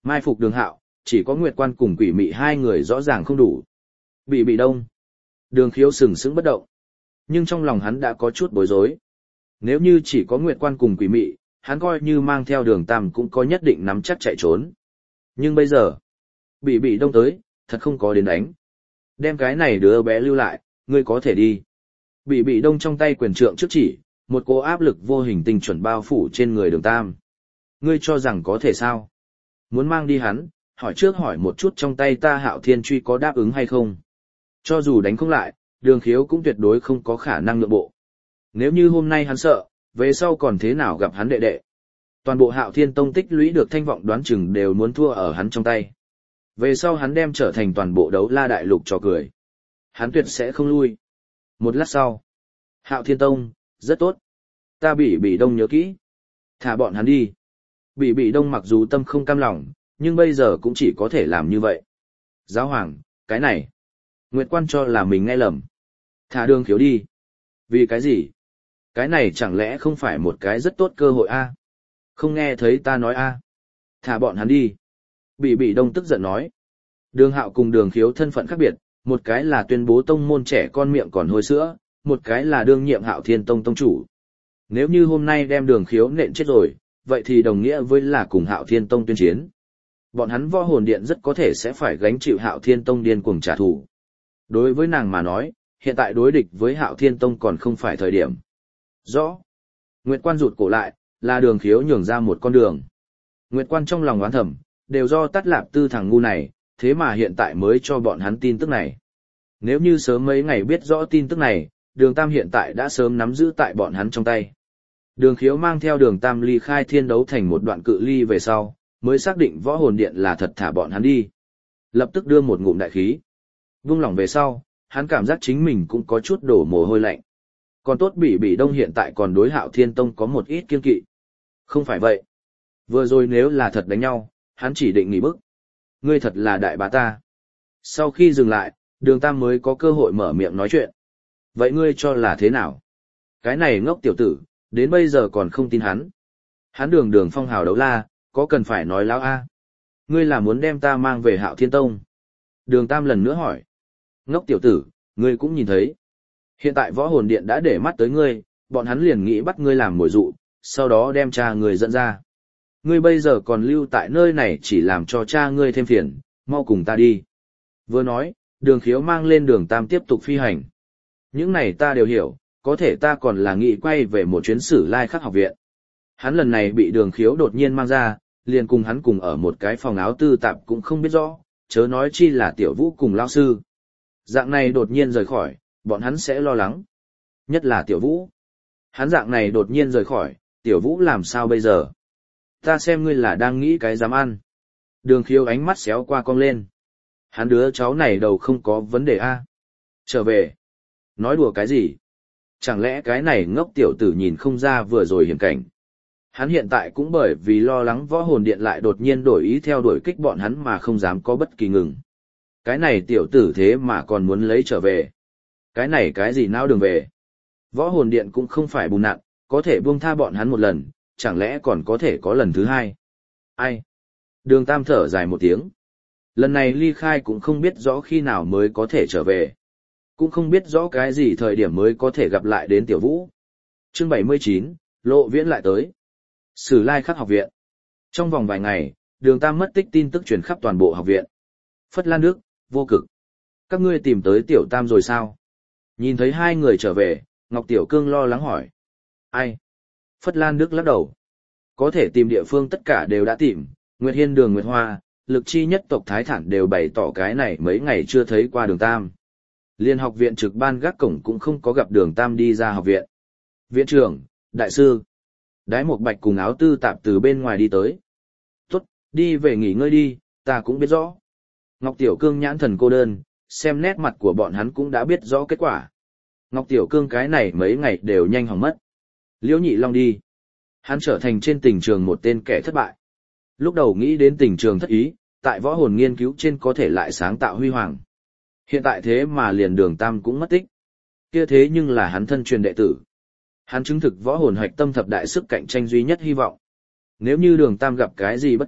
Mai phục Đường Hạo, chỉ có Nguyệt Quan cùng Quỷ Mị hai người rõ ràng không đủ. Bị bị đông. Đường Khiếu sừng sững bất động. Nhưng trong lòng hắn đã có chút bối rối. Nếu như chỉ có Nguyệt Quan cùng Quỷ Mị, hắn coi như mang theo Đường Tam cũng có nhất định nắm chắc chạy trốn. Nhưng bây giờ, bị bị đông tới, thật không có đến đánh. Đem cái này đứa bé lưu lại, ngươi có thể đi. Bị bị đông trong tay quyền trượng trước chỉ, một cỗ áp lực vô hình tinh chuẩn bao phủ trên người Đường Tam. Ngươi cho rằng có thể sao? Muốn mang đi hắn, hỏi trước hỏi một chút trong tay ta Hạo Thiên Truy có đáp ứng hay không. Cho dù đánh không lại, Đường Khiếu cũng tuyệt đối không có khả năng nhượng bộ. Nếu như hôm nay hắn sợ, về sau còn thế nào gặp hắn đệ đệ. Toàn bộ Hạo Thiên Tông tích lũy được thanh vọng đoán chừng đều muốn thua ở hắn trong tay. Về sau hắn đem trở thành toàn bộ đấu la đại lục trò cười. Hắn tuyệt sẽ không lui. Một lát sau. Hạo Thiên Tông, rất tốt. Ta bị bị đông nhớ kỹ. Thả bọn hắn đi. Bị bị đông mặc dù tâm không cam lòng, nhưng bây giờ cũng chỉ có thể làm như vậy. Giáo hoàng, cái này. Nguyệt Quan cho là mình nghe lầm. Thả Đường Khiếu đi. Vì cái gì? Cái này chẳng lẽ không phải một cái rất tốt cơ hội a? Không nghe thấy ta nói a? Thả bọn hắn đi. Bị bị đông tức giận nói. Đường Hạo cùng Đường Khiếu thân phận khác biệt, một cái là tuyên bố tông môn trẻ con miệng còn hôi sữa, một cái là đương nhiệm Hạo Thiên Tông tông chủ. Nếu như hôm nay đem Đường Khiếu nện chết rồi, vậy thì đồng nghĩa với là cùng Hạo Thiên Tông tuyên chiến. Bọn hắn Võ Hồn Điện rất có thể sẽ phải gánh chịu Hạo Thiên Tông điên cuồng trả thù. Đối với nàng mà nói, hiện tại đối địch với Hạo Thiên Tông còn không phải thời điểm. Rõ. Nguyệt Quan rụt cổ lại, là Đường Khiếu nhường ra một con đường. Nguyệt Quan trong lòng oán thầm, đều do Tát Lạp Tư thằng ngu này, thế mà hiện tại mới cho bọn hắn tin tức này. Nếu như sớm mấy ngày biết rõ tin tức này, Đường Tam hiện tại đã sớm nắm giữ tại bọn hắn trong tay. Đường Khiếu mang theo Đường Tam ly khai thiên đấu thành một đoạn cự ly về sau, mới xác định Võ Hồn Điện là thật thả bọn hắn đi. Lập tức đưa một ngụm đại khí. Vung lòng về sau, hắn cảm giác chính mình cũng có chút đổ mồ hôi lạnh. Còn tốt bị bị đông hiện tại còn đối Hạo Thiên Tông có một ít kiên kỵ. Không phải vậy. Vừa rồi nếu là thật đánh nhau, hắn chỉ định nghỉ bức. Ngươi thật là đại bá ta. Sau khi dừng lại, Đường Tam mới có cơ hội mở miệng nói chuyện. Vậy ngươi cho là thế nào? Cái này ngốc tiểu tử, đến bây giờ còn không tin hắn. Hắn đường đường phong hào đấu la, có cần phải nói láo a? Ngươi là muốn đem ta mang về Hạo Thiên Tông? Đường Tam lần nữa hỏi. Ngốc tiểu tử, ngươi cũng nhìn thấy. Hiện tại Võ Hồn Điện đã để mắt tới ngươi, bọn hắn liền nghĩ bắt ngươi làm mồi dụ, sau đó đem cha ngươi dẫn ra. Ngươi bây giờ còn lưu tại nơi này chỉ làm cho cha ngươi thêm phiền, mau cùng ta đi. Vừa nói, Đường Khiếu mang lên Đường Tam tiếp tục phi hành. Những này ta đều hiểu, có thể ta còn là nghĩ quay về một chuyến Sử Lai Khắc học viện. Hắn lần này bị Đường Khiếu đột nhiên mang ra, liền cùng hắn cùng ở một cái phòng áo tư tạp cũng không biết rõ, chớ nói chi là Tiểu Vũ cùng lão sư. Dạng này đột nhiên rời khỏi, bọn hắn sẽ lo lắng. Nhất là Tiểu Vũ. Hắn dạng này đột nhiên rời khỏi, Tiểu Vũ làm sao bây giờ? Ta xem ngươi là đang nghĩ cái dám ăn. Đường Khiếu ánh mắt xéo qua cong lên. Hắn đứa cháu này đầu không có vấn đề a. Trở về. Nói đùa cái gì? Chẳng lẽ cái này ngốc tiểu tử nhìn không ra vừa rồi hiểm cảnh? Hắn hiện tại cũng bởi vì lo lắng Võ Hồn Điện lại đột nhiên đổi ý theo đuổi kích bọn hắn mà không dám có bất kỳ ngừng. Cái này tiểu tử thế mà còn muốn lấy trở về. Cái này cái gì nao đường về. Võ Hồn Điện cũng không phải bùn nặn, có thể buông tha bọn hắn một lần, chẳng lẽ còn có thể có lần thứ hai. Ai? Đường Tam thở dài một tiếng. Lần này ly khai cũng không biết rõ khi nào mới có thể trở về. Cũng không biết rõ cái gì thời điểm mới có thể gặp lại đến Tiểu Vũ. Chương bảy mươi chín, Lộ Viễn lại tới. Sử Lai Khắc học viện. Trong vòng vài ngày, Đường Tam mất tích tin tức truyền khắp toàn bộ học viện. Phất Lan Đức, Vô Cực. Các ngươi tìm tới Tiểu Tam rồi sao? Nhìn thấy hai người trở về, Ngọc Tiểu Cương lo lắng hỏi. Ai? Phất Lan Đức lắc đầu. Có thể tìm địa phương tất cả đều đã tìm, Nguyệt Hiên Đường Nguyệt Hoa, Lực Chi nhất tộc Thái Thản đều bày tỏ cái này mấy ngày chưa thấy qua Đường Tam. Liên học viện trực ban gác cổng cũng không có gặp Đường Tam đi ra học viện. Viện trưởng, đại sư. Đái Một Bạch cùng áo tư tạp từ bên ngoài đi tới. Tốt, đi về nghỉ ngơi đi, ta cũng biết rõ. Ngọc Tiểu Cương nhãn thần cô đơn, xem nét mặt của bọn hắn cũng đã biết rõ kết quả. Ngọc Tiểu Cương cái này mấy ngày đều nhanh hỏng mất. Liễu Nhị Long đi. Hắn trở thành trên tình trường một tên kẻ thất bại. Lúc đầu nghĩ đến tình trường thất ý, tại võ hồn nghiên cứu trên có thể lại sáng tạo huy hoàng. Hiện tại thế mà liền Đường Tam cũng mất tích. Kia thế nhưng là hắn thân truyền đệ tử. Hắn chứng thực võ hồn hoạch tâm thập đại sức cạnh tranh duy nhất hy vọng. Nếu như Đường Tam gặp cái gì bất chắc,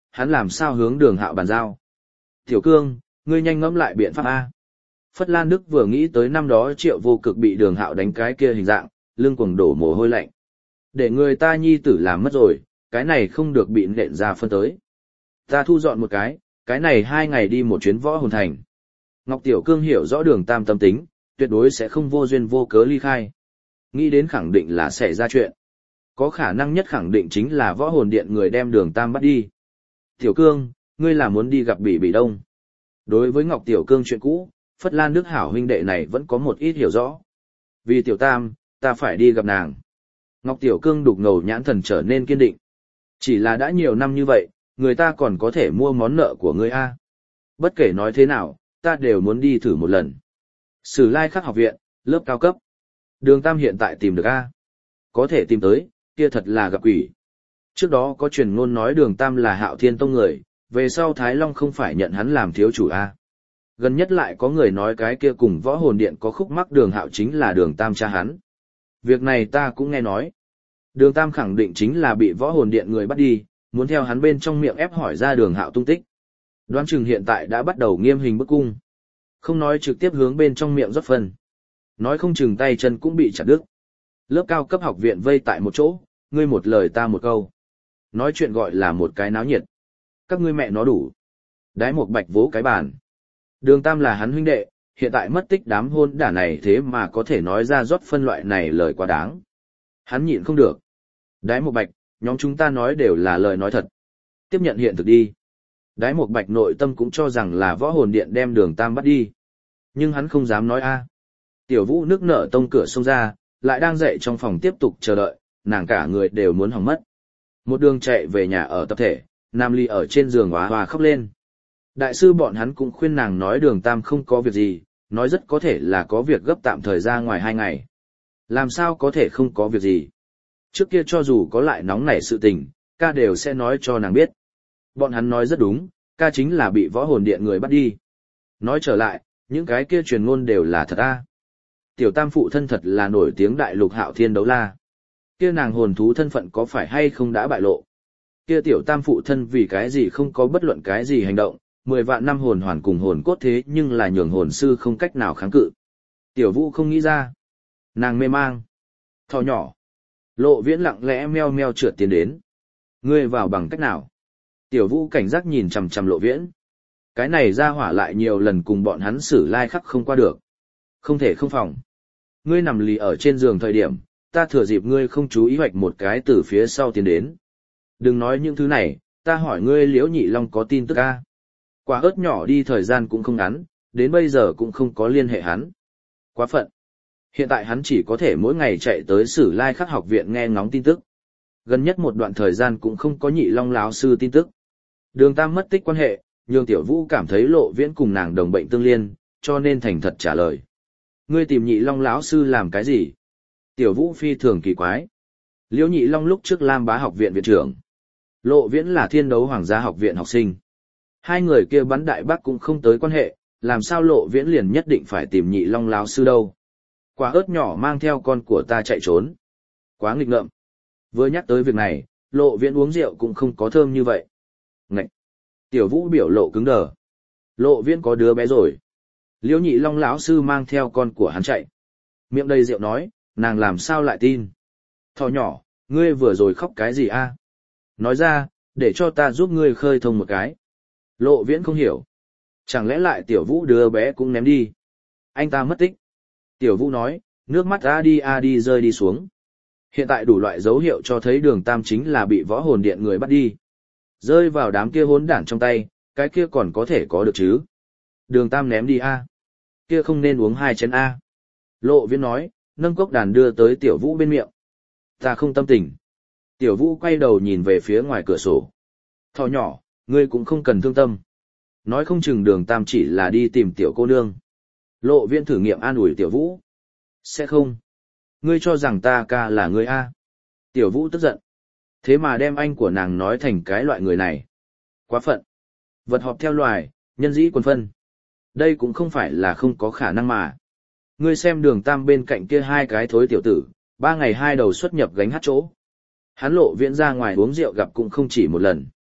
hắn làm sao hướng Đường Hạo bàn giao. Tiểu Cương, ngươi nhanh ngẫm lại biện pháp A. Phất Lan Đức vừa nghĩ tới năm đó Triệu Vô Cực bị Đường Hạo đánh cái kia hình dạng, lưng quầng đổ mồ hôi lạnh. Để người ta nhi tử làm mất rồi, cái này không được bị nện ra phân tới. Ta thu dọn một cái, cái này hai ngày đi một chuyến võ hồn thành. Ngọc Tiểu Cương hiểu rõ Đường Tam tâm tính, tuyệt đối sẽ không vô duyên vô cớ ly khai. Nghĩ đến khẳng định là sẽ ra chuyện. Có khả năng nhất khẳng định chính là võ hồn điện người đem Đường Tam bắt đi. Tiểu Cương, ngươi là muốn đi gặp Bỉ Bỉ Đông. Đối với Ngọc Tiểu Cương chuyện cũ, Phất Lan Đức hảo huynh đệ này vẫn có một ít hiểu rõ. Vì Tiểu Tam, ta phải đi gặp nàng. Ngọc Tiểu Cương đục ngầu nhãn thần trở nên kiên định. Chỉ là đã nhiều năm như vậy, người ta còn có thể mua món nợ của ngươi a. Bất kể nói thế nào, ta đều muốn đi thử một lần. Sử Lai Khắc học viện, lớp cao cấp. Đường Tam hiện tại tìm được a. Có thể tìm tới, kia thật là gặp quỷ. Trước đó có truyền ngôn nói Đường Tam là Hạo Thiên Tông người, về sau Thái Long không phải nhận hắn làm thiếu chủ a. Gần nhất lại có người nói cái kia cùng võ hồn điện có khúc mắc Đường Hạo chính là Đường Tam cha hắn. Việc này ta cũng nghe nói. Đường Tam khẳng định chính là bị võ hồn điện người bắt đi, muốn theo hắn bên trong miệng ép hỏi ra Đường Hạo tung tích. Đoán chừng hiện tại đã bắt đầu nghiêm hình bức cung. Không nói trực tiếp hướng bên trong miệng rót phân. Nói không chừng tay chân cũng bị chặt đứt. Lớp cao cấp học viện vây tại một chỗ, ngươi một lời ta một câu. Nói chuyện gọi là một cái náo nhiệt. Các ngươi mẹ nó đủ. Đái một bạch vỗ cái bàn. Đường Tam là hắn huynh đệ, hiện tại mất tích đám hôn đả này thế mà có thể nói ra rót phân loại này lời quá đáng. Hắn nhịn không được. Đái một bạch, nhóm chúng ta nói đều là lời nói thật. Tiếp nhận hiện thực đi. Đái một bạch nội tâm cũng cho rằng là võ hồn điện đem Đường Tam bắt đi. Nhưng hắn không dám nói a. Tiểu Vũ nước nở tông cửa xông ra, lại đang dậy trong phòng tiếp tục chờ đợi, nàng cả người đều muốn hỏng mất. Một đường chạy về nhà ở tập thể, Nam Ly ở trên giường hóa hòa khóc lên. Đại sư bọn hắn cũng khuyên nàng nói Đường Tam không có việc gì, nói rất có thể là có việc gấp tạm thời ra ngoài hai ngày. Làm sao có thể không có việc gì? Trước kia cho dù có lại nóng nảy sự tình, ca đều sẽ nói cho nàng biết. Bọn hắn nói rất đúng, ca chính là bị võ hồn điện người bắt đi. Nói trở lại, những cái kia truyền ngôn đều là thật a. Tiểu Tam phụ thân thật là nổi tiếng đại lục Hạo Thiên đấu la. Kia nàng hồn thú thân phận có phải hay không đã bại lộ? Kia tiểu Tam phụ thân vì cái gì không có bất luận cái gì hành động, mười vạn năm hồn hoàn cùng hồn cốt thế nhưng là nhường hồn sư không cách nào kháng cự. Tiểu Vũ không nghĩ ra. Nàng mê mang. Thỏ nhỏ. Lộ Viễn lặng lẽ meo meo trượt tiến đến. Ngươi vào bằng cách nào? Tiểu Vũ cảnh giác nhìn chằm chằm Lộ Viễn. Cái này ra hỏa lại nhiều lần cùng bọn hắn Sử Lai Khắc không qua được. Không thể không phòng. Ngươi nằm lì ở trên giường thời điểm, ta thừa dịp ngươi không chú ý hoạch một cái từ phía sau tiến đến. Đừng nói những thứ này, ta hỏi ngươi Liễu Nhị Long có tin tức a? Quả ớt nhỏ đi thời gian cũng không ngắn, đến bây giờ cũng không có liên hệ hắn. Quá phận. Hiện tại hắn chỉ có thể mỗi ngày chạy tới Sử Lai Khắc học viện nghe ngóng tin tức. Gần nhất một đoạn thời gian cũng không có Nhị Long lão sư tin tức. Đường Tam mất tích quan hệ, nhường Tiểu Vũ cảm thấy Lộ Viễn cùng nàng đồng bệnh tương liên, cho nên thành thật trả lời. Ngươi tìm Nhị Long lão sư làm cái gì? Tiểu Vũ phi thường kỳ quái. Liễu Nhị Long lúc trước Lam Bá học viện viện trưởng. Lộ Viễn là Thiên Đấu Hoàng gia học viện học sinh. Hai người kia bắn đại bác cũng không tới quan hệ, làm sao Lộ Viễn liền nhất định phải tìm Nhị Long lão sư đâu? Quả ớt nhỏ mang theo con của ta chạy trốn. Quá nghịch ngợm. Vừa nhắc tới việc này, Lộ Viễn uống rượu cũng không có thơm như vậy. Ngậy! Tiểu Vũ biểu lộ cứng đờ. Lộ Viễn có đứa bé rồi. Liễu Nhị Long lão sư mang theo con của hắn chạy. Miệng đầy rượu nói, nàng làm sao lại tin? Thỏ nhỏ, ngươi vừa rồi khóc cái gì a? Nói ra, để cho ta giúp ngươi khơi thông một cái. Lộ Viễn không hiểu. Chẳng lẽ lại Tiểu Vũ đứa bé cũng ném đi? Anh ta mất tích. Tiểu Vũ nói, nước mắt a đi a đi rơi đi xuống. Hiện tại đủ loại dấu hiệu cho thấy Đường Tam chính là bị võ hồn điện người bắt đi. Rơi vào đám kia hỗn đản trong tay, cái kia còn có thể có được chứ? Đường Tam ném đi a. Kia không nên uống hai chén a. Lộ Viễn nói, nâng cốc đàn đưa tới Tiểu Vũ bên miệng. Ta không tâm tình. Tiểu Vũ quay đầu nhìn về phía ngoài cửa sổ. Thỏ nhỏ, ngươi cũng không cần thương tâm. Nói không chừng Đường Tam chỉ là đi tìm tiểu cô nương. Lộ Viễn thử nghiệm an ủi Tiểu Vũ. Sẽ không. Ngươi cho rằng ta ca là ngươi a? Tiểu Vũ tức giận. Thế mà đem anh của nàng nói thành cái loại người này. Quá phận. Vật họp theo loài, nhân dĩ quần phân. Đây cũng không phải là không có khả năng mà. Ngươi xem Đường Tam bên cạnh kia hai cái thối tiểu tử, ba ngày hai đầu xuất nhập gánh hát chỗ. Hắn Lộ Viễn ra ngoài uống rượu gặp cũng không chỉ một lần.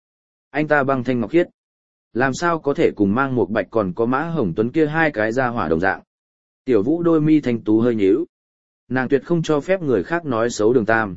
Anh ta băng thanh ngọc khiết. Làm sao có thể cùng Mang Một Bạch còn có Mã Hồng Tuấn kia hai cái ra hỏa đồng dạng. Tiểu Vũ đôi mi thanh tú hơi nhíu. Nàng tuyệt không cho phép người khác nói xấu Đường Tam.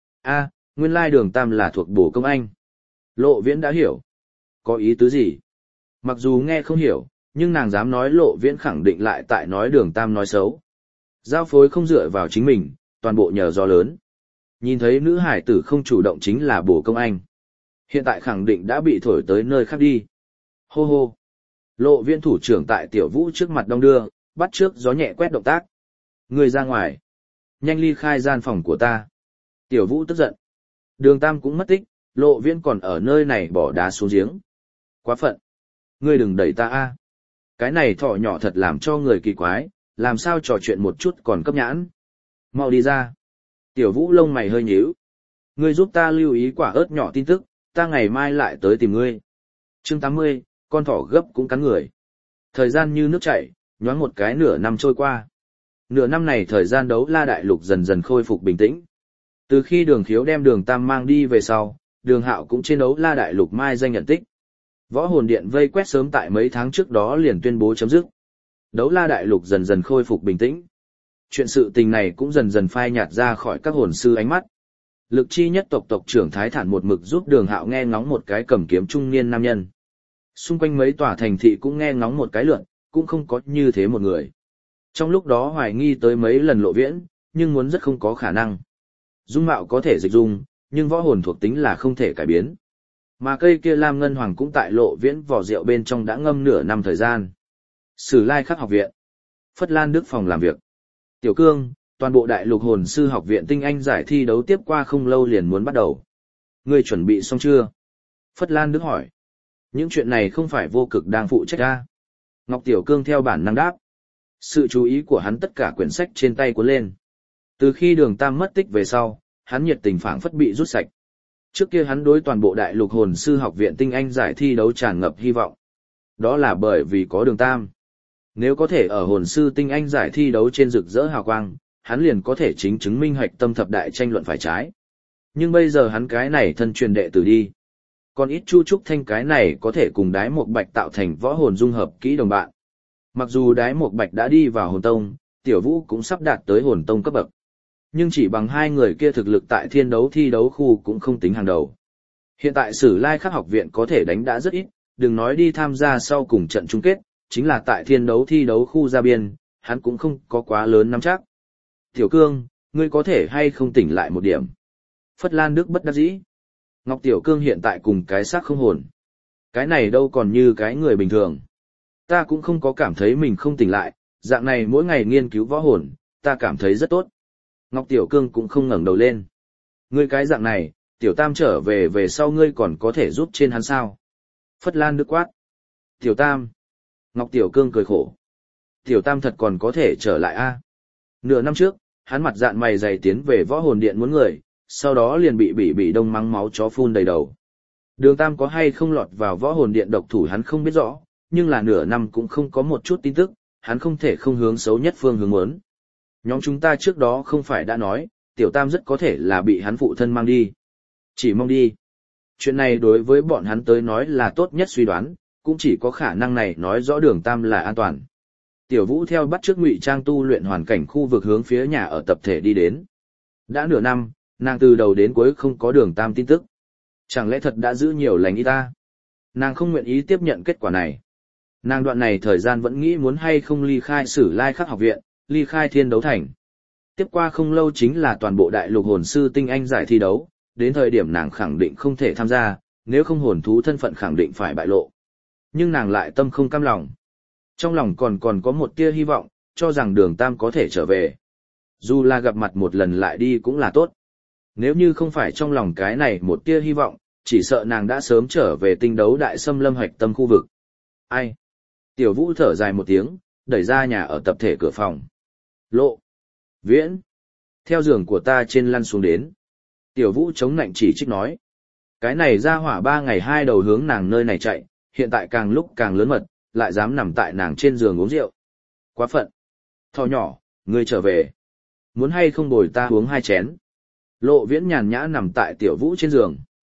A, nguyên lai Đường Tam là thuộc bổ công anh. Lộ Viễn đã hiểu. Có ý tứ gì? Mặc dù nghe không hiểu, nhưng nàng dám nói Lộ Viễn khẳng định lại tại nói Đường Tam nói xấu. Giao phối không dựa vào chính mình, toàn bộ nhờ do lớn. Nhìn thấy nữ hải tử không chủ động chính là bổ công anh. Hiện tại khẳng định đã bị thổi tới nơi khác đi. Hô hô. Lộ Viễn thủ trưởng tại Tiểu Vũ trước mặt đong đưa, bắt trước gió nhẹ quét động tác. Người ra ngoài. Nhanh ly khai gian phòng của ta. Tiểu Vũ tức giận. Đường Tam cũng mất tích, Lộ Viễn còn ở nơi này bỏ đá xuống giếng. Quá phận. Ngươi đừng đẩy ta a. Cái này thỏ nhỏ thật làm cho người kỳ quái, làm sao trò chuyện một chút còn cấp nhãn. Mau đi ra. Tiểu Vũ lông mày hơi nhíu. Ngươi giúp ta lưu ý quả ớt nhỏ tin tức, ta ngày mai lại tới tìm ngươi. Chương tám mươi, con thỏ gấp cũng cắn người. Thời gian như nước chảy, nhoáng một cái nửa năm trôi qua. Nửa năm này thời gian đấu la đại lục dần dần khôi phục bình tĩnh. Từ khi Đường Khiếu đem Đường Tam mang đi về sau, Đường Hạo cũng trên đấu la đại lục mai danh nhận tích. Võ hồn điện vây quét sớm tại mấy tháng trước đó liền tuyên bố chấm dứt. Đấu la đại lục dần dần khôi phục bình tĩnh. Chuyện sự tình này cũng dần dần phai nhạt ra khỏi các hồn sư ánh mắt. Lực chi nhất tộc tộc trưởng Thái Thản một mực giúp Đường Hạo nghe ngóng một cái cầm kiếm trung niên nam nhân. Xung quanh mấy tòa thành thị cũng nghe ngóng một cái lượn, cũng không có như thế một người. Trong lúc đó hoài nghi tới mấy lần Lộ Viễn, nhưng muốn rất không có khả năng. Dung mạo có thể dịch dung, nhưng võ hồn thuộc tính là không thể cải biến. Mà cây kia Lam Ngân Hoàng cũng tại Lộ Viễn vỏ rượu bên trong đã ngâm nửa năm thời gian. Sử Lai Khắc học viện. Phất Lan Đức phòng làm việc. Tiểu Cương, toàn bộ đại lục hồn sư học viện tinh anh giải thi đấu tiếp qua không lâu liền muốn bắt đầu. Ngươi chuẩn bị xong chưa? Phất Lan Đức hỏi. Những chuyện này không phải vô cực đang phụ trách ra. Ngọc Tiểu Cương theo bản năng đáp. Sự chú ý của hắn tất cả quyển sách trên tay cuốn lên. Từ khi Đường Tam mất tích về sau, hắn nhiệt tình phảng phất bị rút sạch. Trước kia hắn đối toàn bộ đại lục hồn sư học viện tinh anh giải thi đấu tràn ngập hy vọng. Đó là bởi vì có Đường Tam. Nếu có thể ở hồn sư tinh anh giải thi đấu trên rực rỡ hào quang, hắn liền có thể chính chứng minh hạch tâm thập đại tranh luận phải trái. Nhưng bây giờ hắn cái này thân truyền đệ tử đi. Còn ít Chu Trúc Thanh cái này có thể cùng Đái Mộc Bạch tạo thành võ hồn dung hợp kỹ đồng bạn. Mặc dù Đái Mộc Bạch đã đi vào hồn tông, Tiểu Vũ cũng sắp đạt tới hồn tông cấp bậc. Nhưng chỉ bằng hai người kia thực lực tại thiên đấu thi đấu khu cũng không tính hàng đầu. Hiện tại Sử Lai Khắc học viện có thể đánh đã rất ít, đừng nói đi tham gia sau cùng trận chung kết, chính là tại thiên đấu thi đấu khu ra biên, hắn cũng không có quá lớn nắm chắc. Tiểu Cương, ngươi có thể hay không tỉnh lại một điểm. Phất Lan Đức bất đắc dĩ. Ngọc Tiểu Cương hiện tại cùng cái xác không hồn. Cái này đâu còn như cái người bình thường. Ta cũng không có cảm thấy mình không tỉnh lại, dạng này mỗi ngày nghiên cứu võ hồn, ta cảm thấy rất tốt. Ngọc Tiểu Cương cũng không ngẩng đầu lên. Ngươi cái dạng này, Tiểu Tam trở về về sau ngươi còn có thể giúp trên hắn sao? Phất Lan Đức quát. Tiểu Tam. Ngọc Tiểu Cương cười khổ. Tiểu Tam thật còn có thể trở lại a? Nửa năm trước, hắn mặt dạn mày dày tiến về võ hồn điện muốn người, sau đó liền bị bị bị đông mắng máu chó phun đầy đầu. Đường Tam có hay không lọt vào võ hồn điện độc thủ hắn không biết rõ, nhưng là nửa năm cũng không có một chút tin tức, hắn không thể không hướng xấu nhất phương hướng muốn. Nhóm chúng ta trước đó không phải đã nói, Tiểu Tam rất có thể là bị hắn phụ thân mang đi. Chỉ mong đi. Chuyện này đối với bọn hắn tới nói là tốt nhất suy đoán, cũng chỉ có khả năng này nói rõ Đường Tam là an toàn. Tiểu Vũ theo bắt trước ngụy trang tu luyện hoàn cảnh khu vực hướng phía nhà ở tập thể đi đến. Đã nửa năm, nàng từ đầu đến cuối không có Đường Tam tin tức. Chẳng lẽ thật đã giữ nhiều lành ý ta? Nàng không nguyện ý tiếp nhận kết quả này. Nàng đoạn này thời gian vẫn nghĩ muốn hay không ly khai Sử Lai Khắc học viện, ly khai thiên đấu thành. Tiếp qua không lâu chính là toàn bộ đại lục hồn sư tinh anh giải thi đấu, đến thời điểm nàng khẳng định không thể tham gia, nếu không hồn thú thân phận khẳng định phải bại lộ. Nhưng nàng lại tâm không cam lòng. Trong lòng còn còn có một tia hy vọng, cho rằng Đường Tam có thể trở về. Dù là gặp mặt một lần lại đi cũng là tốt. Nếu như không phải trong lòng cái này một tia hy vọng, chỉ sợ nàng đã sớm trở về tinh đấu đại xâm lâm hoạch tâm khu vực. Ai? Tiểu Vũ thở dài một tiếng, đẩy ra nhà ở tập thể cửa phòng. Lộ. Viễn. Theo giường của ta trên lăn xuống đến. Tiểu Vũ chống nạnh chỉ trích nói. Cái này ra hỏa ba ngày hai đầu hướng nàng nơi này chạy, hiện tại càng lúc càng lớn mật, lại dám nằm tại nàng trên giường uống rượu. Quá phận. Thỏ nhỏ, ngươi trở về. Muốn hay không bồi ta uống hai chén. Lộ Viễn nhàn nhã nằm tại Tiểu Vũ trên giường.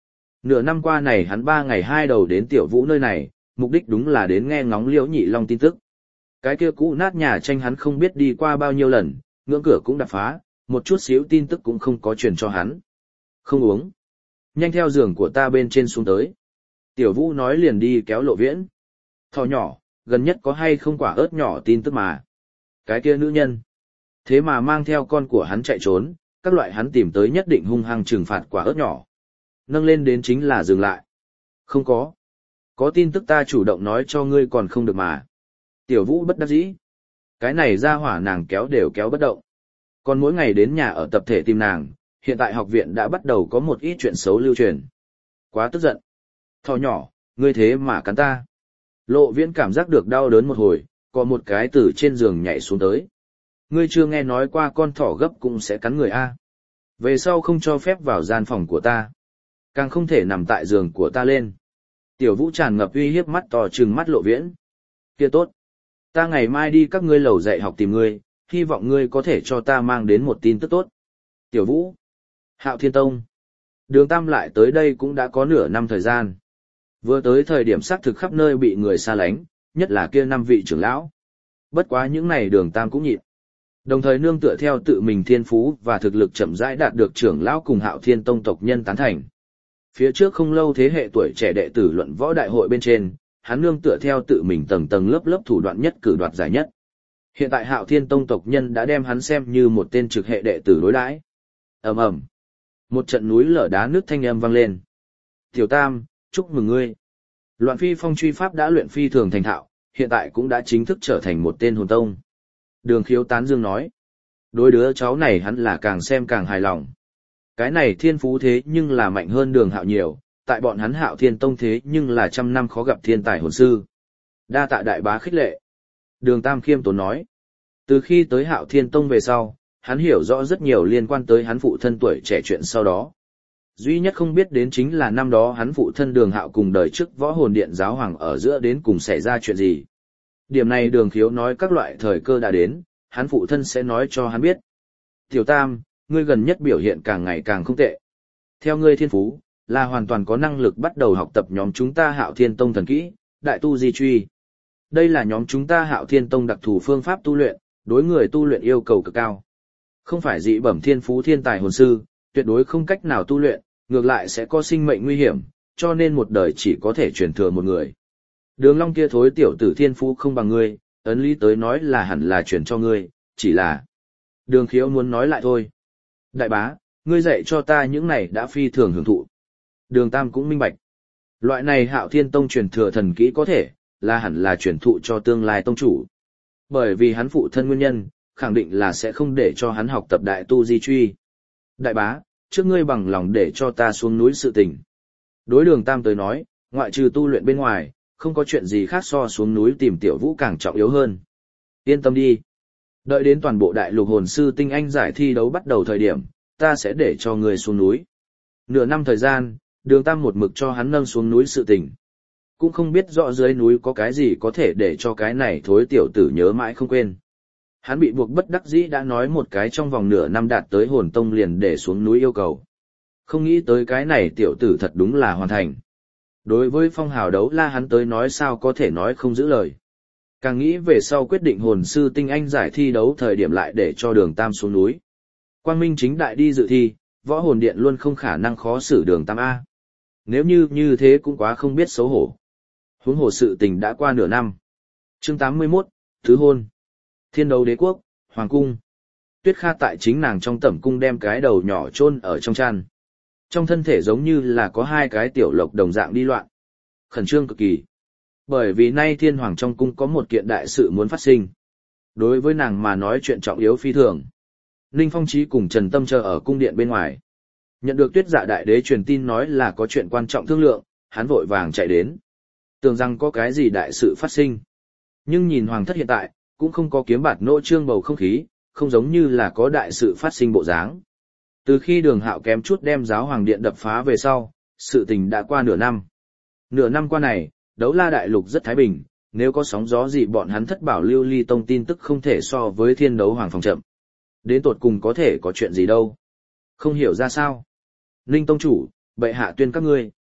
Nửa năm qua này hắn ba ngày hai đầu đến Tiểu Vũ nơi này, mục đích đúng là đến nghe ngóng Liễu Nhị Long tin tức. Cái kia cũ nát nhà tranh hắn không biết đi qua bao nhiêu lần, ngưỡng cửa cũng đập phá, một chút xíu tin tức cũng không có truyền cho hắn. Không uống. Nhanh theo giường của ta bên trên xuống tới. Tiểu Vũ nói liền đi kéo Lộ Viễn. Thỏ nhỏ, gần nhất có hay không quả ớt nhỏ tin tức mà. Cái kia nữ nhân. Thế mà mang theo con của hắn chạy trốn, các loại hắn tìm tới nhất định hung hăng trừng phạt quả ớt nhỏ. Nâng lên đến chính là dừng lại. Không có. Có tin tức ta chủ động nói cho ngươi còn không được mà. Tiểu Vũ bất đắc dĩ. Cái này ra hỏa nàng kéo đều kéo bất động. Còn mỗi ngày đến nhà ở tập thể tìm nàng, hiện tại học viện đã bắt đầu có một ít chuyện xấu lưu truyền. Quá tức giận. Thỏ nhỏ, ngươi thế mà cắn ta. Lộ Viễn cảm giác được đau đớn một hồi, có một cái từ trên giường nhảy xuống tới. Ngươi chưa nghe nói qua con thỏ gấp cũng sẽ cắn người a? Về sau không cho phép vào gian phòng của ta. Càng không thể nằm tại giường của ta lên. Tiểu Vũ tràn ngập uy hiếp mắt to trừng mắt Lộ Viễn. Kia tốt. Ta ngày mai đi các ngươi lầu dạy học tìm ngươi, hy vọng ngươi có thể cho ta mang đến một tin tức tốt. Tiểu Vũ. Hạo Thiên Tông. Đường Tam lại tới đây cũng đã có nửa năm thời gian. Vừa tới thời điểm xác thực khắp nơi bị người xa lánh, nhất là kia năm vị trưởng lão. Bất quá những này Đường Tam cũng nhịn. Đồng thời nương tựa theo tự mình thiên phú và thực lực chậm rãi đạt được trưởng lão cùng Hạo Thiên Tông tộc nhân tán thành. Phía trước không lâu thế hệ tuổi trẻ đệ tử luận võ đại hội bên trên, hắn nương tựa theo tự mình tầng tầng lớp lớp thủ đoạn nhất cử đoạt giải nhất. Hiện tại Hạo Thiên Tông tộc nhân đã đem hắn xem như một tên trực hệ đệ tử đối đãi. Ầm ầm. Một trận núi lở đá nước thanh âm vang lên. Tiểu Tam, chúc mừng ngươi. Loạn phi phong truy pháp đã luyện phi thường thành thạo, hiện tại cũng đã chính thức trở thành một tên hồn tông. Đường Khiếu tán dương nói. Đối đứa cháu này hắn là càng xem càng hài lòng. Cái này thiên phú thế nhưng là mạnh hơn Đường Hạo nhiều, tại bọn hắn Hạo Thiên Tông thế nhưng là trăm năm khó gặp thiên tài hồn sư. Đa tạ đại bá khích lệ. Đường Tam khiêm tốn nói. Từ khi tới Hạo Thiên Tông về sau, hắn hiểu rõ rất nhiều liên quan tới hắn phụ thân tuổi trẻ chuyện sau đó. Duy nhất không biết đến chính là năm đó hắn phụ thân Đường Hạo cùng đời trước võ hồn điện giáo hoàng ở giữa đến cùng xảy ra chuyện gì. Điểm này Đường Khiếu nói các loại thời cơ đã đến, hắn phụ thân sẽ nói cho hắn biết. Tiểu Tam, ngươi gần nhất biểu hiện càng ngày càng không tệ. Theo ngươi thiên phú, là hoàn toàn có năng lực bắt đầu học tập nhóm chúng ta Hạo Thiên Tông thần kỹ, Đại Tu Di Truy. Đây là nhóm chúng ta Hạo Thiên Tông đặc thù phương pháp tu luyện, đối người tu luyện yêu cầu cực cao. Không phải dị bẩm thiên phú thiên tài hồn sư, tuyệt đối không cách nào tu luyện, ngược lại sẽ có sinh mệnh nguy hiểm, cho nên một đời chỉ có thể truyền thừa một người. Đường Long kia thối tiểu tử thiên phú không bằng ngươi, ấn lý tới nói là hẳn là truyền cho ngươi, chỉ là... Đường Khiếu muốn nói lại thôi. Đại bá, ngươi dạy cho ta những này đã phi thường hưởng thụ. Đường Tam cũng minh bạch. Loại này Hạo Thiên Tông truyền thừa thần kỹ có thể, là hẳn là truyền thụ cho tương lai tông chủ. Bởi vì hắn phụ thân nguyên nhân, khẳng định là sẽ không để cho hắn học tập Đại Tu Di Truy. Đại bá, trước ngươi bằng lòng để cho ta xuống núi sự tình. Đối Đường Tam tới nói, ngoại trừ tu luyện bên ngoài, không có chuyện gì khác so xuống núi tìm Tiểu Vũ càng trọng yếu hơn. Yên tâm đi. Đợi đến toàn bộ đại lục hồn sư tinh anh giải thi đấu bắt đầu thời điểm, ta sẽ để cho ngươi xuống núi. Nửa năm thời gian, Đường Tam một mực cho hắn nâng xuống núi sự tình. Cũng không biết rõ dưới núi có cái gì có thể để cho cái này thối tiểu tử nhớ mãi không quên. Hắn bị buộc bất đắc dĩ đã nói một cái trong vòng nửa năm đạt tới hồn tông liền để xuống núi yêu cầu. Không nghĩ tới cái này tiểu tử thật đúng là hoàn thành. Đối với phong hào đấu la hắn tới nói sao có thể nói không giữ lời. Càng nghĩ về sau quyết định hồn sư tinh anh giải thi đấu thời điểm lại để cho Đường Tam xuống núi. Quang Minh chính đại đi dự thi, võ hồn điện luôn không khả năng khó xử Đường Tam A. Nếu như như thế cũng quá không biết xấu hổ. Huống hồ sự tình đã qua nửa năm. Chương tám mươi mốt, Thứ hôn. Thiên đấu đế quốc, Hoàng cung. Tuyết Kha tại chính nàng trong tẩm cung đem cái đầu nhỏ chôn ở trong chăn. Trong thân thể giống như là có hai cái tiểu lộc đồng dạng đi loạn. Khẩn trương cực kỳ. Bởi vì nay thiên hoàng trong cung có một kiện đại sự muốn phát sinh. Đối với nàng mà nói chuyện trọng yếu phi thường. Ninh Phong Chí cùng Trần Tâm chờ ở cung điện bên ngoài. Nhận được Tuyết Dạ đại đế truyền tin nói là có chuyện quan trọng thương lượng, hắn vội vàng chạy đến. Tưởng rằng có cái gì đại sự phát sinh. Nhưng nhìn hoàng thất hiện tại, cũng không có kiếm bạt nỗ trương bầu không khí, không giống như là có đại sự phát sinh bộ dáng. Từ khi Đường Hạo kém chút đem giáo hoàng điện đập phá về sau, sự tình đã qua nửa năm. Nửa năm qua này, đấu la đại lục rất thái bình, nếu có sóng gió gì bọn hắn thất bảo lưu ly tông tin tức không thể so với thiên đấu hoàng phòng chậm. Đến tột cùng có thể có chuyện gì đâu. Không hiểu ra sao. Ninh tông chủ, bệ hạ tuyên các ngươi.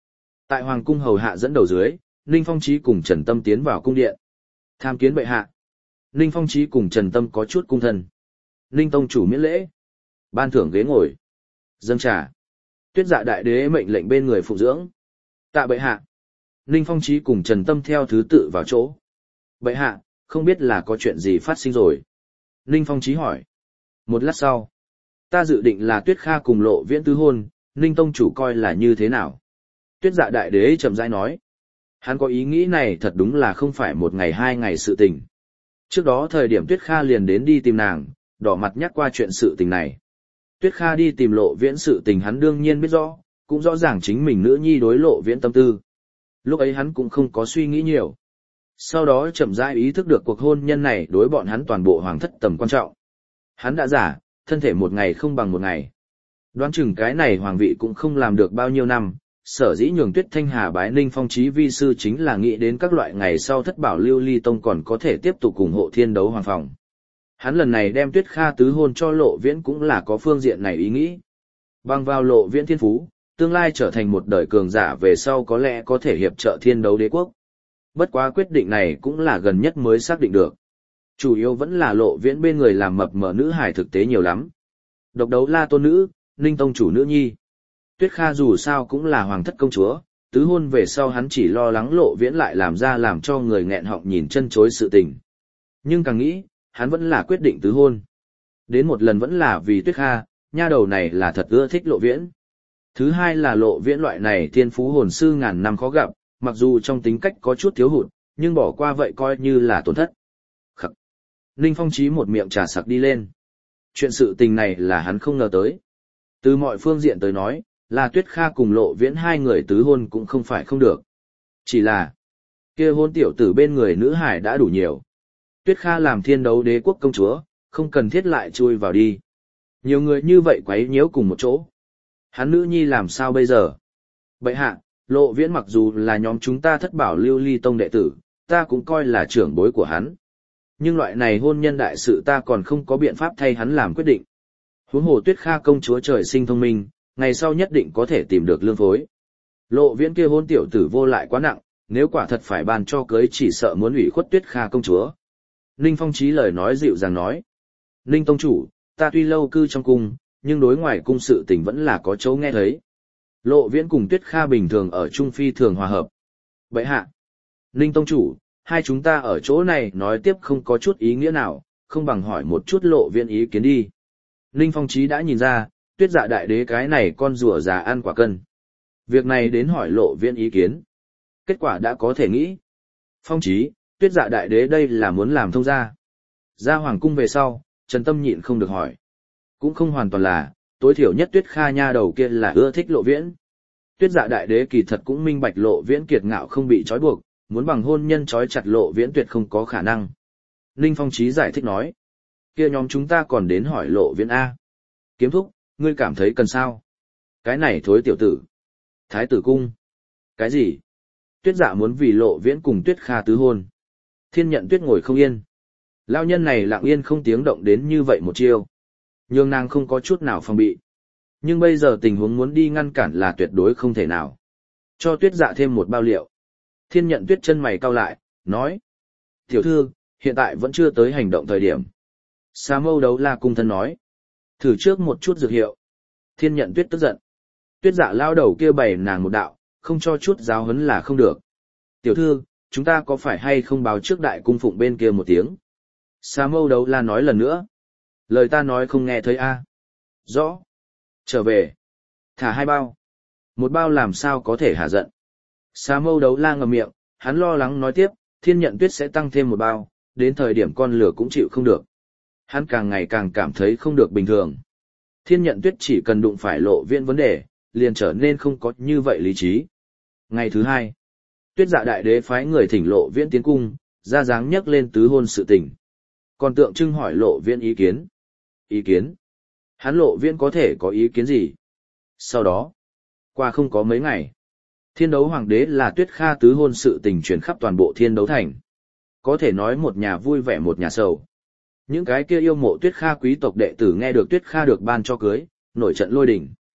Tại hoàng cung hầu hạ dẫn đầu dưới, Ninh Phong Chí cùng Trần Tâm tiến vào cung điện. Tham kiến bệ hạ. Ninh Phong Chí cùng Trần Tâm có chút cung thân. Ninh tông chủ miễn lễ. Ban thưởng ghế ngồi. Dâng trà. Tuyết Dạ đại đế mệnh lệnh bên người phụ dưỡng. Tạ bệ hạ. Ninh Phong Chí cùng Trần Tâm theo thứ tự vào chỗ. Bệ hạ, không biết là có chuyện gì phát sinh rồi. Ninh Phong Chí hỏi. Một lát sau, ta dự định là Tuyết Kha cùng Lộ Viễn tứ hôn, Ninh tông chủ coi là như thế nào? Tuyết Dạ đại đế chậm rãi nói. Hắn có ý nghĩ này thật đúng là không phải một ngày hai ngày sự tình. Trước đó thời điểm Tuyết Kha liền đến đi tìm nàng, đỏ mặt nhắc qua chuyện sự tình này. Tuyết Kha đi tìm Lộ Viễn sự tình hắn đương nhiên biết rõ, cũng rõ ràng chính mình nữ nhi đối Lộ Viễn tâm tư. Lúc ấy hắn cũng không có suy nghĩ nhiều. Sau đó chậm rãi ý thức được cuộc hôn nhân này đối bọn hắn toàn bộ hoàng thất tầm quan trọng. Hắn đã giả, thân thể một ngày không bằng một ngày. Đoán chừng cái này hoàng vị cũng không làm được bao nhiêu năm, sở dĩ nhường Tuyết Thanh Hà bái Ninh Phong Chí vi sư chính là nghĩ đến các loại ngày sau thất bảo lưu ly tông còn có thể tiếp tục ủng hộ thiên đấu hoàng phòng. Hắn lần này đem Tuyết Kha tứ hôn cho Lộ Viễn cũng là có phương diện này ý nghĩ. Bằng vào Lộ Viễn thiên phú, tương lai trở thành một đời cường giả về sau có lẽ có thể hiệp trợ thiên đấu đế quốc. Bất quá quyết định này cũng là gần nhất mới xác định được. Chủ yếu vẫn là Lộ Viễn bên người làm mập mờ nữ hài thực tế nhiều lắm. Độc đấu la tôn nữ, Ninh tông chủ nữ nhi. Tuyết Kha dù sao cũng là hoàng thất công chúa, tứ hôn về sau hắn chỉ lo lắng Lộ Viễn lại làm ra làm cho người nghẹn họng nhìn chân chối sự tình. Nhưng càng nghĩ, hắn vẫn là quyết định tứ hôn. Đến một lần vẫn là vì Tuyết Kha, nha đầu này là thật ưa thích Lộ Viễn. Thứ hai là Lộ Viễn loại này thiên phú hồn sư ngàn năm khó gặp, mặc dù trong tính cách có chút thiếu hụt, nhưng bỏ qua vậy coi như là tổn thất. Khắc. Ninh Phong Chí một miệng trà sặc đi lên. Chuyện sự tình này là hắn không ngờ tới. Từ mọi phương diện tới nói, là Tuyết Kha cùng Lộ Viễn hai người tứ hôn cũng không phải không được. Chỉ là, kia hôn tiểu tử bên người nữ hải đã đủ nhiều. Tuyết Kha làm thiên đấu đế quốc công chúa, không cần thiết lại chui vào đi. Nhiều người như vậy quấy nhiễu cùng một chỗ. Hắn nữ nhi làm sao bây giờ? Bệ hạ, Lộ Viễn mặc dù là nhóm chúng ta thất bảo lưu ly tông đệ tử, ta cũng coi là trưởng bối của hắn. Nhưng loại này hôn nhân đại sự ta còn không có biện pháp thay hắn làm quyết định. Huống hồ Tuyết Kha công chúa trời sinh thông minh, ngày sau nhất định có thể tìm được lương phối. Lộ Viễn kia hôn tiểu tử vô lại quá nặng, nếu quả thật phải bàn cho cưới chỉ sợ muốn ủy khuất Tuyết Kha công chúa. Ninh Phong Chí lời nói dịu dàng nói. Ninh tông chủ, ta tuy lâu cư trong cung, nhưng đối ngoài cung sự tình vẫn là có chỗ nghe thấy. Lộ Viễn cùng Tuyết Kha bình thường ở Trung Phi thường hòa hợp. Vậy hạ, Ninh tông chủ, hai chúng ta ở chỗ này nói tiếp không có chút ý nghĩa nào, không bằng hỏi một chút Lộ Viễn ý kiến đi. Ninh Phong Chí đã nhìn ra, Tuyết Dạ đại đế cái này con rùa già ăn quả cân. Việc này đến hỏi Lộ Viễn ý kiến. Kết quả đã có thể nghĩ. Phong Chí, Tuyết Dạ đại đế đây là muốn làm thông gia. Ra hoàng cung về sau, Trần Tâm nhịn không được hỏi. Cũng không hoàn toàn là, tối thiểu nhất Tuyết Kha nha đầu kia là ưa thích Lộ Viễn. Tuyết Dạ đại đế kỳ thật cũng minh bạch Lộ Viễn kiệt ngạo không bị trói buộc, muốn bằng hôn nhân trói chặt Lộ Viễn tuyệt không có khả năng. Ninh Phong Chí giải thích nói. Kia nhóm chúng ta còn đến hỏi Lộ Viễn A. Kiếm thúc, ngươi cảm thấy cần sao? Cái này thối tiểu tử. Thái tử cung. Cái gì? Tuyết Dạ muốn vì Lộ Viễn cùng Tuyết Kha tứ hôn. Thiên Nhận Tuyết ngồi không yên. Lão nhân này lặng yên không tiếng động đến như vậy một chiêu. Nhưng nàng không có chút nào phòng bị. Nhưng bây giờ tình huống muốn đi ngăn cản là tuyệt đối không thể nào. Cho Tuyết Dạ thêm một bao liệu. Thiên Nhận Tuyết chân mày cau lại, nói. Tiểu thư, hiện tại vẫn chưa tới hành động thời điểm. Xà Mâu Đấu La cung thân nói. Thử trước một chút dược hiệu. Thiên Nhận Tuyết tức giận. Tuyết Dạ lao đầu kia bày nàng một đạo, không cho chút giáo huấn là không được. Tiểu thư, chúng ta có phải hay không báo trước đại cung phụng bên kia một tiếng? Xà Mâu Đấu La nói lần nữa. Lời ta nói không nghe thấy a. À? Rõ. Trở về. Thả hai bao. Một bao làm sao có thể hạ giận. Xà Mâu Đấu La ngậm miệng, hắn lo lắng nói tiếp, Thiên Nhận Tuyết sẽ tăng thêm một bao, đến thời điểm con lửa cũng chịu không được. Hắn càng ngày càng cảm thấy không được bình thường. Thiên Nhận Tuyết chỉ cần đụng phải Lộ Viễn vấn đề, liền trở nên không có như vậy lý trí. Ngày thứ hai, Tuyết Dạ đại đế phái người thỉnh Lộ Viễn tiến cung, ra dáng nhắc lên tứ hôn sự tình. Còn tượng trưng hỏi Lộ Viễn ý kiến. Ý kiến? Hắn Lộ Viễn có thể có ý kiến gì? Sau đó, qua không có mấy ngày, Thiên Đấu Hoàng đế là Tuyết Kha tứ hôn sự tình truyền khắp toàn bộ Thiên Đấu Thành. Có thể nói một nhà vui vẻ một nhà sầu. Những cái kia yêu mộ Tuyết Kha quý tộc đệ tử nghe được Tuyết Kha được ban cho cưới, nổi trận lôi đình.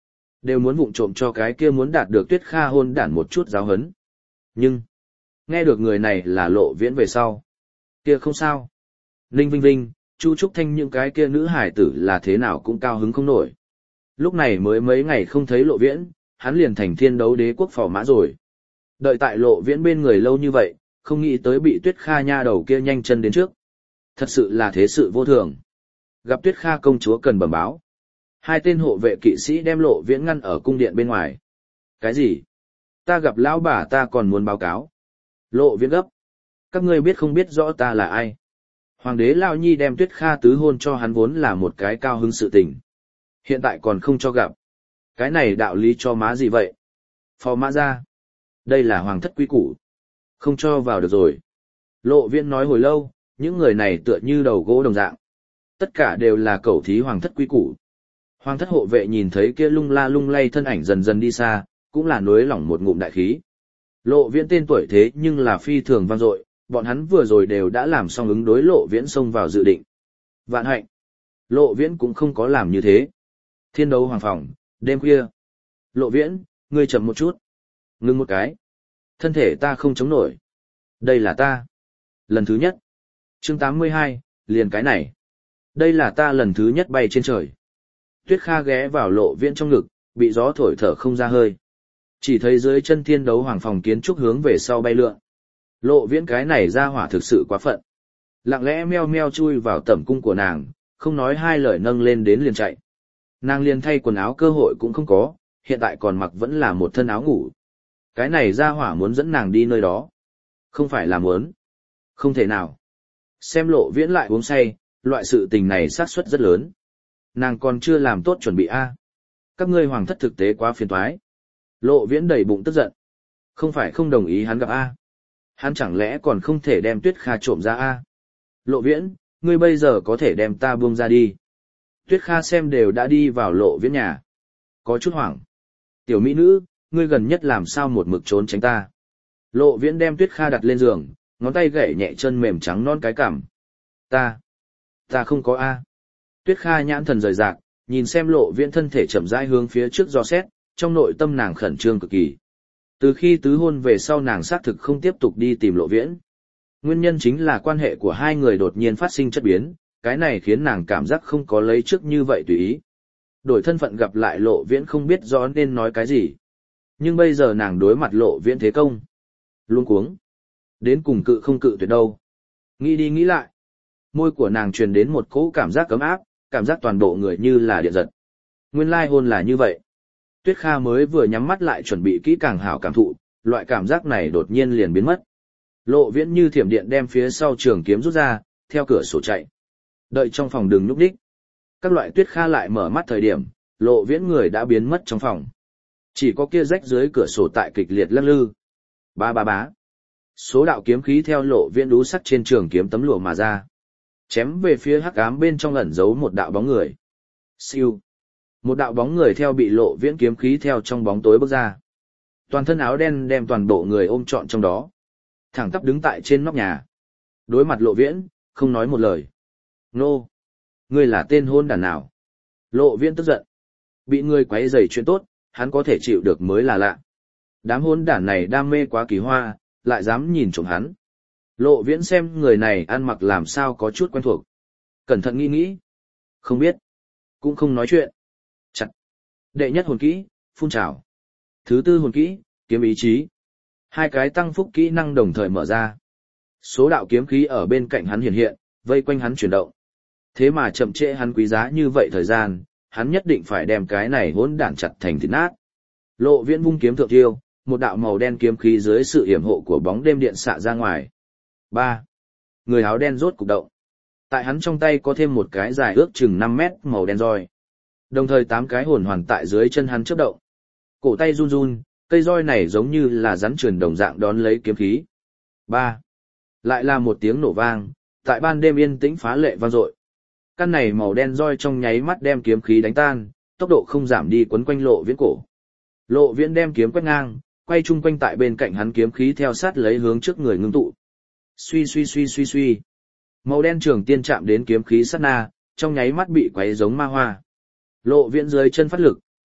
đều muốn vụng trộm cho cái kia muốn đạt được Tuyết Kha hôn đản một chút giáo hấn. Nhưng, nghe được người này là Lộ Viễn về sau. Kia không sao. Ninh Vinh Vinh, Chu Trúc Thanh những cái kia nữ hải tử là thế nào cũng cao hứng không nổi. Lúc này mới mấy ngày không thấy Lộ Viễn, hắn liền thành thiên đấu đế quốc phò mã rồi. Đợi tại Lộ Viễn bên người lâu như vậy, không nghĩ tới bị Tuyết Kha nha đầu kia nhanh chân đến trước. Thật sự là thế sự vô thường. Gặp Tuyết Kha công chúa cần bẩm báo. Hai tên hộ vệ kỵ sĩ đem Lộ Viễn ngăn ở cung điện bên ngoài. Cái gì? Ta gặp lão bà ta còn muốn báo cáo. Lộ Viễn gấp. Các ngươi biết không biết rõ ta là ai? Hoàng đế Lao Nhi đem Tuyết Kha tứ hôn cho hắn vốn là một cái cao hứng sự tình. Hiện tại còn không cho gặp. Cái này đạo lý cho má gì vậy? Phò mã ra. Đây là hoàng thất quý củ. Không cho vào được rồi. Lộ Viễn nói hồi lâu, những người này tựa như đầu gỗ đồng dạng. Tất cả đều là cẩu thí hoàng thất quý củ. Hoàng thất hộ vệ nhìn thấy kia lung la lung lay thân ảnh dần dần đi xa, cũng là nối lỏng một ngụm đại khí. Lộ Viễn tên tuổi thế nhưng là phi thường vang dội, bọn hắn vừa rồi đều đã làm xong ứng đối Lộ Viễn xông vào dự định. Vạn hạnh. Lộ Viễn cũng không có làm như thế. Thiên đấu hoàng phòng, đêm khuya. Lộ Viễn, ngươi chậm một chút. Ngưng một cái. Thân thể ta không chống nổi. Đây là ta. Lần thứ nhất. Chương tám mươi hai, liền cái này. Đây là ta lần thứ nhất bay trên trời. Tuyết Kha ghé vào Lộ Viễn trong ngực, bị gió thổi thở không ra hơi. Chỉ thấy dưới chân thiên đấu hoàng phòng kiến trúc hướng về sau bay lượn. Lộ Viễn cái này ra hỏa thực sự quá phận. Lặng lẽ meo meo chui vào tẩm cung của nàng, không nói hai lời nâng lên đến liền chạy. Nàng liền thay quần áo cơ hội cũng không có, hiện tại còn mặc vẫn là một thân áo ngủ. Cái này ra hỏa muốn dẫn nàng đi nơi đó. Không phải là muốn. Không thể nào. Xem Lộ Viễn lại uống say, loại sự tình này xác suất rất lớn. Nàng còn chưa làm tốt chuẩn bị a. Các ngươi hoàng thất thực tế quá phiền toái. Lộ Viễn đầy bụng tức giận. Không phải không đồng ý hắn gặp a. Hắn chẳng lẽ còn không thể đem Tuyết Kha trộm ra a? Lộ Viễn, ngươi bây giờ có thể đem ta buông ra đi. Tuyết Kha xem đều đã đi vào Lộ Viễn nhà. Có chút hoảng. Tiểu mỹ nữ, ngươi gần nhất làm sao một mực trốn tránh ta. Lộ Viễn đem Tuyết Kha đặt lên giường, ngón tay gảy nhẹ chân mềm trắng non cái cằm. Ta, ta không có a. Tuyết Kha nhãn thần rời rạc, nhìn xem Lộ Viễn thân thể chậm rãi hướng phía trước dò xét, trong nội tâm nàng khẩn trương cực kỳ. Từ khi tứ hôn về sau nàng xác thực không tiếp tục đi tìm Lộ Viễn. Nguyên nhân chính là quan hệ của hai người đột nhiên phát sinh chất biến, cái này khiến nàng cảm giác không có lấy trước như vậy tùy ý. Đổi thân phận gặp lại Lộ Viễn không biết rõ nên nói cái gì. Nhưng bây giờ nàng đối mặt Lộ Viễn thế công. Luống cuống. Đến cùng cự không cự tuyệt đâu. Nghĩ đi nghĩ lại. Môi của nàng truyền đến một cỗ cảm giác cấm áp, cảm giác toàn bộ người như là điện giật. Nguyên lai hôn là như vậy. Tuyết Kha mới vừa nhắm mắt lại chuẩn bị kỹ càng hảo cảm thụ, loại cảm giác này đột nhiên liền biến mất. Lộ Viễn như thiểm điện đem phía sau trường kiếm rút ra, theo cửa sổ chạy. Đợi trong phòng đừng nhúc nhích. Các loại Tuyết Kha lại mở mắt thời điểm, Lộ Viễn người đã biến mất trong phòng. Chỉ có kia rách dưới cửa sổ tại kịch liệt lắc lư. Ba ba bá. Số đạo kiếm khí theo Lộ Viễn đú sắc trên trường kiếm tấm lụa mà ra. Chém về phía hắc ám bên trong ẩn giấu một đạo bóng người. Siêu. Một đạo bóng người theo bị Lộ Viễn kiếm khí theo trong bóng tối bước ra. Toàn thân áo đen đem toàn bộ người ôm trọn trong đó. Thẳng tắp đứng tại trên nóc nhà. Đối mặt Lộ Viễn, không nói một lời. Nô! Ngươi là tên hôn đàn nào? Lộ Viễn tức giận. Bị người quấy rầy chuyện tốt, hắn có thể chịu được mới là lạ. Đám hôn đàn này đam mê quá kỳ hoa, lại dám nhìn trộm hắn. Lộ Viễn xem người này ăn mặc làm sao có chút quen thuộc. Cẩn thận nghĩ nghĩ. Không biết. Cũng không nói chuyện. Chặt. Đệ nhất hồn kỹ, phun trào. Thứ tư hồn kỹ, kiếm ý chí. Hai cái tăng phúc kỹ năng đồng thời mở ra. Số đạo kiếm khí ở bên cạnh hắn hiện hiện, vây quanh hắn chuyển động. Thế mà chậm trễ hắn quý giá như vậy thời gian, hắn nhất định phải đem cái này hỗn đản chặt thành thịt nát. Lộ Viễn vung kiếm thượng tiêu, một đạo màu đen kiếm khí dưới sự yểm hộ của bóng đêm điện xạ ra ngoài. Ba. Người áo đen rốt cục động. Tại hắn trong tay có thêm một cái dài ước chừng năm mét màu đen roi. Đồng thời tám cái hồn hoàn tại dưới chân hắn chớp động. Cổ tay run run, cây roi này giống như là rắn trườn đồng dạng đón lấy kiếm khí. Ba. Lại là một tiếng nổ vang, tại ban đêm yên tĩnh phá lệ vang dội. Căn này màu đen roi trong nháy mắt đem kiếm khí đánh tan, tốc độ không giảm đi quấn quanh Lộ Viễn cổ. Lộ Viễn đem kiếm quét ngang, quay chung quanh tại bên cạnh hắn kiếm khí theo sát lấy hướng trước người ngưng tụ. Suy suy suy suy suy. Màu đen trường tiên chạm đến kiếm khí sát na, trong nháy mắt bị quấy giống ma hoa. Lộ Viễn dưới chân phát lực,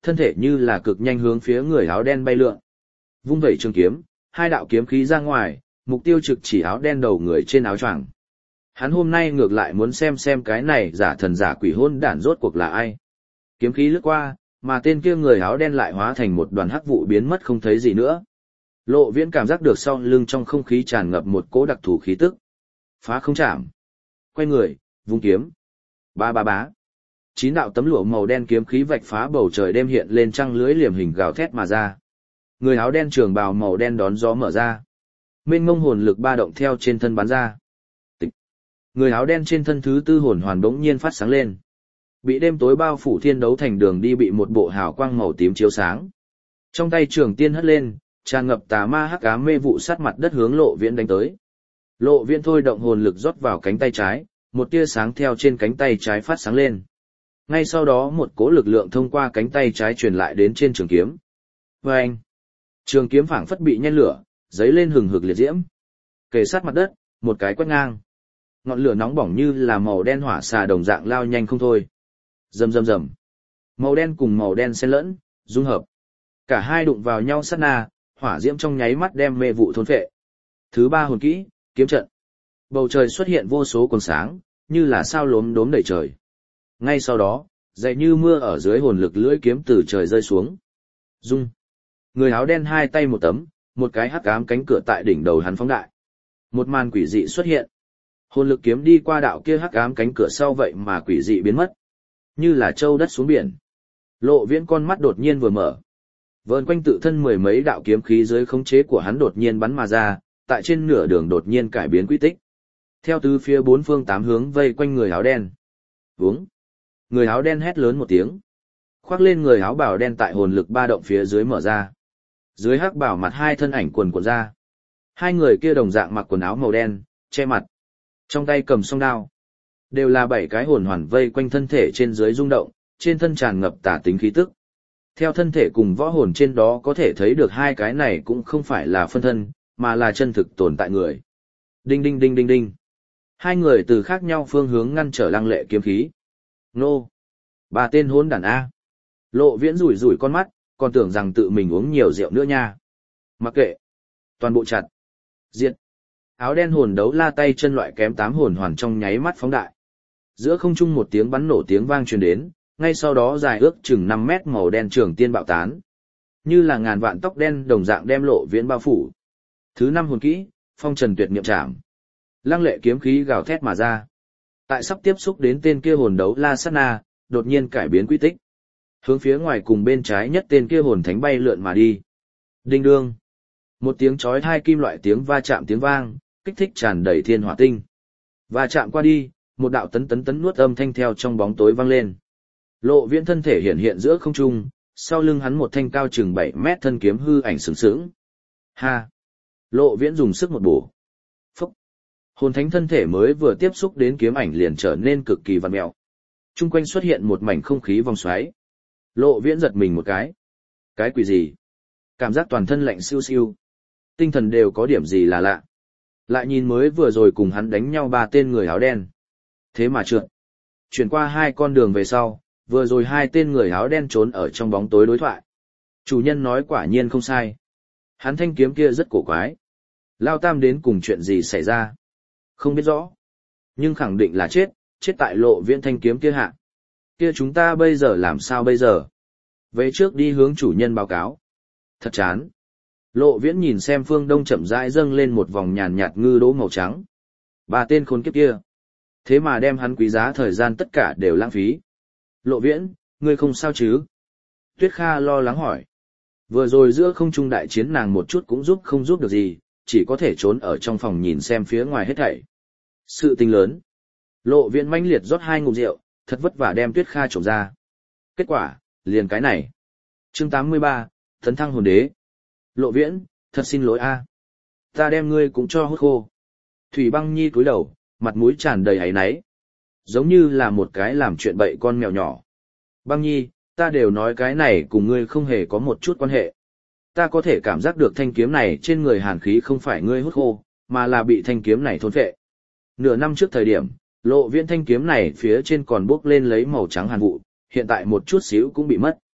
thân thể như là cực nhanh hướng phía người áo đen bay lượn. Vung vẩy trường kiếm, hai đạo kiếm khí ra ngoài, mục tiêu trực chỉ áo đen đầu người trên áo choàng. Hắn hôm nay ngược lại muốn xem xem cái này giả thần giả quỷ hôn đản rốt cuộc là ai. Kiếm khí lướt qua, mà tên kia người áo đen lại hóa thành một đoàn hắc vụ biến mất không thấy gì nữa. Lộ Viễn cảm giác được sau lưng trong không khí tràn ngập một cỗ đặc thù khí tức. Phá không chạm. Quay người, vung kiếm. Ba ba bá. Chín đạo tấm lụa màu đen kiếm khí vạch phá bầu trời đêm hiện lên trăng lưới liềm hình gào thét mà ra. Người áo đen trường bào màu đen đón gió mở ra. Mênh mông hồn lực ba động theo trên thân bắn ra. Tịch. Người áo đen trên thân thứ tư hồn hoàn bỗng nhiên phát sáng lên. Bị đêm tối bao phủ thiên đấu thành đường đi bị một bộ hào quang màu tím chiếu sáng. Trong tay trường tiên hất lên, tràn ngập tà ma hắc ám mê vụ sát mặt đất hướng Lộ Viễn đánh tới. Lộ Viễn thôi động hồn lực rót vào cánh tay trái, một tia sáng theo trên cánh tay trái phát sáng lên. Ngay sau đó một cỗ lực lượng thông qua cánh tay trái truyền lại đến trên trường kiếm. Và anh, trường kiếm phảng phất bị nhen lửa, giấy lên hừng hực liệt diễm. Kề sát mặt đất, một cái quét ngang. Ngọn lửa nóng bỏng như là màu đen hỏa xà đồng dạng lao nhanh không thôi. Rầm rầm rầm. Màu đen cùng màu đen xen lẫn, dung hợp. Cả hai đụng vào nhau sát na, hỏa diễm trong nháy mắt đem mê vụ thôn phệ. Thứ ba hồn kỹ, kiếm trận. Bầu trời xuất hiện vô số quầng sáng, như là sao lốm đốm đầy trời. Ngay sau đó, dày như mưa ở dưới hồn lực lưỡi kiếm từ trời rơi xuống. Dung. Người áo đen hai tay một tấm, một cái hắc ám cánh cửa tại đỉnh đầu hắn phóng đại. Một màn quỷ dị xuất hiện. Hồn lực kiếm đi qua đạo kia hắc ám cánh cửa sau vậy mà quỷ dị biến mất. Như là trâu đất xuống biển. Lộ Viễn con mắt đột nhiên vừa mở. Vờn quanh tự thân mười mấy đạo kiếm khí dưới khống chế của hắn đột nhiên bắn mà ra, tại trên nửa đường đột nhiên cải biến quy tích. Theo tứ phía bốn phương tám hướng vây quanh người áo đen. Vúng. Người áo đen hét lớn một tiếng. Khoác lên người áo bào đen tại hồn lực ba động phía dưới mở ra. Dưới hắc bảo mặt hai thân ảnh quần cuộn ra. Hai người kia đồng dạng mặc quần áo màu đen, che mặt. Trong tay cầm song đao. Đều là bảy cái hồn hoàn vây quanh thân thể trên dưới rung động, trên thân tràn ngập tả tính khí tức. Theo thân thể cùng võ hồn trên đó có thể thấy được hai cái này cũng không phải là phân thân, mà là chân thực tồn tại người. Đinh đinh đinh đinh đinh. Hai người từ khác nhau phương hướng ngăn trở lăng lệ kiếm khí. Nô! Ba tên hỗn đản A. Lộ Viễn rủi rủi con mắt, còn tưởng rằng tự mình uống nhiều rượu nữa nha. Mặc kệ. Toàn bộ chặt. Diệt. Áo đen hồn đấu la tay chân loại kém tám hồn hoàn trong nháy mắt phóng đại. Giữa không trung một tiếng bắn nổ tiếng vang truyền đến, ngay sau đó dài ước chừng năm mét màu đen trường tiên bạo tán. Như là ngàn vạn tóc đen đồng dạng đem Lộ Viễn bao phủ. Thứ năm hồn kỹ, phong trần tuyệt niệm trảm. Lăng lệ kiếm khí gào thét mà ra. Tại sắp tiếp xúc đến tên kia hồn đấu la sát na, đột nhiên cải biến quy tích. Hướng phía ngoài cùng bên trái nhất tên kia hồn thánh bay lượn mà đi. Đinh đương. Một tiếng chói tai kim loại tiếng va chạm tiếng vang, kích thích tràn đầy thiên hỏa tinh. Va chạm qua đi, một đạo tấn tấn tấn nuốt âm thanh theo trong bóng tối vang lên. Lộ Viễn thân thể hiện hiện giữa không trung, sau lưng hắn một thanh cao chừng bảy mét thân kiếm hư ảnh sướng sướng. Ha! Lộ Viễn dùng sức một bổ. Phúc! Hồn thánh thân thể mới vừa tiếp xúc đến kiếm ảnh liền trở nên cực kỳ vặn mèo. Trung quanh xuất hiện một mảnh không khí vòng xoáy. Lộ Viễn giật mình một cái. Cái quỷ gì? Cảm giác toàn thân lạnh siêu siêu. Tinh thần đều có điểm gì là lạ. Lại nhìn mới vừa rồi cùng hắn đánh nhau ba tên người áo đen. Thế mà trượt. Chuyển qua hai con đường về sau, vừa rồi hai tên người áo đen trốn ở trong bóng tối đối thoại. Chủ nhân nói quả nhiên không sai. Hắn thanh kiếm kia rất cổ quái. Lao Tam đến cùng chuyện gì xảy ra? Không biết rõ. Nhưng khẳng định là chết, chết tại Lộ Viễn thanh kiếm kia hạ. Kia chúng ta bây giờ làm sao bây giờ? Về trước đi hướng chủ nhân báo cáo. Thật chán. Lộ Viễn nhìn xem phương đông chậm rãi dâng lên một vòng nhàn nhạt ngư đỗ màu trắng. Ba tên khốn kiếp kia. Thế mà đem hắn quý giá thời gian tất cả đều lãng phí. Lộ Viễn, ngươi không sao chứ? Tuyết Kha lo lắng hỏi. Vừa rồi giữa không trung đại chiến nàng một chút cũng giúp không giúp được gì, chỉ có thể trốn ở trong phòng nhìn xem phía ngoài hết thảy. Sự tình lớn. Lộ Viễn mãnh liệt rót hai ngụm rượu, thật vất vả đem Tuyết Kha trộm ra. Kết quả, liền cái này. Chương tám mươi ba, Tấn thăng hồn đế. Lộ Viễn, thật xin lỗi a, ta đem ngươi cũng cho hút khô. Thủy Băng Nhi cúi đầu, mặt mũi tràn đầy áy náy. Giống như là một cái làm chuyện bậy con mèo nhỏ. Băng Nhi, ta đều nói cái này cùng ngươi không hề có một chút quan hệ. Ta có thể cảm giác được thanh kiếm này trên người hàn khí không phải ngươi hút khô, mà là bị thanh kiếm này thôn phệ. Nửa năm trước thời điểm, Lộ Viễn thanh kiếm này phía trên còn bốc lên lấy màu trắng hàn vụ, hiện tại một chút xíu cũng bị mất.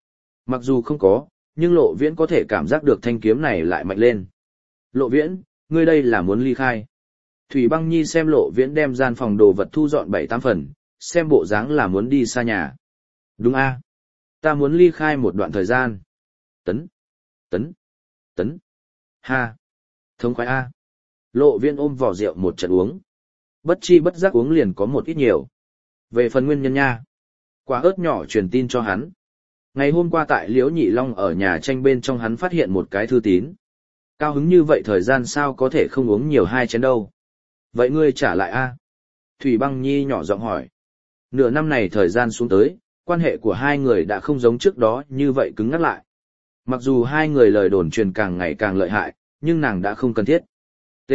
Mặc dù không có, nhưng Lộ Viễn có thể cảm giác được thanh kiếm này lại mạnh lên. Lộ Viễn, ngươi đây là muốn ly khai. Thủy Băng Nhi xem Lộ Viễn đem gian phòng đồ vật thu dọn bảy tám phần, xem bộ dáng là muốn đi xa nhà. Đúng a, ta muốn ly khai một đoạn thời gian. Tấn, tấn, tấn. Ha, thống khoái a. Lộ Viễn ôm vỏ rượu một trận uống. Bất chi bất giác uống liền có một ít nhiều. Về phần nguyên nhân nha. Quả ớt nhỏ truyền tin cho hắn. Ngày hôm qua tại Liễu Nhị Long ở nhà tranh bên trong hắn phát hiện một cái thư tín. Cao hứng như vậy thời gian sao có thể không uống nhiều hai chén đâu. Vậy ngươi trả lại a? Thủy Băng Nhi nhỏ giọng hỏi. Nửa năm này thời gian xuống tới, quan hệ của hai người đã không giống trước đó như vậy cứng ngắt lại. Mặc dù hai người lời đồn truyền càng ngày càng lợi hại, nhưng nàng đã không cần thiết. T.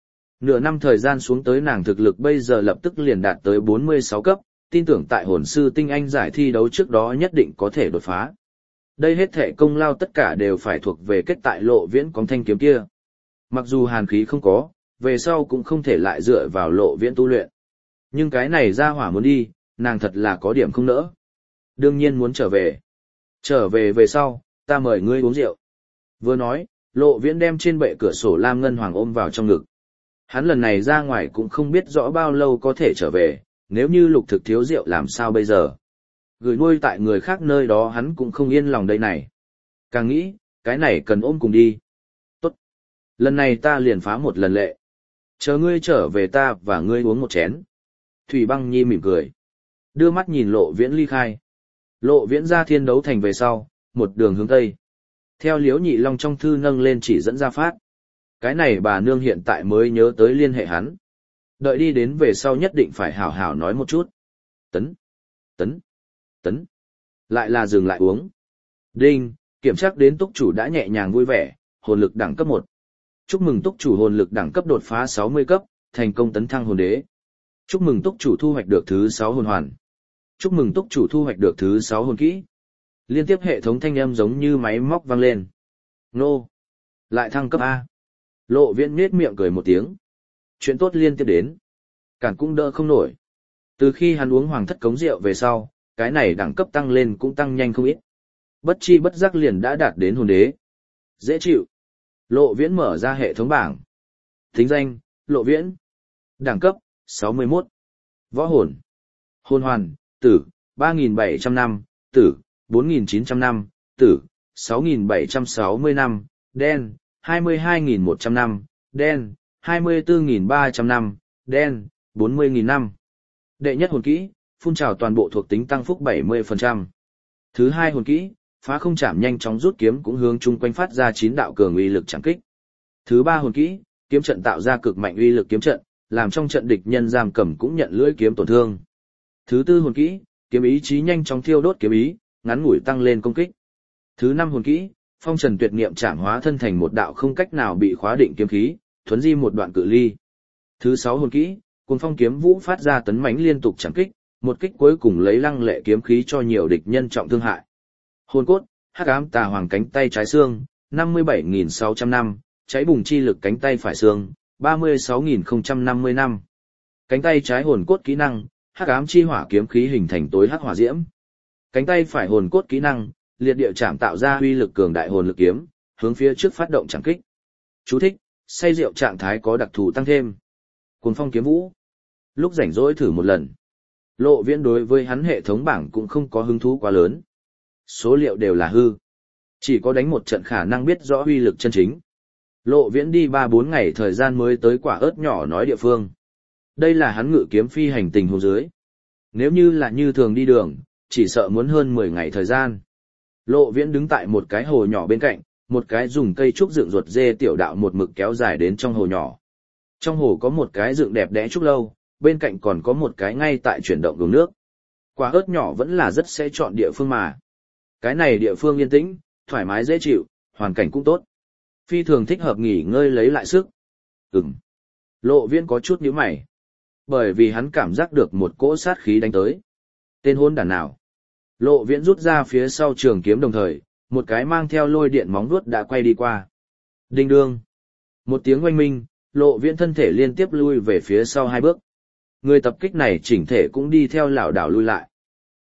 Nửa năm thời gian xuống tới nàng thực lực bây giờ lập tức liền đạt tới bốn mươi sáu cấp, tin tưởng tại hồn sư tinh anh giải thi đấu trước đó nhất định có thể đột phá. Đây hết thể công lao tất cả đều phải thuộc về kết tại Lộ Viễn có thanh kiếm kia. Mặc dù hàn khí không có, về sau cũng không thể lại dựa vào Lộ Viễn tu luyện. Nhưng cái này ra hỏa muốn đi, nàng thật là có điểm không nỡ. Đương nhiên muốn trở về. Trở về về sau, ta mời ngươi uống rượu. Vừa nói, Lộ Viễn đem trên bệ cửa sổ Lam Ngân Hoàng ôm vào trong ngực. Hắn lần này ra ngoài cũng không biết rõ bao lâu có thể trở về, nếu như lục thực thiếu rượu làm sao bây giờ. Gửi nuôi tại người khác nơi đó hắn cũng không yên lòng đây này. Càng nghĩ, cái này cần ôm cùng đi. Tốt. Lần này ta liền phá một lần lệ. Chờ ngươi trở về ta và ngươi uống một chén. Thủy Băng Nhi mỉm cười. Đưa mắt nhìn Lộ Viễn ly khai. Lộ Viễn ra thiên đấu thành về sau, một đường hướng tây. Theo Liễu Nhị Long trong thư nâng lên chỉ dẫn ra phát. Cái này bà nương hiện tại mới nhớ tới liên hệ hắn. Đợi đi đến về sau nhất định phải hảo hảo nói một chút. Tấn, tấn, tấn. Lại là dừng lại uống. Đinh, kiểm tra đến túc chủ đã nhẹ nhàng vui vẻ, hồn lực đẳng cấp một. Chúc mừng túc chủ hồn lực đẳng cấp đột phá sáu mươi cấp, thành công tấn thăng hồn đế. Chúc mừng túc chủ thu hoạch được thứ sáu hồn hoàn. Chúc mừng túc chủ thu hoạch được thứ sáu hồn kỹ. Liên tiếp hệ thống thanh âm giống như máy móc vang lên. Nô. Lại thăng cấp A. Lộ Viễn nhếch miệng cười một tiếng. Chuyện tốt liên tiếp đến. Cản cũng đỡ không nổi. Từ khi hắn uống hoàng thất cống rượu về sau, cái này đẳng cấp tăng lên cũng tăng nhanh không ít. Bất chi bất giác liền đã đạt đến hồn đế. Dễ chịu. Lộ Viễn mở ra hệ thống bảng. Tính danh, Lộ Viễn. Đẳng cấp, sáu mươi mốt. Võ hồn. Hồn hoàn, tử, ba nghìn bảy trăm năm, tử, bốn nghìn chín trăm năm, tử, sáu nghìn bảy trăm sáu mươi năm, đen, hai mươi hai nghìn một trăm năm, đen, hai mươi tư nghìn ba trăm năm, đen, bốn mươi nghìn năm. Đệ nhất hồn kỹ, phun trào toàn bộ thuộc tính tăng phúc bảy mươi phần trăm. Thứ hai hồn kỹ, phá không chạm nhanh chóng rút kiếm cũng hướng chung quanh phát ra chín đạo cường uy lực chạm kích. Thứ ba hồn kỹ, kiếm trận tạo ra cực mạnh uy lực kiếm trận, làm trong trận địch nhân giam cầm cũng nhận lưỡi kiếm tổn thương. Thứ tư hồn kỹ, kiếm ý chí nhanh chóng thiêu đốt kiếm ý, ngắn ngủi tăng lên công kích. Thứ năm hồn kỹ, phong trần tuyệt niệm chạm hóa thân thành một đạo không cách nào bị khóa định kiếm khí, thuấn di một đoạn cự ly. Thứ sáu hồn kỹ, cuồng phong kiếm vũ phát ra tấn mãnh liên tục chạm kích, một kích cuối cùng lấy lăng lệ kiếm khí cho nhiều địch nhân trọng thương hại. Hồn cốt, hắc ám tà hoàng cánh tay trái xương, năm mươi bảy nghìn sáu trăm năm, cháy bùng chi lực cánh tay phải xương, ba mươi sáu nghìn không trăm năm mươi năm. Cánh tay trái hồn cốt kỹ năng, hắc ám chi hỏa kiếm khí hình thành tối hắc hỏa diễm. Cánh tay phải hồn cốt kỹ năng, liệt địa chạm tạo ra uy lực cường đại hồn lực kiếm, hướng phía trước phát động chạm kích. Chú thích, say rượu trạng thái có đặc thù tăng thêm. Cuồng phong kiếm vũ. Lúc rảnh rỗi thử một lần. Lộ Viễn đối với hắn hệ thống bảng cũng không có hứng thú quá lớn. Số liệu đều là hư. Chỉ có đánh một trận khả năng biết rõ uy lực chân chính. Lộ Viễn đi ba bốn ngày thời gian mới tới quả ớt nhỏ nói địa phương. Đây là hắn ngự kiếm phi hành tình huống dưới. Nếu như là như thường đi đường, chỉ sợ muốn hơn mười ngày thời gian. Lộ Viễn đứng tại một cái hồ nhỏ bên cạnh, một cái dùng cây trúc dựng ruột dê tiểu đạo một mực kéo dài đến trong hồ nhỏ. Trong hồ có một cái dựng đẹp đẽ trúc lâu, bên cạnh còn có một cái ngay tại chuyển động đường nước. Quả ớt nhỏ vẫn là rất sẽ chọn địa phương mà. Cái này địa phương yên tĩnh, thoải mái dễ chịu, hoàn cảnh cũng tốt. Phi thường thích hợp nghỉ ngơi lấy lại sức. Ừm. Lộ Viễn có chút nhíu mày. Bởi vì hắn cảm giác được một cỗ sát khí đánh tới. Tên hôn đàn nào. Lộ Viễn rút ra phía sau trường kiếm đồng thời, một cái mang theo lôi điện móng vuốt đã quay đi qua. Đinh đương. Một tiếng oanh minh, Lộ Viễn thân thể liên tiếp lui về phía sau hai bước. Người tập kích này chỉnh thể cũng đi theo lảo đảo lui lại.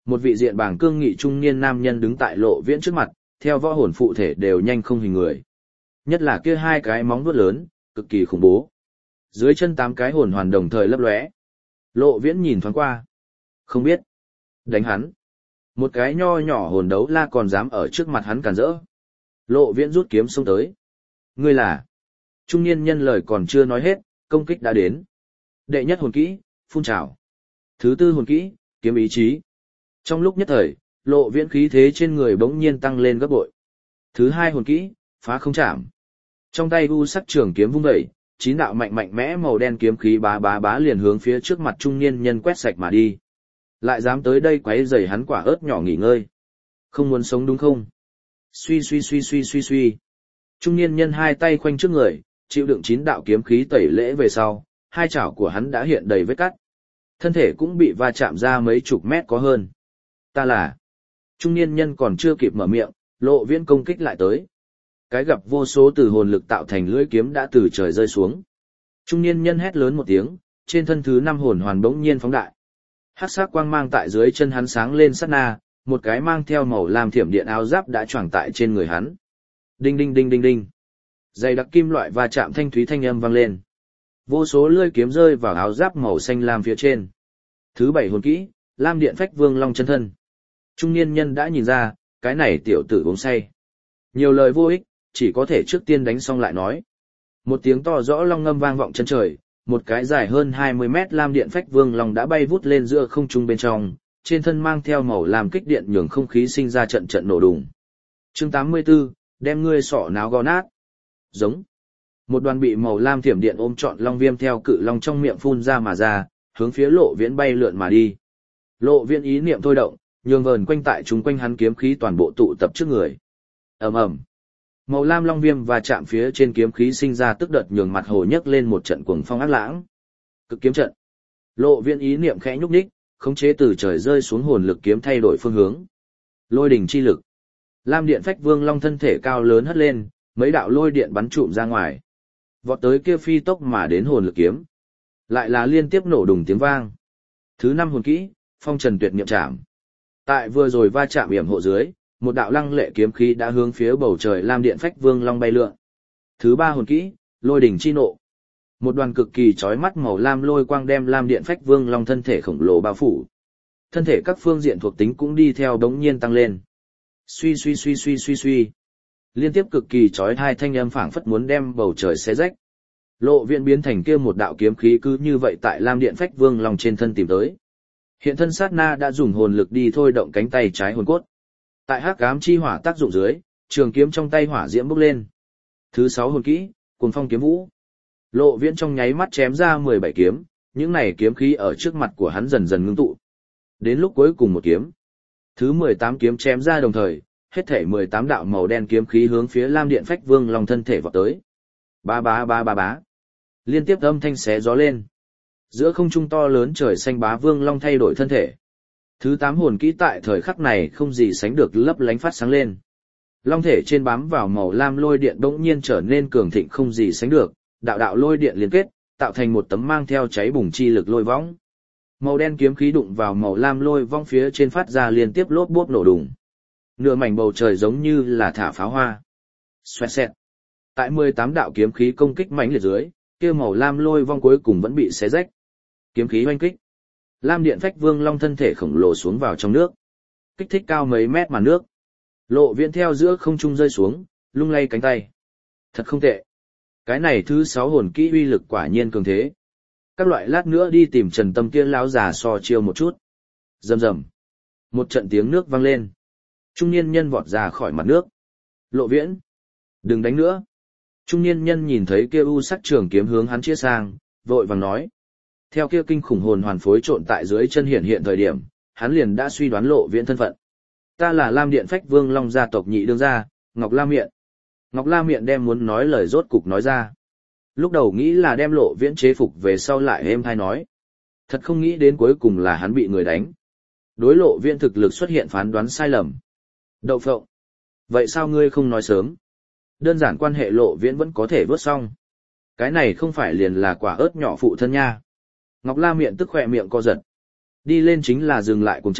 Một vị diện bảng cương nghị trung niên nam nhân đứng tại Lộ Viễn trước mặt, theo võ hồn phụ thể đều nhanh không hình người. Nhất là kia hai cái móng vuốt lớn, cực kỳ khủng bố. Dưới chân tám cái hồn hoàn đồng thời lấp lóe. Lộ Viễn nhìn thoáng qua. Không biết. Đánh hắn. Một cái nho nhỏ hồn đấu la còn dám ở trước mặt hắn cản rỡ. Lộ Viễn rút kiếm xông tới. Ngươi là. Trung niên nhân lời còn chưa nói hết, công kích đã đến. Đệ nhất hồn kỹ, phun trào. Thứ tư hồn kỹ, kiếm ý chí. Trong lúc nhất thời, Lộ Viễn khí thế trên người bỗng nhiên tăng lên gấp bội. Thứ hai hồn kỹ, phá không chạm. Trong tay u sắc trường kiếm vung dậy, chín đạo mạnh mạnh mẽ màu đen kiếm khí bá bá bá liền hướng phía trước mặt trung niên nhân quét sạch mà đi. Lại dám tới đây quấy rầy hắn quả ớt nhỏ nghỉ ngơi. Không muốn sống đúng không? Suy suy suy suy suy suy. Trung niên nhân hai tay khoanh trước người, chịu đựng chín đạo kiếm khí tẩy lễ về sau, hai chảo của hắn đã hiện đầy vết cắt. Thân thể cũng bị va chạm ra mấy chục mét có hơn. Ta là. Trung niên nhân còn chưa kịp mở miệng, Lộ Viễn công kích lại tới. Cái gặp vô số từ hồn lực tạo thành lưỡi kiếm đã từ trời rơi xuống. Trung niên nhân hét lớn một tiếng, trên thân thứ năm hồn hoàn bỗng nhiên phóng đại. Hắc sắc quang mang tại dưới chân hắn sáng lên sát na, một cái mang theo màu lam thiểm điện áo giáp đã choàng tại trên người hắn. Đinh đinh đinh đinh đinh. Dày đặc kim loại va chạm thanh thúy thanh âm vang lên. Vô số lưỡi kiếm rơi vào áo giáp màu xanh lam phía trên. Thứ bảy hồn kỹ, Lam Điện Phách Vương Long chân thân. Trung niên nhân đã nhìn ra, cái này tiểu tử uống say. Nhiều lời vô ích, chỉ có thể trước tiên đánh xong lại nói. Một tiếng to rõ long ngâm vang vọng chân trời, một cái dài hơn hai mươi mét Lam Điện Phách Vương Long đã bay vút lên giữa không trung bên trong, trên thân mang theo màu lam kích điện nhường không khí sinh ra trận trận nổ đùng. Chương tám mươi 84, đem ngươi sọ náo gò nát. Giống. Một đoàn bị màu lam thiểm điện ôm trọn long viêm theo cự long trong miệng phun ra mà ra, hướng phía Lộ Viễn bay lượn mà đi. Lộ Viễn ý niệm thôi động, nhường vờn quanh tại chúng quanh hắn kiếm khí toàn bộ tụ tập trước người. Ầm ầm. Màu lam long viêm và chạm phía trên kiếm khí sinh ra tức đợt nhường mặt hồ nhấc lên một trận cuồng phong ác lãng. Cực kiếm trận. Lộ Viễn ý niệm khẽ nhúc nhích, khống chế từ trời rơi xuống hồn lực kiếm thay đổi phương hướng. Lôi đỉnh chi lực. Lam Điện Phách Vương Long thân thể cao lớn hất lên, mấy đạo lôi điện bắn trụm ra ngoài. Vọt tới kia phi tốc mà đến hồn lực kiếm. Lại là liên tiếp nổ đùng tiếng vang. Thứ năm hồn kỹ, Phong Trần Tuyệt Niệm Trảm. Tại vừa rồi va chạm yểm hộ dưới, một đạo lăng lệ kiếm khí đã hướng phía bầu trời Lam Điện Phách Vương Long bay lượn. Thứ ba hồn kỹ, Lôi đỉnh chi nộ. Một đoàn cực kỳ chói mắt màu lam lôi quang đem Lam Điện Phách Vương Long thân thể khổng lồ bao phủ. Thân thể các phương diện thuộc tính cũng đi theo đống nhiên tăng lên. Suy suy suy suy suy suy. Liên tiếp cực kỳ chói tai thanh âm phảng phất muốn đem bầu trời xé rách. Lộ Viễn biến thành kia một đạo kiếm khí cứ như vậy tại Lam Điện Phách Vương Long trên thân tìm tới. Hiện thân sát na đã dùng hồn lực đi thôi động cánh tay trái hồn cốt. Tại hắc ám chi hỏa tác dụng dưới, trường kiếm trong tay hỏa diễm bốc lên. Thứ sáu hồn kỹ, Cuồng Phong Kiếm Vũ. Lộ Viễn trong nháy mắt chém ra mười bảy kiếm, những này kiếm khí ở trước mặt của hắn dần dần ngưng tụ. Đến lúc cuối cùng một kiếm, thứ mười tám kiếm chém ra đồng thời, hết thảy mười tám đạo màu đen kiếm khí hướng phía Lam Điện Phách Vương Long thân thể vọt tới. Ba ba ba ba bá. Liên tiếp âm thanh xé gió lên. Giữa không trung to lớn trời xanh bá Vương Long thay đổi thân thể. Thứ tám hồn kỹ tại thời khắc này không gì sánh được lấp lánh phát sáng lên. Long thể trên bám vào màu lam lôi điện bỗng nhiên trở nên cường thịnh không gì sánh được, đạo đạo lôi điện liên kết, tạo thành một tấm mang theo cháy bùng chi lực lôi võng. Màu đen kiếm khí đụng vào màu lam lôi vong phía trên phát ra liên tiếp lốp bốp nổ đùng. Nửa mảnh bầu trời giống như là thả pháo hoa. Xoẹt xẹt. Tại mười tám đạo kiếm khí công kích mãnh liệt dưới, kia màu lam lôi vong cuối cùng vẫn bị xé rách. Kiếm khí oanh kích. Lam Điện Phách Vương Long thân thể khổng lồ xuống vào trong nước. Kích thích cao mấy mét màn nước. Lộ Viễn theo giữa không trung rơi xuống, lung lay cánh tay. Thật không tệ. Cái này thứ sáu hồn kỹ uy lực quả nhiên cường thế. Các loại lát nữa đi tìm Trần Tâm kia lão già so chiêu một chút. Rầm rầm. Một trận tiếng nước vang lên. Trung niên nhân vọt ra khỏi mặt nước. Lộ Viễn. Đừng đánh nữa. Trung niên nhân nhìn thấy kia u sắc trường kiếm hướng hắn chĩa sang, vội vàng nói. Theo kia kinh khủng hồn hoàn phối trộn tại dưới chân hiện hiện thời điểm, hắn liền đã suy đoán Lộ Viễn thân phận. Ta là Lam Điện Phách Vương Long gia tộc nhị đương gia, Ngọc La Miện. Ngọc La Miện đem muốn nói lời rốt cục nói ra. Lúc đầu nghĩ là đem Lộ Viễn chế phục về sau lại êm hay nói. Thật không nghĩ đến cuối cùng là hắn bị người đánh. Đối Lộ Viễn thực lực xuất hiện phán đoán sai lầm. Đậu phộng. Vậy sao ngươi không nói sớm? Đơn giản quan hệ Lộ Viễn vẫn có thể vớt xong. Cái này không phải liền là quả ớt nhỏ phụ thân nha. Ngọc La Miện tức khỏe miệng co giật. Đi lên chính là dừng lại cùng chặt,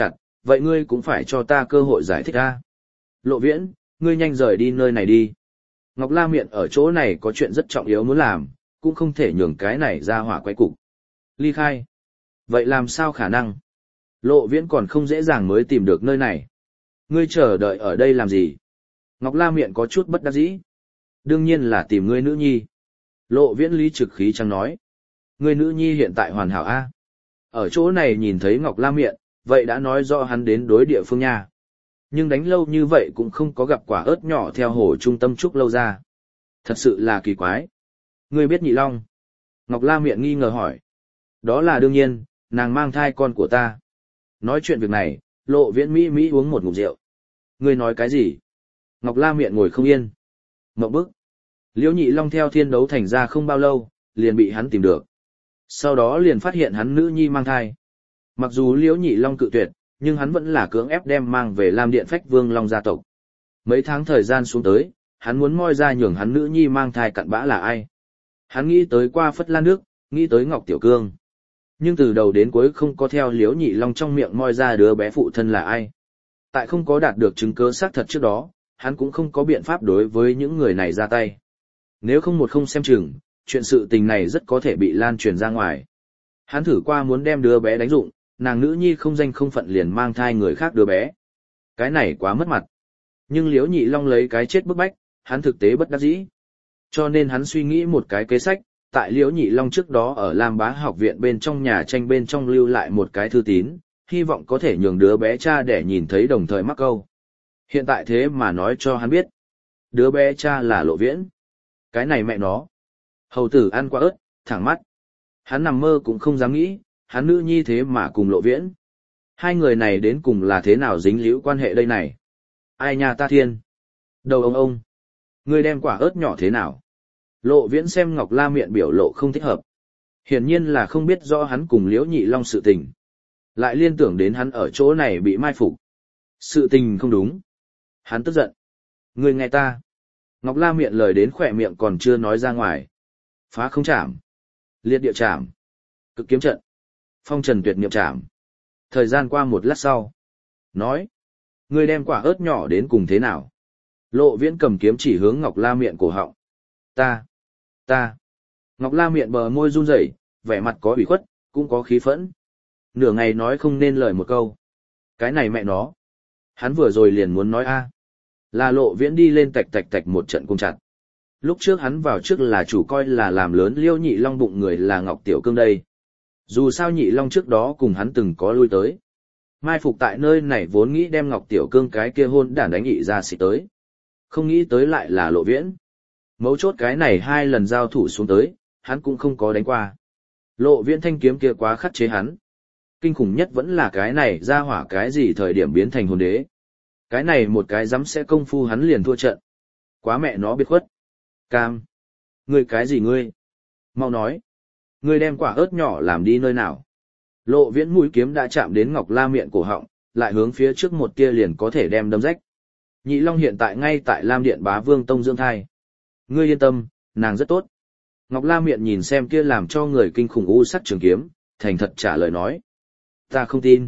vậy ngươi cũng phải cho ta cơ hội giải thích a. Lộ Viễn, ngươi nhanh rời đi nơi này đi. Ngọc La Miện ở chỗ này có chuyện rất trọng yếu muốn làm, cũng không thể nhường cái này ra hỏa quay cục. Ly khai. Vậy làm sao khả năng? Lộ Viễn còn không dễ dàng mới tìm được nơi này. Ngươi chờ đợi ở đây làm gì? Ngọc La Miện có chút bất đắc dĩ. Đương nhiên là tìm ngươi nữ nhi. Lộ Viễn lý trực khí chẳng nói. Ngươi nữ nhi hiện tại hoàn hảo a. Ở chỗ này nhìn thấy Ngọc La Miện, vậy đã nói rõ hắn đến đối địa phương nha. Nhưng đánh lâu như vậy cũng không có gặp quả ớt nhỏ theo hồ trung tâm trúc lâu ra. Thật sự là kỳ quái. Ngươi biết Nhị Long? Ngọc La Miện nghi ngờ hỏi. Đó là đương nhiên, nàng mang thai con của ta. Nói chuyện việc này, Lộ Viễn Mỹ Mỹ uống một ngụm rượu. Ngươi nói cái gì? Ngọc La Miện ngồi không yên. Ngọc bức. Liễu Nhị Long theo thiên đấu thành ra không bao lâu, liền bị hắn tìm được. Sau đó liền phát hiện hắn nữ nhi mang thai. Mặc dù Liễu Nhị Long cự tuyệt, nhưng hắn vẫn là cưỡng ép đem mang về Lam Điện Phách Vương Long gia tộc. Mấy tháng thời gian xuống tới, hắn muốn moi ra nhường hắn nữ nhi mang thai cặn bã là ai. Hắn nghĩ tới qua Phất Lan Nước, nghĩ tới Ngọc Tiểu Cương. Nhưng từ đầu đến cuối không có theo Liễu Nhị Long trong miệng moi ra đứa bé phụ thân là ai. Tại không có đạt được chứng cứ xác thật trước đó, hắn cũng không có biện pháp đối với những người này ra tay. Nếu không một không xem chừng, chuyện sự tình này rất có thể bị lan truyền ra ngoài. Hắn thử qua muốn đem đứa bé đánh dụng, nàng nữ nhi không danh không phận liền mang thai người khác đứa bé. Cái này quá mất mặt. Nhưng Liễu Nhị Long lấy cái chết bức bách, hắn thực tế bất đắc dĩ. Cho nên hắn suy nghĩ một cái kế sách, tại Liễu Nhị Long trước đó ở Lam Bá học viện bên trong nhà tranh bên trong lưu lại một cái thư tín, hy vọng có thể nhường đứa bé cha để nhìn thấy đồng thời mắc câu. Hiện tại thế mà nói cho hắn biết. Đứa bé cha là Lộ Viễn. Cái này mẹ nó. Hầu tử ăn quả ớt, thẳng mắt. Hắn nằm mơ cũng không dám nghĩ, hắn nữ nhi thế mà cùng Lộ Viễn. Hai người này đến cùng là thế nào dính líu quan hệ đây này? Ai nhà ta thiên? Đầu ông ông. Ngươi đem quả ớt nhỏ thế nào? Lộ Viễn xem Ngọc La Miện biểu lộ không thích hợp. Hiển nhiên là không biết rõ hắn cùng Liễu Nhị Long sự tình. Lại liên tưởng đến hắn ở chỗ này bị mai phục. Sự tình không đúng. Hắn tức giận. Ngươi nghe ta. Ngọc La Miện lời đến khỏe miệng còn chưa nói ra ngoài. Phá không chạm. Liệt địa chạm. Cực kiếm trận. Phong trần tuyệt niệm chạm. Thời gian qua một lát sau. Nói. Ngươi đem quả ớt nhỏ đến cùng thế nào? Lộ Viễn cầm kiếm chỉ hướng Ngọc La Miện cổ họng. Ta. Ta. Ngọc La Miện bờ môi run rẩy, vẻ mặt có ủy khuất, cũng có khí phẫn. Nửa ngày nói không nên lời một câu. Cái này mẹ nó. Hắn vừa rồi liền muốn nói a. Là Lộ Viễn đi lên tạch tạch tạch một trận cung chặt. Lúc trước hắn vào trước là chủ coi là làm lớn Liễu Nhị Long bụng người là Ngọc Tiểu Cương đây. Dù sao Nhị Long trước đó cùng hắn từng có lui tới. Mai phục tại nơi này vốn nghĩ đem Ngọc Tiểu Cương cái kia hôn đản đánh nhị ra xịt tới. Không nghĩ tới lại là Lộ Viễn. Mấu chốt cái này hai lần giao thủ xuống tới, hắn cũng không có đánh qua. Lộ Viễn thanh kiếm kia quá khắc chế hắn. Kinh khủng nhất vẫn là cái này ra hỏa cái gì thời điểm biến thành hồn đế. Cái này một cái dám sẽ công phu hắn liền thua trận. Quá mẹ nó biết khuất. Cam. Ngươi cái gì ngươi? Mau nói. Ngươi đem quả ớt nhỏ làm đi nơi nào? Lộ Viễn mũi kiếm đã chạm đến Ngọc La Miện cổ họng, lại hướng phía trước một tia liền có thể đem đâm rách. Nhị Long hiện tại ngay tại Lam Điện Bá Vương Tông dưỡng thai. Ngươi yên tâm, nàng rất tốt. Ngọc La Miện nhìn xem kia làm cho người kinh khủng u sắc trường kiếm, thành thật trả lời nói. Ta không tin.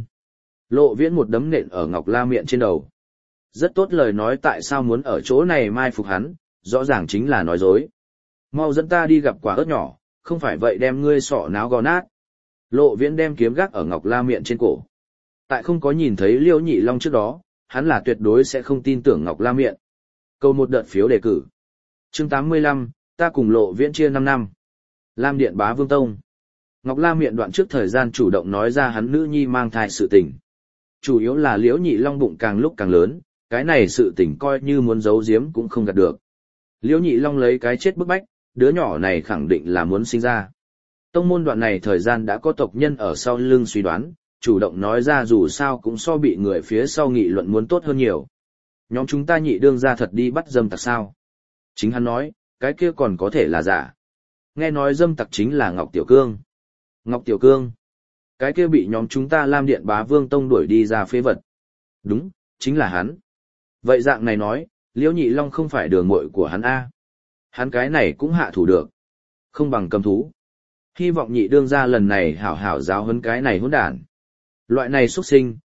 Lộ Viễn một đấm nện ở Ngọc La Miện trên đầu. Rất tốt lời nói tại sao muốn ở chỗ này mai phục hắn, rõ ràng chính là nói dối. Mau dẫn ta đi gặp quả ớt nhỏ, không phải vậy đem ngươi sọ náo gò nát. Lộ Viễn đem kiếm gác ở Ngọc La Miện trên cổ. Tại không có nhìn thấy Liễu Nhị Long trước đó, hắn là tuyệt đối sẽ không tin tưởng Ngọc La Miện. Câu một đợt phiếu đề cử. Chương tám mươi lăm, ta cùng Lộ Viễn chia năm năm. Lam Điện Bá Vương Tông. Ngọc La Miện đoạn trước thời gian chủ động nói ra hắn nữ nhi mang thai sự tình. Chủ yếu là Liễu Nhị Long bụng càng lúc càng lớn, cái này sự tình coi như muốn giấu giếm cũng không gạt được. Liễu Nhị Long lấy cái chết bức bách, đứa nhỏ này khẳng định là muốn sinh ra. Tông môn đoạn này thời gian đã có tộc nhân ở sau lưng suy đoán, chủ động nói ra dù sao cũng so bị người phía sau nghị luận muốn tốt hơn nhiều. Nhóm chúng ta nhị đương ra thật đi bắt dâm tặc sao? Chính hắn nói, cái kia còn có thể là giả. Nghe nói dâm tặc chính là Ngọc Tiểu Cương. Ngọc Tiểu Cương? Cái kia bị nhóm chúng ta Lam Điện Bá Vương Tông đuổi đi ra phế vật. Đúng, chính là hắn. Vậy dạng này nói, Liễu Nhị Long không phải đường muội của hắn a. Hắn cái này cũng hạ thủ được. Không bằng cầm thú. Hy vọng nhị đương gia lần này hảo hảo giáo huấn cái này hỗn đản. Loại này xuất sinh,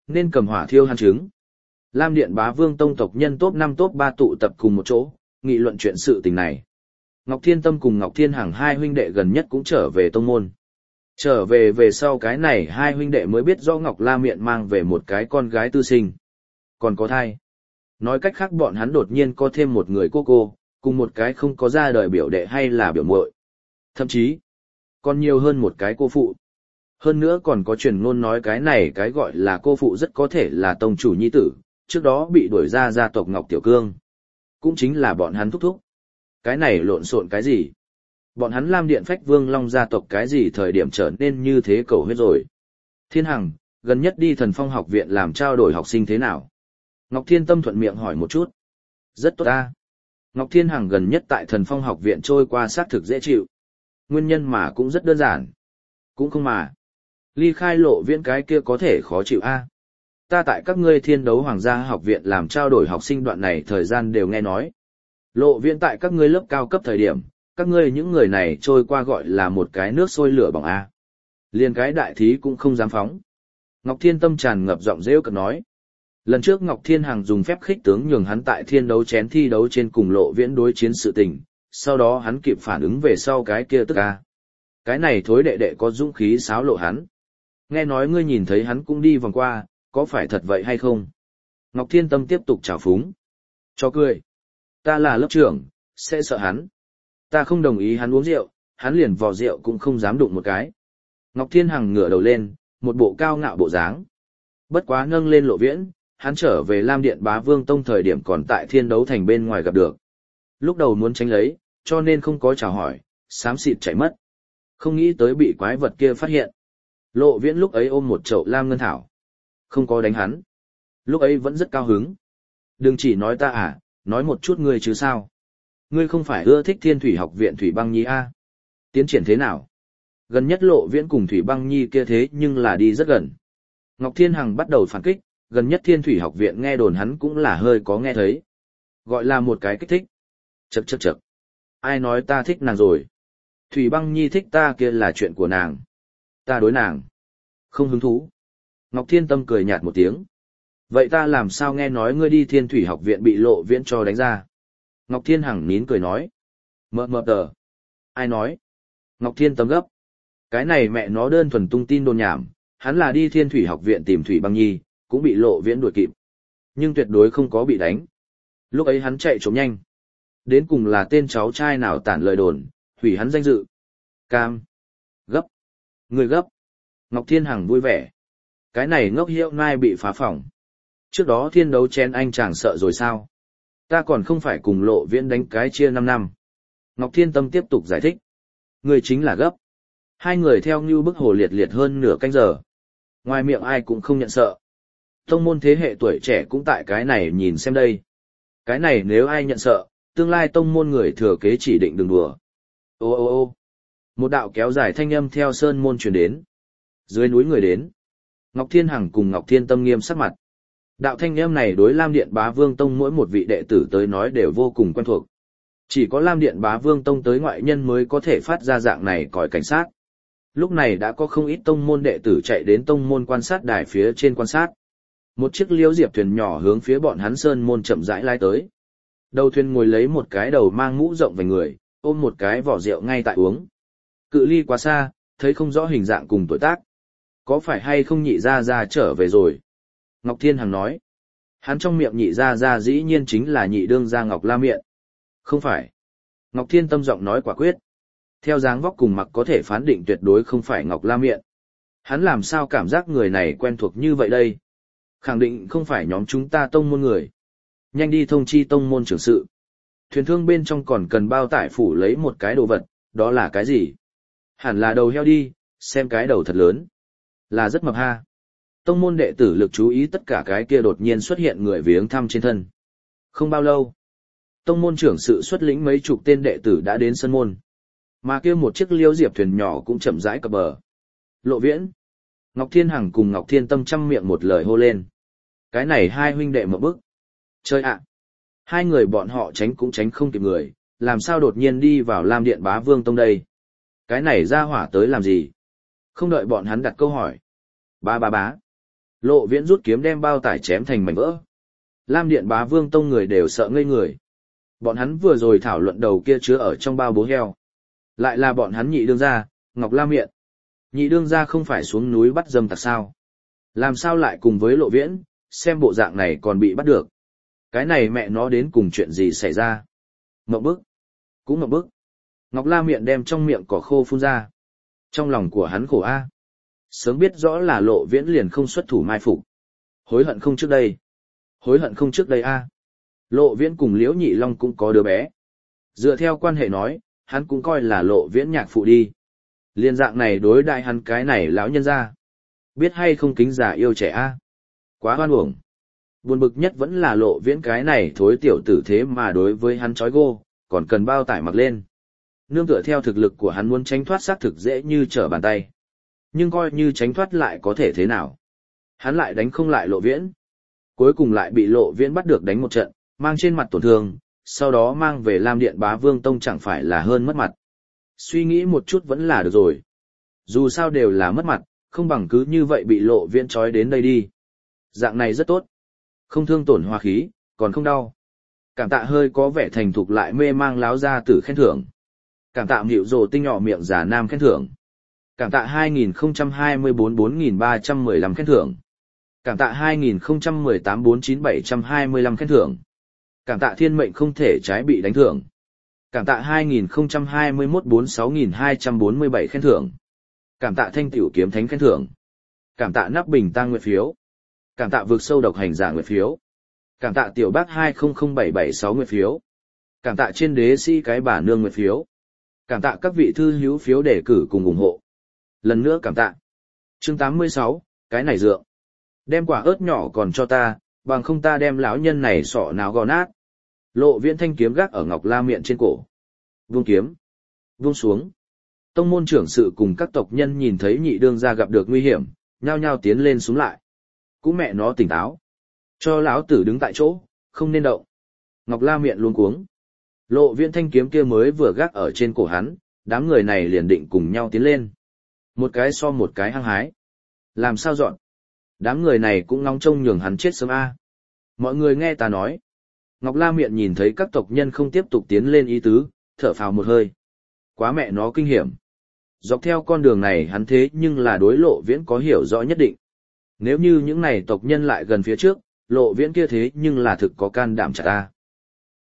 nên cầm hỏa thiêu hắn trứng. Lam Điện Bá Vương tông tộc nhân top năm top ba tụ tập cùng một chỗ, nghị luận chuyện sự tình này. Ngọc Thiên Tâm cùng Ngọc Thiên Hằng hai huynh đệ gần nhất cũng trở về tông môn. Trở về về sau cái này hai huynh đệ mới biết rõ Ngọc La Miện mang về một cái con gái tư sinh. Còn có thai. Nói cách khác bọn hắn đột nhiên có thêm một người cô cô, cùng một cái không có ra đời biểu đệ hay là biểu muội. Thậm chí, còn nhiều hơn một cái cô phụ. Hơn nữa còn có truyền ngôn nói cái này cái gọi là cô phụ rất có thể là tông chủ nhi tử, trước đó bị đuổi ra gia tộc Ngọc Tiểu Cương. Cũng chính là bọn hắn thúc thúc. Cái này lộn xộn cái gì? Bọn hắn Lam Điện Phách Vương Long gia tộc cái gì thời điểm trở nên như thế cầu huyết rồi? Thiên Hằng, gần nhất đi Thần Phong học viện làm trao đổi học sinh thế nào? Ngọc Thiên Tâm thuận miệng hỏi một chút. Rất tốt ta. Ngọc Thiên Hằng gần nhất tại Thần Phong học viện trôi qua xác thực dễ chịu. Nguyên nhân mà cũng rất đơn giản. Cũng không mà. Ly khai Lộ Viễn cái kia có thể khó chịu a. Ta tại các ngươi Thiên Đấu Hoàng gia học viện làm trao đổi học sinh đoạn này thời gian đều nghe nói. Lộ Viễn tại các ngươi lớp cao cấp thời điểm, các ngươi những người này trôi qua gọi là một cái nước sôi lửa bỏng a. Liền cái đại thí cũng không dám phóng. Ngọc Thiên Tâm tràn ngập giọng rêu cợt nói. Lần trước Ngọc Thiên Hằng dùng phép khích tướng nhường hắn tại thiên đấu chén thi đấu trên cùng Lộ Viễn đối chiến sự tình, sau đó hắn kịp phản ứng về sau cái kia tức a. Cái này thối đệ đệ có dũng khí xáo lộ hắn. Nghe nói ngươi nhìn thấy hắn cũng đi vòng qua, có phải thật vậy hay không? Ngọc Thiên Tâm tiếp tục trào phúng. Cho cười. Ta là lớp trưởng, sẽ sợ hắn. Ta không đồng ý hắn uống rượu, hắn liền vò rượu cũng không dám đụng một cái. Ngọc Thiên Hằng ngửa đầu lên, một bộ cao ngạo bộ dáng. Bất quá nâng lên Lộ Viễn, hắn trở về Lam Điện Bá Vương Tông thời điểm còn tại thiên đấu thành bên ngoài gặp được. Lúc đầu muốn tránh lấy, cho nên không có chào hỏi, xám xịt chạy mất. Không nghĩ tới bị quái vật kia phát hiện. Lộ Viễn lúc ấy ôm một chậu lam ngân thảo. Không có đánh hắn. Lúc ấy vẫn rất cao hứng. Đừng chỉ nói ta à, nói một chút ngươi chứ sao. Ngươi không phải ưa thích Thiên Thủy học viện Thủy Băng Nhi à? Tiến triển thế nào? Gần nhất Lộ Viễn cùng Thủy Băng Nhi kia thế nhưng là đi rất gần. Ngọc Thiên Hằng bắt đầu phản kích, gần nhất Thiên Thủy học viện nghe đồn hắn cũng là hơi có nghe thấy. Gọi là một cái kích thích. Chậc chậc chậc. Ai nói ta thích nàng rồi? Thủy Băng Nhi thích ta kia là chuyện của nàng. Ta đối nàng. Không hứng thú. Ngọc Thiên Tâm cười nhạt một tiếng. Vậy ta làm sao nghe nói ngươi đi Thiên Thủy học viện bị Lộ Viễn cho đánh ra? Ngọc Thiên Hằng nín cười nói. Mờ mờ tờ. Ai nói? Ngọc Thiên Tâm gấp. Cái này mẹ nó đơn thuần tung tin đồn nhảm, hắn là đi Thiên Thủy học viện tìm Thủy Băng Nhi, cũng bị Lộ Viễn đuổi kịp. Nhưng tuyệt đối không có bị đánh. Lúc ấy hắn chạy trốn nhanh. Đến cùng là tên cháu trai nào tản lời đồn, hủy hắn danh dự. Cam. Gấp. Người gấp. Ngọc Thiên Hằng vui vẻ. Cái này ngốc hiệu nai bị phá phỏng. Trước đó thiên đấu chén anh chàng sợ rồi sao? Ta còn không phải cùng Lộ Viễn đánh cái chia năm năm. Ngọc Thiên Tâm tiếp tục giải thích. Người chính là gấp. Hai người theo như bức hồ liệt liệt hơn nửa canh giờ. Ngoài miệng ai cũng không nhận sợ. Tông môn thế hệ tuổi trẻ cũng tại cái này nhìn xem đây. Cái này nếu ai nhận sợ, tương lai tông môn người thừa kế chỉ định đừng đùa. Ô ô ô một đạo kéo dài thanh âm theo sơn môn truyền đến. Dưới núi người đến. Ngọc Thiên Hằng cùng Ngọc Thiên Tâm nghiêm sắc mặt. Đạo thanh âm này đối Lam Điện Bá Vương Tông mỗi một vị đệ tử tới nói đều vô cùng quen thuộc. Chỉ có Lam Điện Bá Vương Tông tới ngoại nhân mới có thể phát ra dạng này còi cảnh sát. Lúc này đã có không ít tông môn đệ tử chạy đến tông môn quan sát đài phía trên quan sát. Một chiếc liễu diệp thuyền nhỏ hướng phía bọn hắn sơn môn chậm rãi lai tới. Đầu thuyền ngồi lấy một cái đầu mang mũ rộng vành người, ôm một cái vỏ rượu ngay tại uống. Cự ly quá xa, thấy không rõ hình dạng cùng tuổi tác. Có phải hay không nhị ra ra trở về rồi? Ngọc Thiên Hằng nói. Hắn trong miệng nhị ra ra dĩ nhiên chính là nhị đương gia Ngọc La Miện. Không phải. Ngọc Thiên Tâm giọng nói quả quyết. Theo dáng vóc cùng mặc có thể phán định tuyệt đối không phải Ngọc La Miện. Hắn làm sao cảm giác người này quen thuộc như vậy đây? Khẳng định không phải nhóm chúng ta tông môn người. Nhanh đi thông chi tông môn trưởng sự. Thuyền thương bên trong còn cần bao tải phủ lấy một cái đồ vật, đó là cái gì? Hẳn là đầu heo đi, xem cái đầu thật lớn. Là rất mập ha. Tông môn đệ tử lực chú ý tất cả cái kia đột nhiên xuất hiện người viếng thăm trên thân. Không bao lâu, tông môn trưởng sự xuất lĩnh mấy chục tên đệ tử đã đến sân môn. Mà kia một chiếc liễu diệp thuyền nhỏ cũng chậm rãi cập bờ. Lộ Viễn, Ngọc Thiên Hằng cùng Ngọc Thiên Tâm chăm miệng một lời hô lên. Cái này hai huynh đệ một bức. Chơi ạ. Hai người bọn họ tránh cũng tránh không kịp người, làm sao đột nhiên đi vào Lam Điện Bá Vương Tông đây? Cái này ra hỏa tới làm gì? Không đợi bọn hắn đặt câu hỏi. Bá bá bá. Lộ Viễn rút kiếm đem bao tải chém thành mảnh vỡ. Lam Điện Bá Vương Tông người đều sợ ngây người. Bọn hắn vừa rồi thảo luận đầu kia chứa ở trong bao bố heo. Lại là bọn hắn nhị đương gia, Ngọc La Miện. Nhị đương gia không phải xuống núi bắt dâm tặc sao? Làm sao lại cùng với Lộ Viễn, xem bộ dạng này còn bị bắt được. Cái này mẹ nó đến cùng chuyện gì xảy ra? Ngậm bức. Cũng ngậm bức. Ngọc La Miện đem trong miệng cỏ khô phun ra. Trong lòng của hắn khổ a. Sớm biết rõ là Lộ Viễn liền không xuất thủ mai phục. Hối hận không trước đây. Hối hận không trước đây a. Lộ Viễn cùng Liễu Nhị Long cũng có đứa bé. Dựa theo quan hệ nói, hắn cũng coi là Lộ Viễn nhạc phụ đi. Liên dạng này đối đại hắn cái này lão nhân ra. Biết hay không kính già yêu trẻ a. Quá hoan uổng. Buồn bực nhất vẫn là Lộ Viễn cái này thối tiểu tử thế mà đối với hắn trói gô, còn cần bao tải mặc lên. Nương tựa theo thực lực của hắn muốn tránh thoát xác thực dễ như trở bàn tay. Nhưng coi như tránh thoát lại có thể thế nào. Hắn lại đánh không lại Lộ Viễn. Cuối cùng lại bị Lộ Viễn bắt được đánh một trận, mang trên mặt tổn thương, sau đó mang về Lam Điện Bá Vương Tông chẳng phải là hơn mất mặt. Suy nghĩ một chút vẫn là được rồi. Dù sao đều là mất mặt, không bằng cứ như vậy bị Lộ Viễn trói đến đây đi. Dạng này rất tốt. Không thương tổn hoa khí, còn không đau. Cảm tạ hơi có vẻ thành thục lại mê mang láo ra tử khen thưởng. Cảm tạ nghịu rồ tinh nhỏ miệng giả nam khen thưởng. Cảm tạ hai nghìn không trăm hai mươi bốn bốn nghìn ba trăm mười lăm khen thưởng. Cảm tạ hai nghìn không trăm mười tám bốn chín bảy trăm hai mươi lăm khen thưởng. Cảm tạ thiên mệnh không thể trái bị đánh thưởng. Cảm tạ hai nghìn không trăm hai mươi mốt bốn sáu nghìn hai trăm bốn mươi bảy khen thưởng. Cảm tạ thanh tiểu kiếm thánh khen thưởng. Cảm tạ nắp bình tăng nguyện phiếu. Cảm tạ vực sâu độc hành giả nguyện phiếu. Cảm tạ tiểu bác hai không không bảy bảy sáu nguyện phiếu. Cảm tạ trên đế sĩ cái bà nương nguyện phiếu. Cảm tạ các vị thư hữu phiếu đề cử cùng ủng hộ. Lần nữa cảm tạ. Chương tám mươi sáu, cái này dượng. Đem quả ớt nhỏ còn cho ta, bằng không ta đem lão nhân này sọ nào gò nát. Lộ Viễn thanh kiếm gác ở Ngọc La Miện trên cổ. Vung kiếm. Vung xuống. Tông môn trưởng sự cùng các tộc nhân nhìn thấy nhị đương gia gặp được nguy hiểm, nhao nhao tiến lên xuống lại. Cũng mẹ nó tỉnh táo. Cho lão tử đứng tại chỗ, không nên động. Ngọc La Miện luống cuống. Lộ Viễn thanh kiếm kia mới vừa gác ở trên cổ hắn, đám người này liền định cùng nhau tiến lên. Một cái so một cái hăng hái. Làm sao dọn? Đám người này cũng ngóng trông nhường hắn chết sớm a. Mọi người nghe ta nói. Ngọc La Miện nhìn thấy các tộc nhân không tiếp tục tiến lên ý tứ, thở phào một hơi. Quá mẹ nó kinh hiểm. Dọc theo con đường này hắn thế nhưng là đối Lộ Viễn có hiểu rõ nhất định. Nếu như những này tộc nhân lại gần phía trước, Lộ Viễn kia thế nhưng là thực có can đảm chả ta.